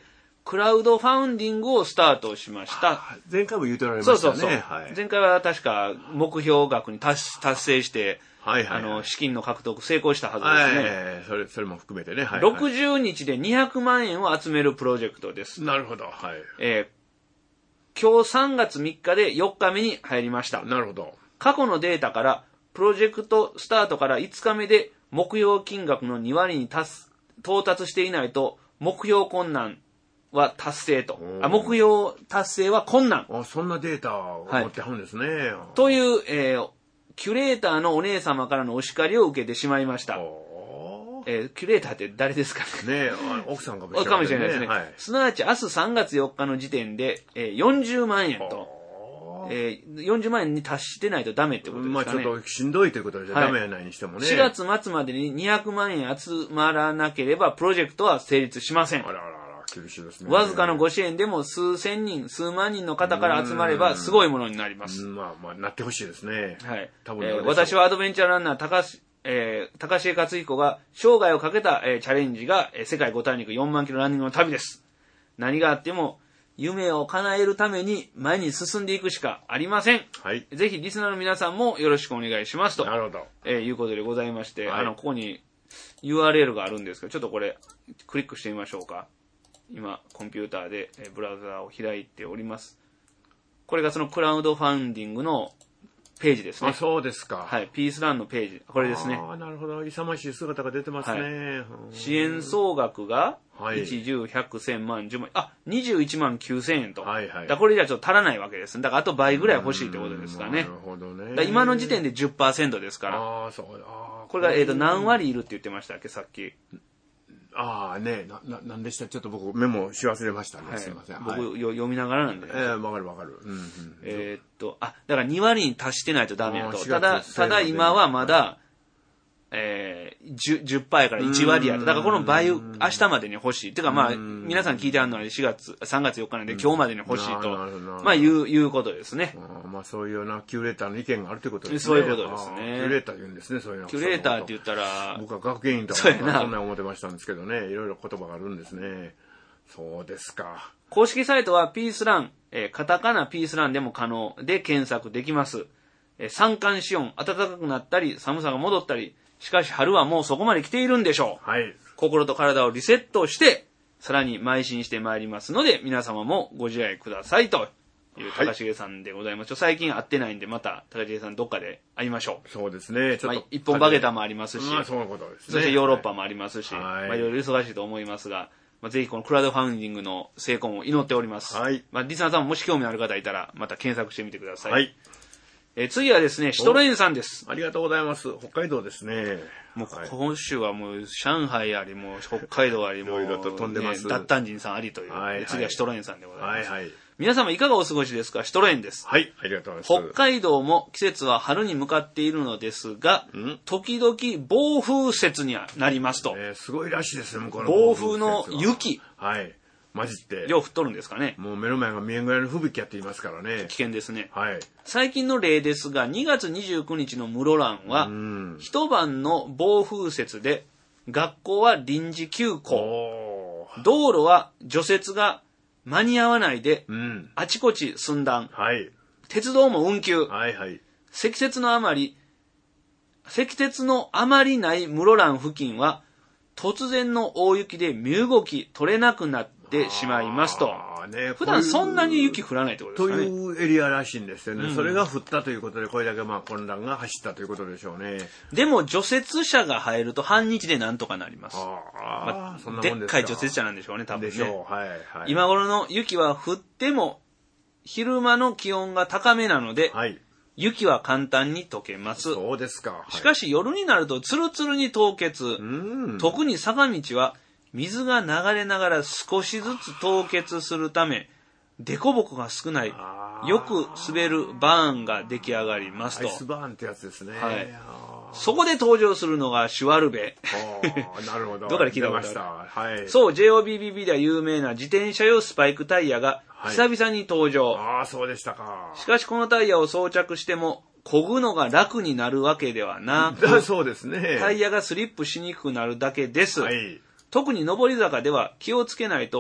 クラウドファウンディングをスタートしました。 前回も言うておられましたね。 そうそうそう。 はい、 前回は確か目標額に 達, 達成して、 はいはいはい、 あの資金の獲得成功したはずですね。 はいはいはい、それそれも含めてね、はいはい、 ろくじゅうにちでにひゃくまんえんを集めるプロジェクトです。 なるほど。はい。 えー、今日さんがつみっかでよっかめに入りました。 なるほど。 過去のデータからプロジェクトスタートからいつかめで目標金額のにわりに達到達していないと目標困難は達成と。あ、目標達成は困難。 あ、そんなデータを持ってはるんですね。はい、 という、えー、キュレーターのお姉様からのお叱りを受けてしまいました。えー、キュレーターって誰ですかね。 ねえ、奥さんかもしれない、ね。 かもしれないですね。はい、すなわち明日さんがつよっかの時点で、えー、よんじゅうまんえんと。えー、よんじゅうまんえんに達してないとダメってことですかね。 まあちょっとしんどいということじゃダメやないにしてもね。 しがつ末までににひゃくまんえん集まらなければプロジェクトは成立しません。 あらあらあら、厳しいですね。 わずかのご支援でも数千人、数万人の方から集まればすごいものになります。 まあまあなってほしいですね。 はい。多分、えー、私はアドベンチャーランナー高橋、えー、高重克彦が生涯をかけた、えー、チャレンジが、えー、世界五大陸よんまんキロランニングの旅です。何があっても夢を叶えるために前に進んでいくしかありません。 はい。 ぜひリスナーの皆さんもよろしくお願いしますと。 なるほど。 えー、いうことでございまして、 はい、 あの、ここに ユーアールエル があるんですけど、ちょっとこれ、クリックしてみましょうか。今、コンピューターでブラウザーを開いております。これがそのクラウドファウンディングのページですね。 あ、そうですか。 はい。ピースランのページ。これですね。 ああ、なるほど。勇ましい姿が出てますね。はい、 支援総額が、いち、じゅう、ひゃく、せんまん、じゅうまん、あ、にじゅういちまんきゅうせんえんと。はいはい。だこれじゃちょっと足らないわけです。だからあと倍ぐらい欲しいってことですかね。なるほどね。だ今の時点で じゅっパーセント ですから。ああ、そう。あこれが、えっと、何割いるって言ってましたっけ、さっき。 ああね、な、な、なんでしたちょっと僕メモし忘れましたね。はい、すいません。 僕、はい、読みながらなんで。 ええー、わかるわかる。うんうん、 えー、っと、あ、だからに割に達してないとダメやと。ただ、ただ今はまだ、えー、じゅう、じゅっパーセント やからいち割やと。だからこの倍、明日までに欲しい。てかまあ、皆さん聞いてあるのはしがつ、さんがつよっかなんで今日までに欲しいと。まあ、いう、いうことですね。 あまあ、そういうようなキュレーターの意見があるということですね。 そういうことですね。 キュレーター言うんですね、そういうの。 キュレーターって言ったら。 僕は学芸員とかそんな思ってましたんですけどね。いろいろ言葉があるんですね。そうですか。 公式サイトはピースラン、えー、カタカナピースランでも可能で検索できます。えー、三寒四温、暖かくなったり、寒さが戻ったり、しかし春はもうそこまで来ているんでしょう。 はい。 心と体をリセットして、さらに邁進してまいりますので、皆様もご自愛くださいという高重さんでございます。はい、最近会ってないんで、また高重さんどっかで会いましょう。 そうですね。ちょっと、まあ、 一本バゲタもありますし、 まあ、そういうことですね。 そしてヨーロッパもありますし、 はい、 まあ、いろいろ忙しいと思いますが、まあ、ぜひこのクラウドファウンディングの成功を祈っております。 はい。 まあ、リスナーさんももし興味ある方いたら、また検索してみてください。 はい。 えー、次はですね、シトロエンさんです。 ありがとうございます。北海道ですね。 もう今週はもう上海あり、もう北海道あり、もう、 いろいろと飛んでます。 ね、ダッタンジンさんありという。はいはい、次はシトロエンさんでございます。 はいはい。 皆様いかがお過ごしですか？シトロエンです。 はい、ありがとうございます。北海道も季節は春に向かっているのですが、時々暴風雪になりますと。 えー、すごいらしいですね、向こうの暴風の雪。 はい。混じって。 よう降っとるんですかね。 もう目の前が見えんぐらいの吹雪やっていますからね。 危険ですね。 はい。 最近の例ですが、にがつにじゅうくにちの室蘭は、一晩の暴風雪で、学校は臨時休校。道路は除雪が間に合わないで、うん、あちこち寸断。 はい。 鉄道も運休。 はいはい。 積雪のあまり、積雪のあまりない室蘭付近は、突然の大雪で身動き取れなくなってしまいますと。ね、普段そんなに雪降らないってことですかね。 というエリアらしいんですよね。うん、それが降ったということで、これだけまあ混乱が走ったということでしょうね。 でも除雪車が入ると半日でなんとかなります。 あ、まあ、そんなもんですか。でっかい除雪車なんでしょうね、多分ね。 でしょう。はいはい。 今頃の雪は降っても、昼間の気温が高めなので、はい、雪は簡単に溶けます。 そうですか。はい、 しかし夜になるとツルツルに凍結。うん、特に坂道は水が流れながら少しずつ凍結するため、凸凹が少ない、よく滑るバーンが出来上がりますと。 アイスバーンってやつですね。 はい。そこで登場するのがシュワルベ。 なるほど。 どこから聞いたことある？ はい。 そう、ジェイオービービービー では有名な自転車用スパイクタイヤが久々に登場。 はい、ああ、そうでしたか。 しかしこのタイヤを装着しても、漕ぐのが楽になるわけではなく、 そうですね。 タイヤがスリップしにくくなるだけです。 はい。 特に上り坂では気をつけないと、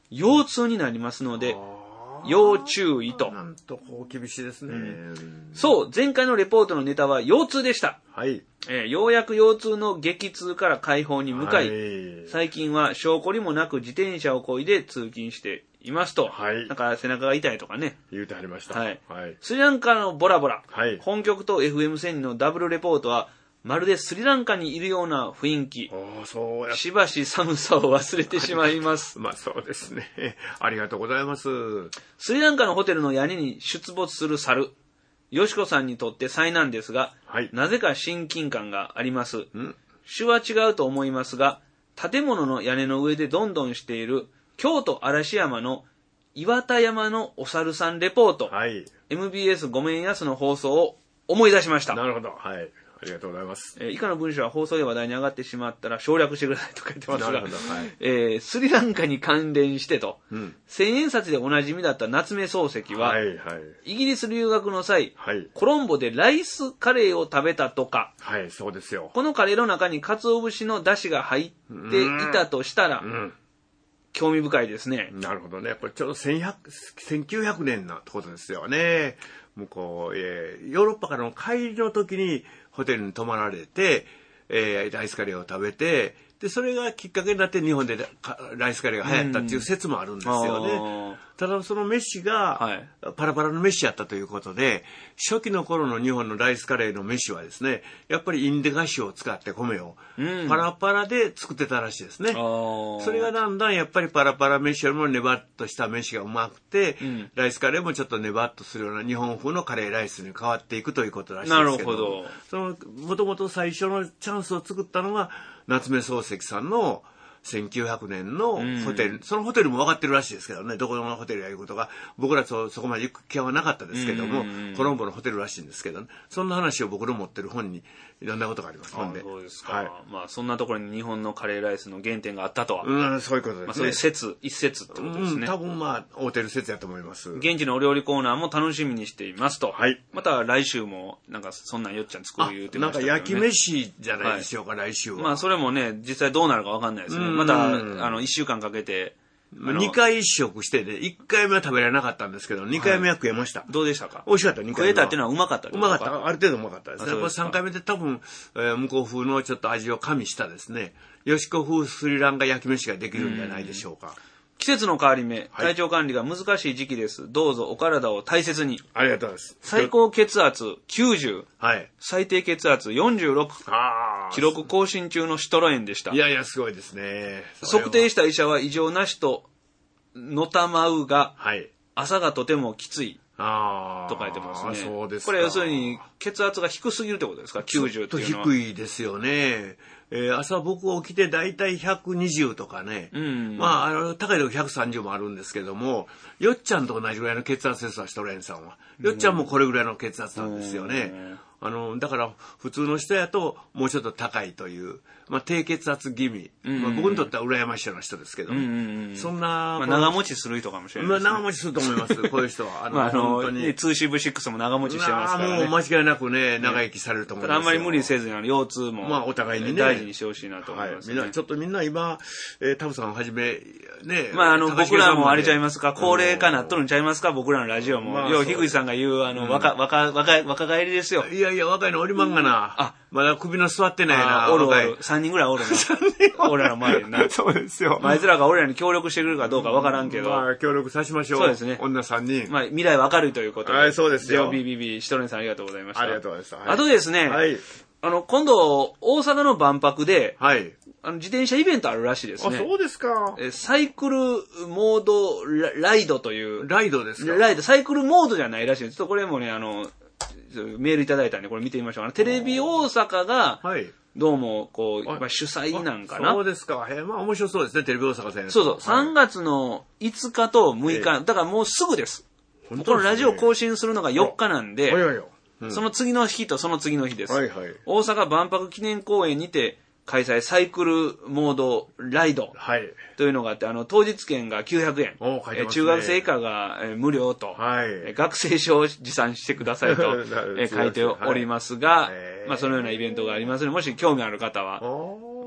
腰痛になりますので、要注意と。 なんとこう厳しいですね、うん。 そう、前回のレポートのネタは腰痛でした。 はい。 えー、ようやく腰痛の激痛から解放に向かい、はい、最近は証拠りもなく自転車を漕いで通勤していますと。はい。なんか背中が痛いとかね。 言うてありました。 はい。はい、スリランカのボラボラ。 はい。 本局と エフエムせん のダブルレポートは、まるでスリランカにいるような雰囲気。 ああ、そうや。 しばし寒さを忘れてしまいます。 まあそうですね。ありがとうございます。 スリランカのホテルの屋根に出没する猿。よしこさんにとって災難ですが、はい、なぜか親近感があります。ん種は違うと思いますが、建物の屋根の上でどんどんしている京都嵐山の岩田山のお猿さんレポート。はい、エムビーエス ごめんやすの放送を思い出しました。 なるほど。はい。ありがとうございます。 えー、以下の文章は放送で話題に上がってしまったら省略してくださいと書いてますが、 なるほど、はい、 えー、スリランカに関連してと、うん、千円札でおなじみだった夏目漱石は、はいはい、イギリス留学の際、はい、コロンボでライスカレーを食べたとか、 はい、そうですよ。 このカレーの中に鰹節の出汁が入っていたとしたら、うんうん、興味深いですね。 なるほどね。これちょうどせんきゅうひゃくねんのことですよね。向こう、えー、ヨーロッパからの帰りの時にホテルに泊まられて、えー、ライスカレーを食べて、で、それがきっかけになって日本でライスカレーが流行ったっていう説もあるんですよね。うん、ただその飯がパラパラの飯やったということで、初期の頃の日本のライスカレーの飯はですね、やっぱりインデガ酒を使って米をパラパラで作ってたらしいですね。うん、それがだんだんやっぱりパラパラ飯よりもネバッとした飯がうまくて、うん、ライスカレーもちょっとネバッとするような日本風のカレーライスに変わっていくということらしいですけど。 なるほど。 その、もともと最初のチャンスを作ったのが、夏目漱石さんのせんきゅうひゃくねんのホテル、うん、そのホテルも分かってるらしいですけどね、どこのホテルやいうことが、僕らとそこまで行く気はなかったですけども、うん、コロンボのホテルらしいんですけどね、そんな話を僕の持ってる本にいろんなことがありますので。 あ、そうですか。はい、まあそんなところに日本のカレーライスの原点があったとは。 うん、そういうことですね。 まあそういう説、一説ってことですね。うん、 多分まあ、合うてる説やと思います。 現地のお料理コーナーも楽しみにしていますと。はい。また来週も、なんかそんなんよっちゃん作る言うてましたけどね。 なんか焼き飯じゃないでしょうか、はい、来週は。 まあそれもね、実際どうなるかわかんないですね。また、あの、一週間かけて、 にかい一食してね、いっかいめは食べられなかったんですけど、にかいめは食えました。はい、 どうでしたか？ 美味しかった、にかいめは。 食えたっていうのはうまかったですか？ うまかった。ある程度うまかったですね。これさんかいめで多分、えー、向こう風のちょっと味を加味したですね、よしこ風スリランカ焼き飯ができるんじゃないでしょうか。 季節の変わり目、体調管理が難しい時期です。どうぞお体を大切に。 ありがとうございます。 最高血圧きゅうじゅう。はい。最低血圧よんじゅうろく。ああ。記録更新中のシトロエンでした。 いやいや、すごいですね。 測定した医者は異常なしと、のたまうが、はい。朝がとてもきつい。ああ。と書いてますね。そうですか。これ要するに血圧が低すぎるってことですか？ きゅうじゅう っていうのは。 ちょっと低いですよね。えー、朝僕起きてだいたいひゃくにじゅうとかね、うん、まあ、あの、高いとひゃくさんじゅうもあるんですけども、よっちゃんと同じぐらいの血圧ですわ、シトレンさんは。よっちゃんもこれぐらいの血圧なんですよね。あの、だから普通の人やともうちょっと高いという、まあ、低血圧気味、うんまあ、僕にとっては羨ましいような人ですけど、うんうんうん、そんな、 まあ、長持ちする人かもしれないですね。 まあ、長持ちすると思います、こういう人は。 あの、まあ、あの本当に。ツーシーブシックスも長持ちしてますからね。 もう間違いなくね、長生きされると思いますよ。 ただあんまり無理せずに、あの、腰痛も、 まあ、お互いにね、 大事にしてほしいなと思います、ね。 はい、みんな、ちょっとみんな今、えー、タブさんをはじめ、ね、 まあ、あの、僕らもあれちゃいますか、高齢化なっとるんちゃいますか、僕らのラジオも。まあ、要は、樋口さんが言う、あの、若、若、若、若返りですよ。 いやいや、若いのおりまんがな。あ、まだ首の座ってないな。 おるおる。さんにんぐらいおるな。俺らの前にな。 そうですよ。 あいつらが俺らに協力してくれるかどうかわからんけど。 まあ、協力させましょう。そうですね。女さんにん。 まあ、未来は明るいということで。 はい、そうですよ。 ジョービービービー、シトレンさんありがとうございました。 ありがとうございました。 はい、あとですね、はい。あの、今度、大阪の万博で、はい。あの、自転車イベントあるらしいですね。 あ、そうですか。 え、サイクルモードラ、ライドという。 ライドですか？ ライド、サイクルモードじゃないらしいです。ちょっとこれもね、あの、メールいただいたんで、これ見てみましょう。あのテレビ大阪が、はい。どうも、こう、まあ、主催なんかな。 そうですか。えー、まあ面白そうですね、テレビ大阪戦。 そうそう。さんがつのいつかとむいか、えー、だからもうすぐです。ですね、このラジオ更新するのがよっかなんで、はいはいはい、うん、その次の日とその次の日です。はいはい、大阪万博記念公園にて開催サイクルモードライドというのがあって、あの当日券がきゅうひゃくえん、ね、中学生以下が無料と、はい、学生証を持参してくださいと書いておりますが、はい、まあ、そのようなイベントがありますので、もし興味ある方は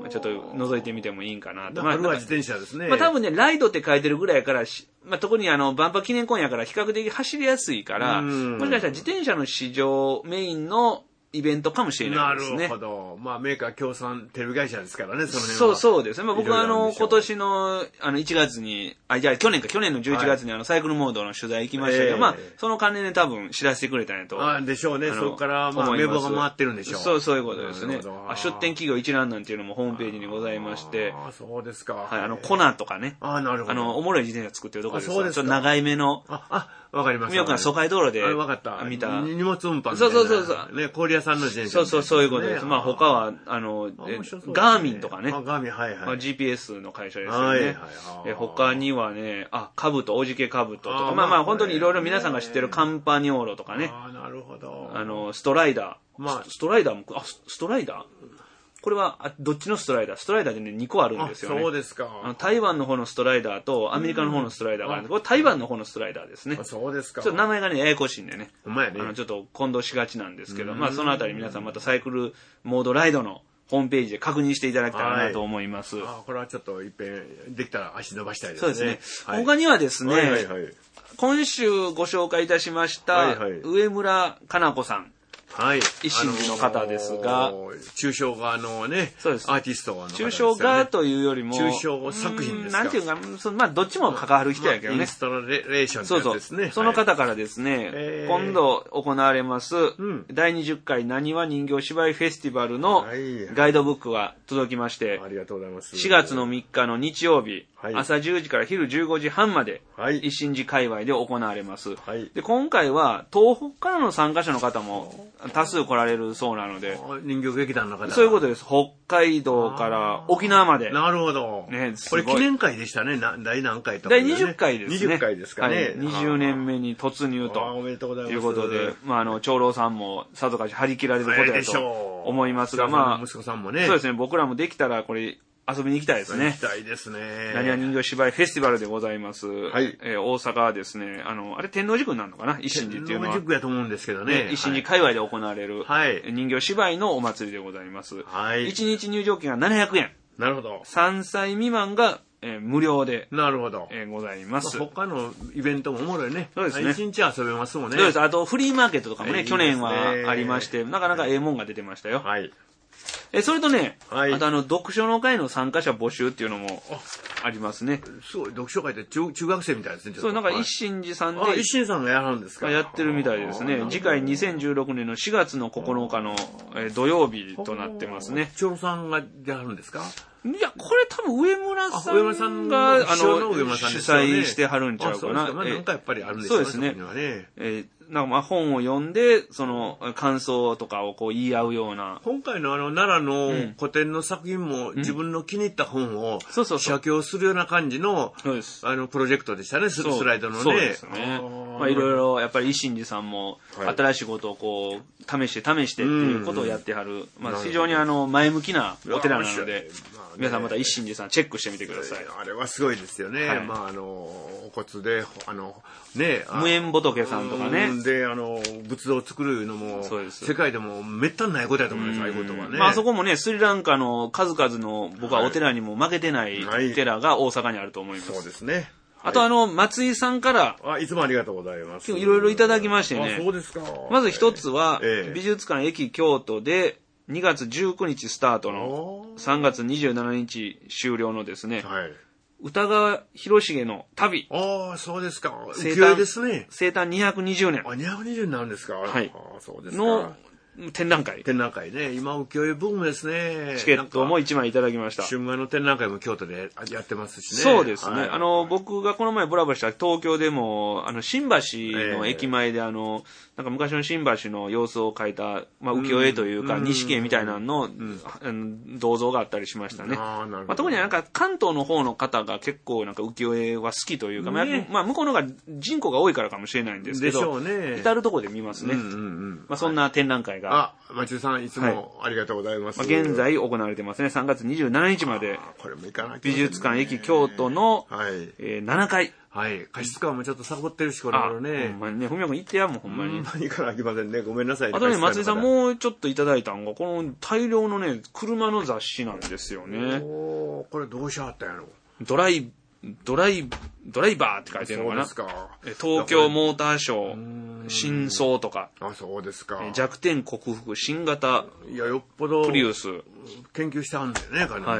ちょっと覗いてみてもいいんかなと。 まあ、春は自転車ですね。 まあ多分ね、ライドって書いてるぐらいやから、まあ特にあの、万博記念公園やから比較的走りやすいから、もしかしたら自転車の市場メインのイベントかもしれないですね。 なるほど。まあメーカー協賛テレビ会社ですからね、その辺は。 そうそうですね。まあ僕はあの、今年のあのいちがつに、あ、じゃあ去年か、去年のじゅういちがつにあの、サイクルモードの取材行きましたけど、はい、まあその関連で多分知らせてくれたんやと。 あでしょうね。そこからまあ名簿が回ってるんでしょう。 そう、そういうことですね。あ出展企業一覧なんていうのもホームページにございまして。 あそうですか。 はい、あの、コナとかね。 あなるほど。 あの、おもろい自転車作ってるところです。 そうですか。 ちょっと長い目の。 あ、あ、わかりました。 よく疎開道路でわかった。 見た。 荷物運搬みたいな。 そうそうそうそう。 ね、氷屋さんの自転車。 そうそう、そういうことです。まあ他は、あの、ガーミンとかね。 ガーミン、はいはい。 まあ ジーピーエス の会社ですよね。はいはい。他にはね、あ、カブト、おじけカブトとか、まあまあ本当にいろいろ皆さんが知ってるカンパニオーロとかね。 あなるほど。 あの、ストライダー。まあ、ストライダーも、あ、ストライダーこれは、あどっちのストライダーストライダーでね、にこあるんですよね。 そうですか。 あの台湾の方のストライダーと、アメリカの方のストライダーがあるんで、これ台湾の方のストライダーですね。 そうですか。 ちょっと名前がね、ややこしいんでね。 ほんまやね。 あの、ちょっと混同しがちなんですけど、まあ、そのあたり皆さんまたサイクルモードライドのホームページで確認していただけたらなと思います。 はい、あこれはちょっといっぺん、できたら足伸ばしたいですね。 そうですね。はい、他にはですね、はいはいはい、今週ご紹介いたしました、はいはい、上村かな子さん。 はい。 一心寺の方ですが、あのー、抽象画のね、そうです。アーティストの方ですよね。 抽象画というよりも、 抽象作品ですか。 なんていうか、そのまあ、どっちも関わる人やけどね。まあ、 インスタレーションってやつですね。 そうそう。その方からですね、えー、今度行われます、うん、だいにじゅっかいなにわ人形芝居フェスティバルのガイドブックが届きまして、 ありがとうございます。 しがつのみっかの日曜日、はい、朝じゅうじから昼じゅうごじはんまで、はい、一心寺界隈で行われます、はい。で、今回は東北からの参加者の方も多数来られるそうなので。 人形劇団の方。 そういうことです。北海道から沖縄まで。 なるほど。ね、これ記念会でしたね。な第何回とか、ね。第にじゅっかいですね。 にじゅっかいですかね。はい、 にじゅうねんめに突入と。 おめでとうございます。 いうことで、まあ、あの、長老さんもさぞかし張り切られることやと思いますが、まあ、 息子さんもね。 そうですね。僕らもできたらこれ、遊びに行きたいですね。 行きたいですね。 なにわ人形芝居フェスティバルでございます。はい。えー、大阪はですね、あの、あれ天王寺区になるのかな一心寺っていうのは。 天王寺区やと思うんですけどね。 ね一心寺界隈で行われる、はい、人形芝居のお祭りでございます。はい。いちにち入場券がななひゃくえん。 なるほど。 さんさい未満が、えー、無料で。 なるほど。 えー、ございます。 まあ、他のイベントもおもろいね。 そうですね。 一日遊べますもんね。 そうです。あと、フリーマーケットとかもね、えー、去年はありまして、なかなかええもんが出てましたよ。はい。え、それとね、はい、あとあの、読書の会の参加者募集っていうのもありますね。 すごい、読書会って中中学生みたいですね。 そう、なんか一心寺さんで。 あ、一心さんがやるんですか。 やってるみたいですね。次回にせんじゅうろくねんのしがつのここのかの、えー、土曜日となってますね。 長さんがやるんですか。 いや、これ多分上村さんが、上村さんが、あの、主催してはるんちゃうかな。 そうですか。なんかやっぱりあるんですよね。 そうですね。えーなんかまあ本を読んで、その感想とかをこう言い合うような。 今回のあの奈良の古典の作品も自分の気に入った本を写経するような感じのあのプロジェクトでしたね、スライドのね。 そうですね。まあいろいろやっぱり一心寺さんも新しいことをこう試して試してっていうことをやってはる。まあ非常にあの前向きなお寺なので、皆さんまた一心寺さんチェックしてみてください。 あれはすごいですよね。まああのお骨であのね、 無縁仏さんとかね。 で、あの、仏像を作るのも、世界でもめったにないことだと思います、ああいうことはね。 まあ、あそこもね、スリランカの数々の、僕はお寺にも負けてない寺が大阪にあると思います。 そうですね。 あと、あの、松井さんから、 あ、いつもありがとうございます。 いろいろいただきましてね。 あ、そうですか。 まず一つは、美術館駅京都で、にがつじゅうくにちスタートの、さんがつにじゅうしちにち終了のですね、はい。歌川広重の旅。 ああ、そうですか。浮世絵ですね。 生誕にひゃくにじゅうねん。 あ、にひゃくにじゅうねんなんですか。 はい。 あそうですか。 の展覧会。 展覧会ね。今浮世絵ブームですね。 チケットもいちまいいただきました。 春画の展覧会も京都でやってますしね。 そうですね。はい、あの、僕がこの前ブラブラした東京でも、あの、新橋の駅前であの、なんか昔の新橋の様子を描いた、まあ、浮世絵というか、錦絵みたいなのの、うん、銅像があったりしましたね。あなるほど。まあ、特になんか関東の方の方が結構なんか浮世絵は好きというか、ね、まあ、向こうの方が人口が多いからかもしれないんですけど、 でしょうね。 至るところで見ますね。うんうんうん、まあ、そんな展覧会が。 あ、町田さんいつもありがとうございます。 はい、まあ、現在行われてますね。さんがつにじゅうしちにちまで。 これも行かなきゃ。 美術館駅京都の、はいえー、ななかい。 はい。加湿感もちょっとサボってるし、これからね。 ほんまにね、ふみやくん行ってやもん、ほんまに。 ほんまに行かなきゃいけませんね。ごめんなさいね。 あとね、松井さんもうちょっといただいたんが、この大量のね、車の雑誌なんですよね。 おー、これどうしはったんやろ。 ドライ、ドライ、ドライバーって書いてるのかな。そうですか。東京モーターショー、真相とか。 あ、そうですか。 弱点克服、新型。 いや、よっぽど。 プリウス。 研究してはんだよね、 はい。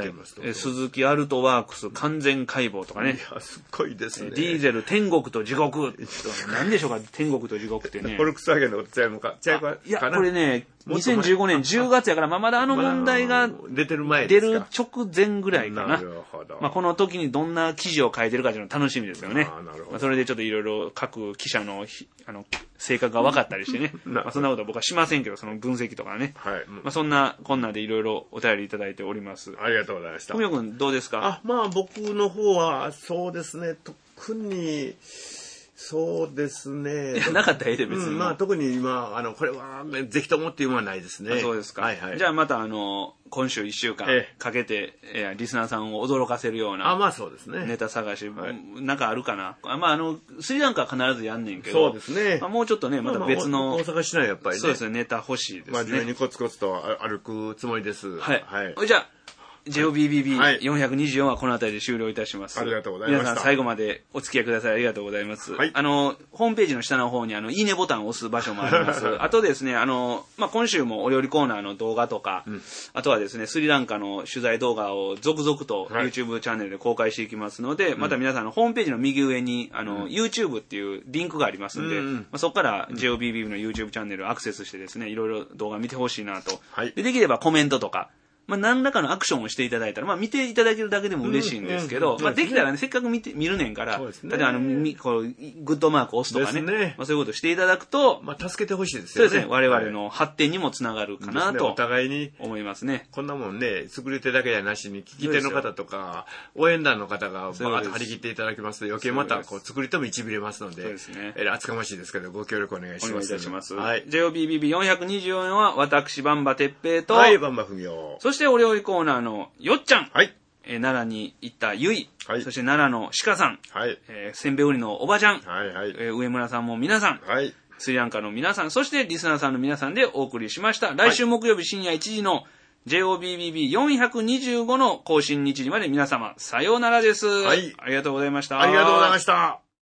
鈴木アルトワークス完全解剖とかね。 いや、すっごいですね。 ディーゼル天国と地獄。何でしょうか、天国と地獄ってね。 フォルクスワーゲンのことちゃいもか。ちゃいか。 いや、これね、にせんじゅうごねんじゅうがつやから、まあ、まだあの問題が出てる前出る直前ぐらいかな。 なるほど。 まあ、この時にどんな記事を書いてるかっていうのは楽しみですよね。あ、なるほど。まあ、それでちょっといろいろ各記者の、あの、性格が分かったりしてね。まあ、そんなことは僕はしませんけど、その分析とかね。はい。まあ、そんなこんなでいろいろお便りいただいております。 ありがとうございました。 ふみやくんどうですか？ あ、まあ僕の方は、そうですね、特に、そうですね。 いや、なかったらええで別に。 うん、まあ特に今、あの、これは、ぜひともっていうのはないですね。 そうですか。 はいはい。 じゃあまたあの、今週いっしゅうかんかけて、ええ、リスナーさんを驚かせるような。 あ、まあそうですね。 ネタ探し、はい、なんかあるかな。まああの、スリランカは必ずやんねんけそど。 うですね。 まあ、もうちょっとね、また別の。 まあまあ、大阪市内やっぱりね。 そうですね、ネタ欲しいですね。 真面目にコツコツと歩くつもりです。 はい。はい。じゃあ、ジェオビービービーよんひゃくにじゅうよん はこの辺りで終了いたします。 ありがとうございました。 皆さん最後までお付き合いください。ありがとうございます。はい。あの、ホームページの下の方にあの、いいねボタンを押す場所もあります。あとですね、あの、まあ、今週もお料理コーナーの動画とか、うん、あとはですね、スリランカの取材動画を続々と YouTube チャンネルで公開していきますので、はい、また皆さんのホームページの右上に、あの、うん、YouTube っていうリンクがありますんで、うん、まあ、そこから ジェオビービービー の YouTube チャンネルをアクセスしてですね、いろいろ動画見てほしいなと。はい。で、できればコメントとか、まあ、何らかのアクションをしていただいたら、まあ、見ていただけるだけでも嬉しいんですけど、うんうん、まあ、できたらね、せっかく見て、見るねんから、ね、例えばあの、こう、グッドマーク押すとかね、ね、まあ、そういうことしていただくと、 まあ、助けてほしいですよね。 そうですね、我々の発展にもつながるかなと、 お互いに思いますね。 こんなもんね、作り手だけじゃなしに、聞き手の方とか、応援団の方がバーッと張り切っていただきますと、余計また、こう、作り手も一びれますので、そうですね。えー、厚かましいですけど、ご協力お願いします。お願いいたします。はい。ジェオビービービーよんひゃくにじゅうよん は、私、バンバ哲平と、 はい、バンバ文雄。 そしてお料理コーナーのよっちゃん。 はい。 えー、奈良に行ったゆい。はい。そして奈良の鹿さん。 はい。 えー、せんべい売りのおばちゃん。 はいはい。 えー、上村さんも皆さん。 はい。 スリランカの皆さん、そしてリスナーさんの皆さんでお送りしました。来週木曜日深夜いちじの ジェイオービービービーよんひゃくにじゅうごの更新日時まで皆様、さようならです。はい。ありがとうございました。 ありがとうございました。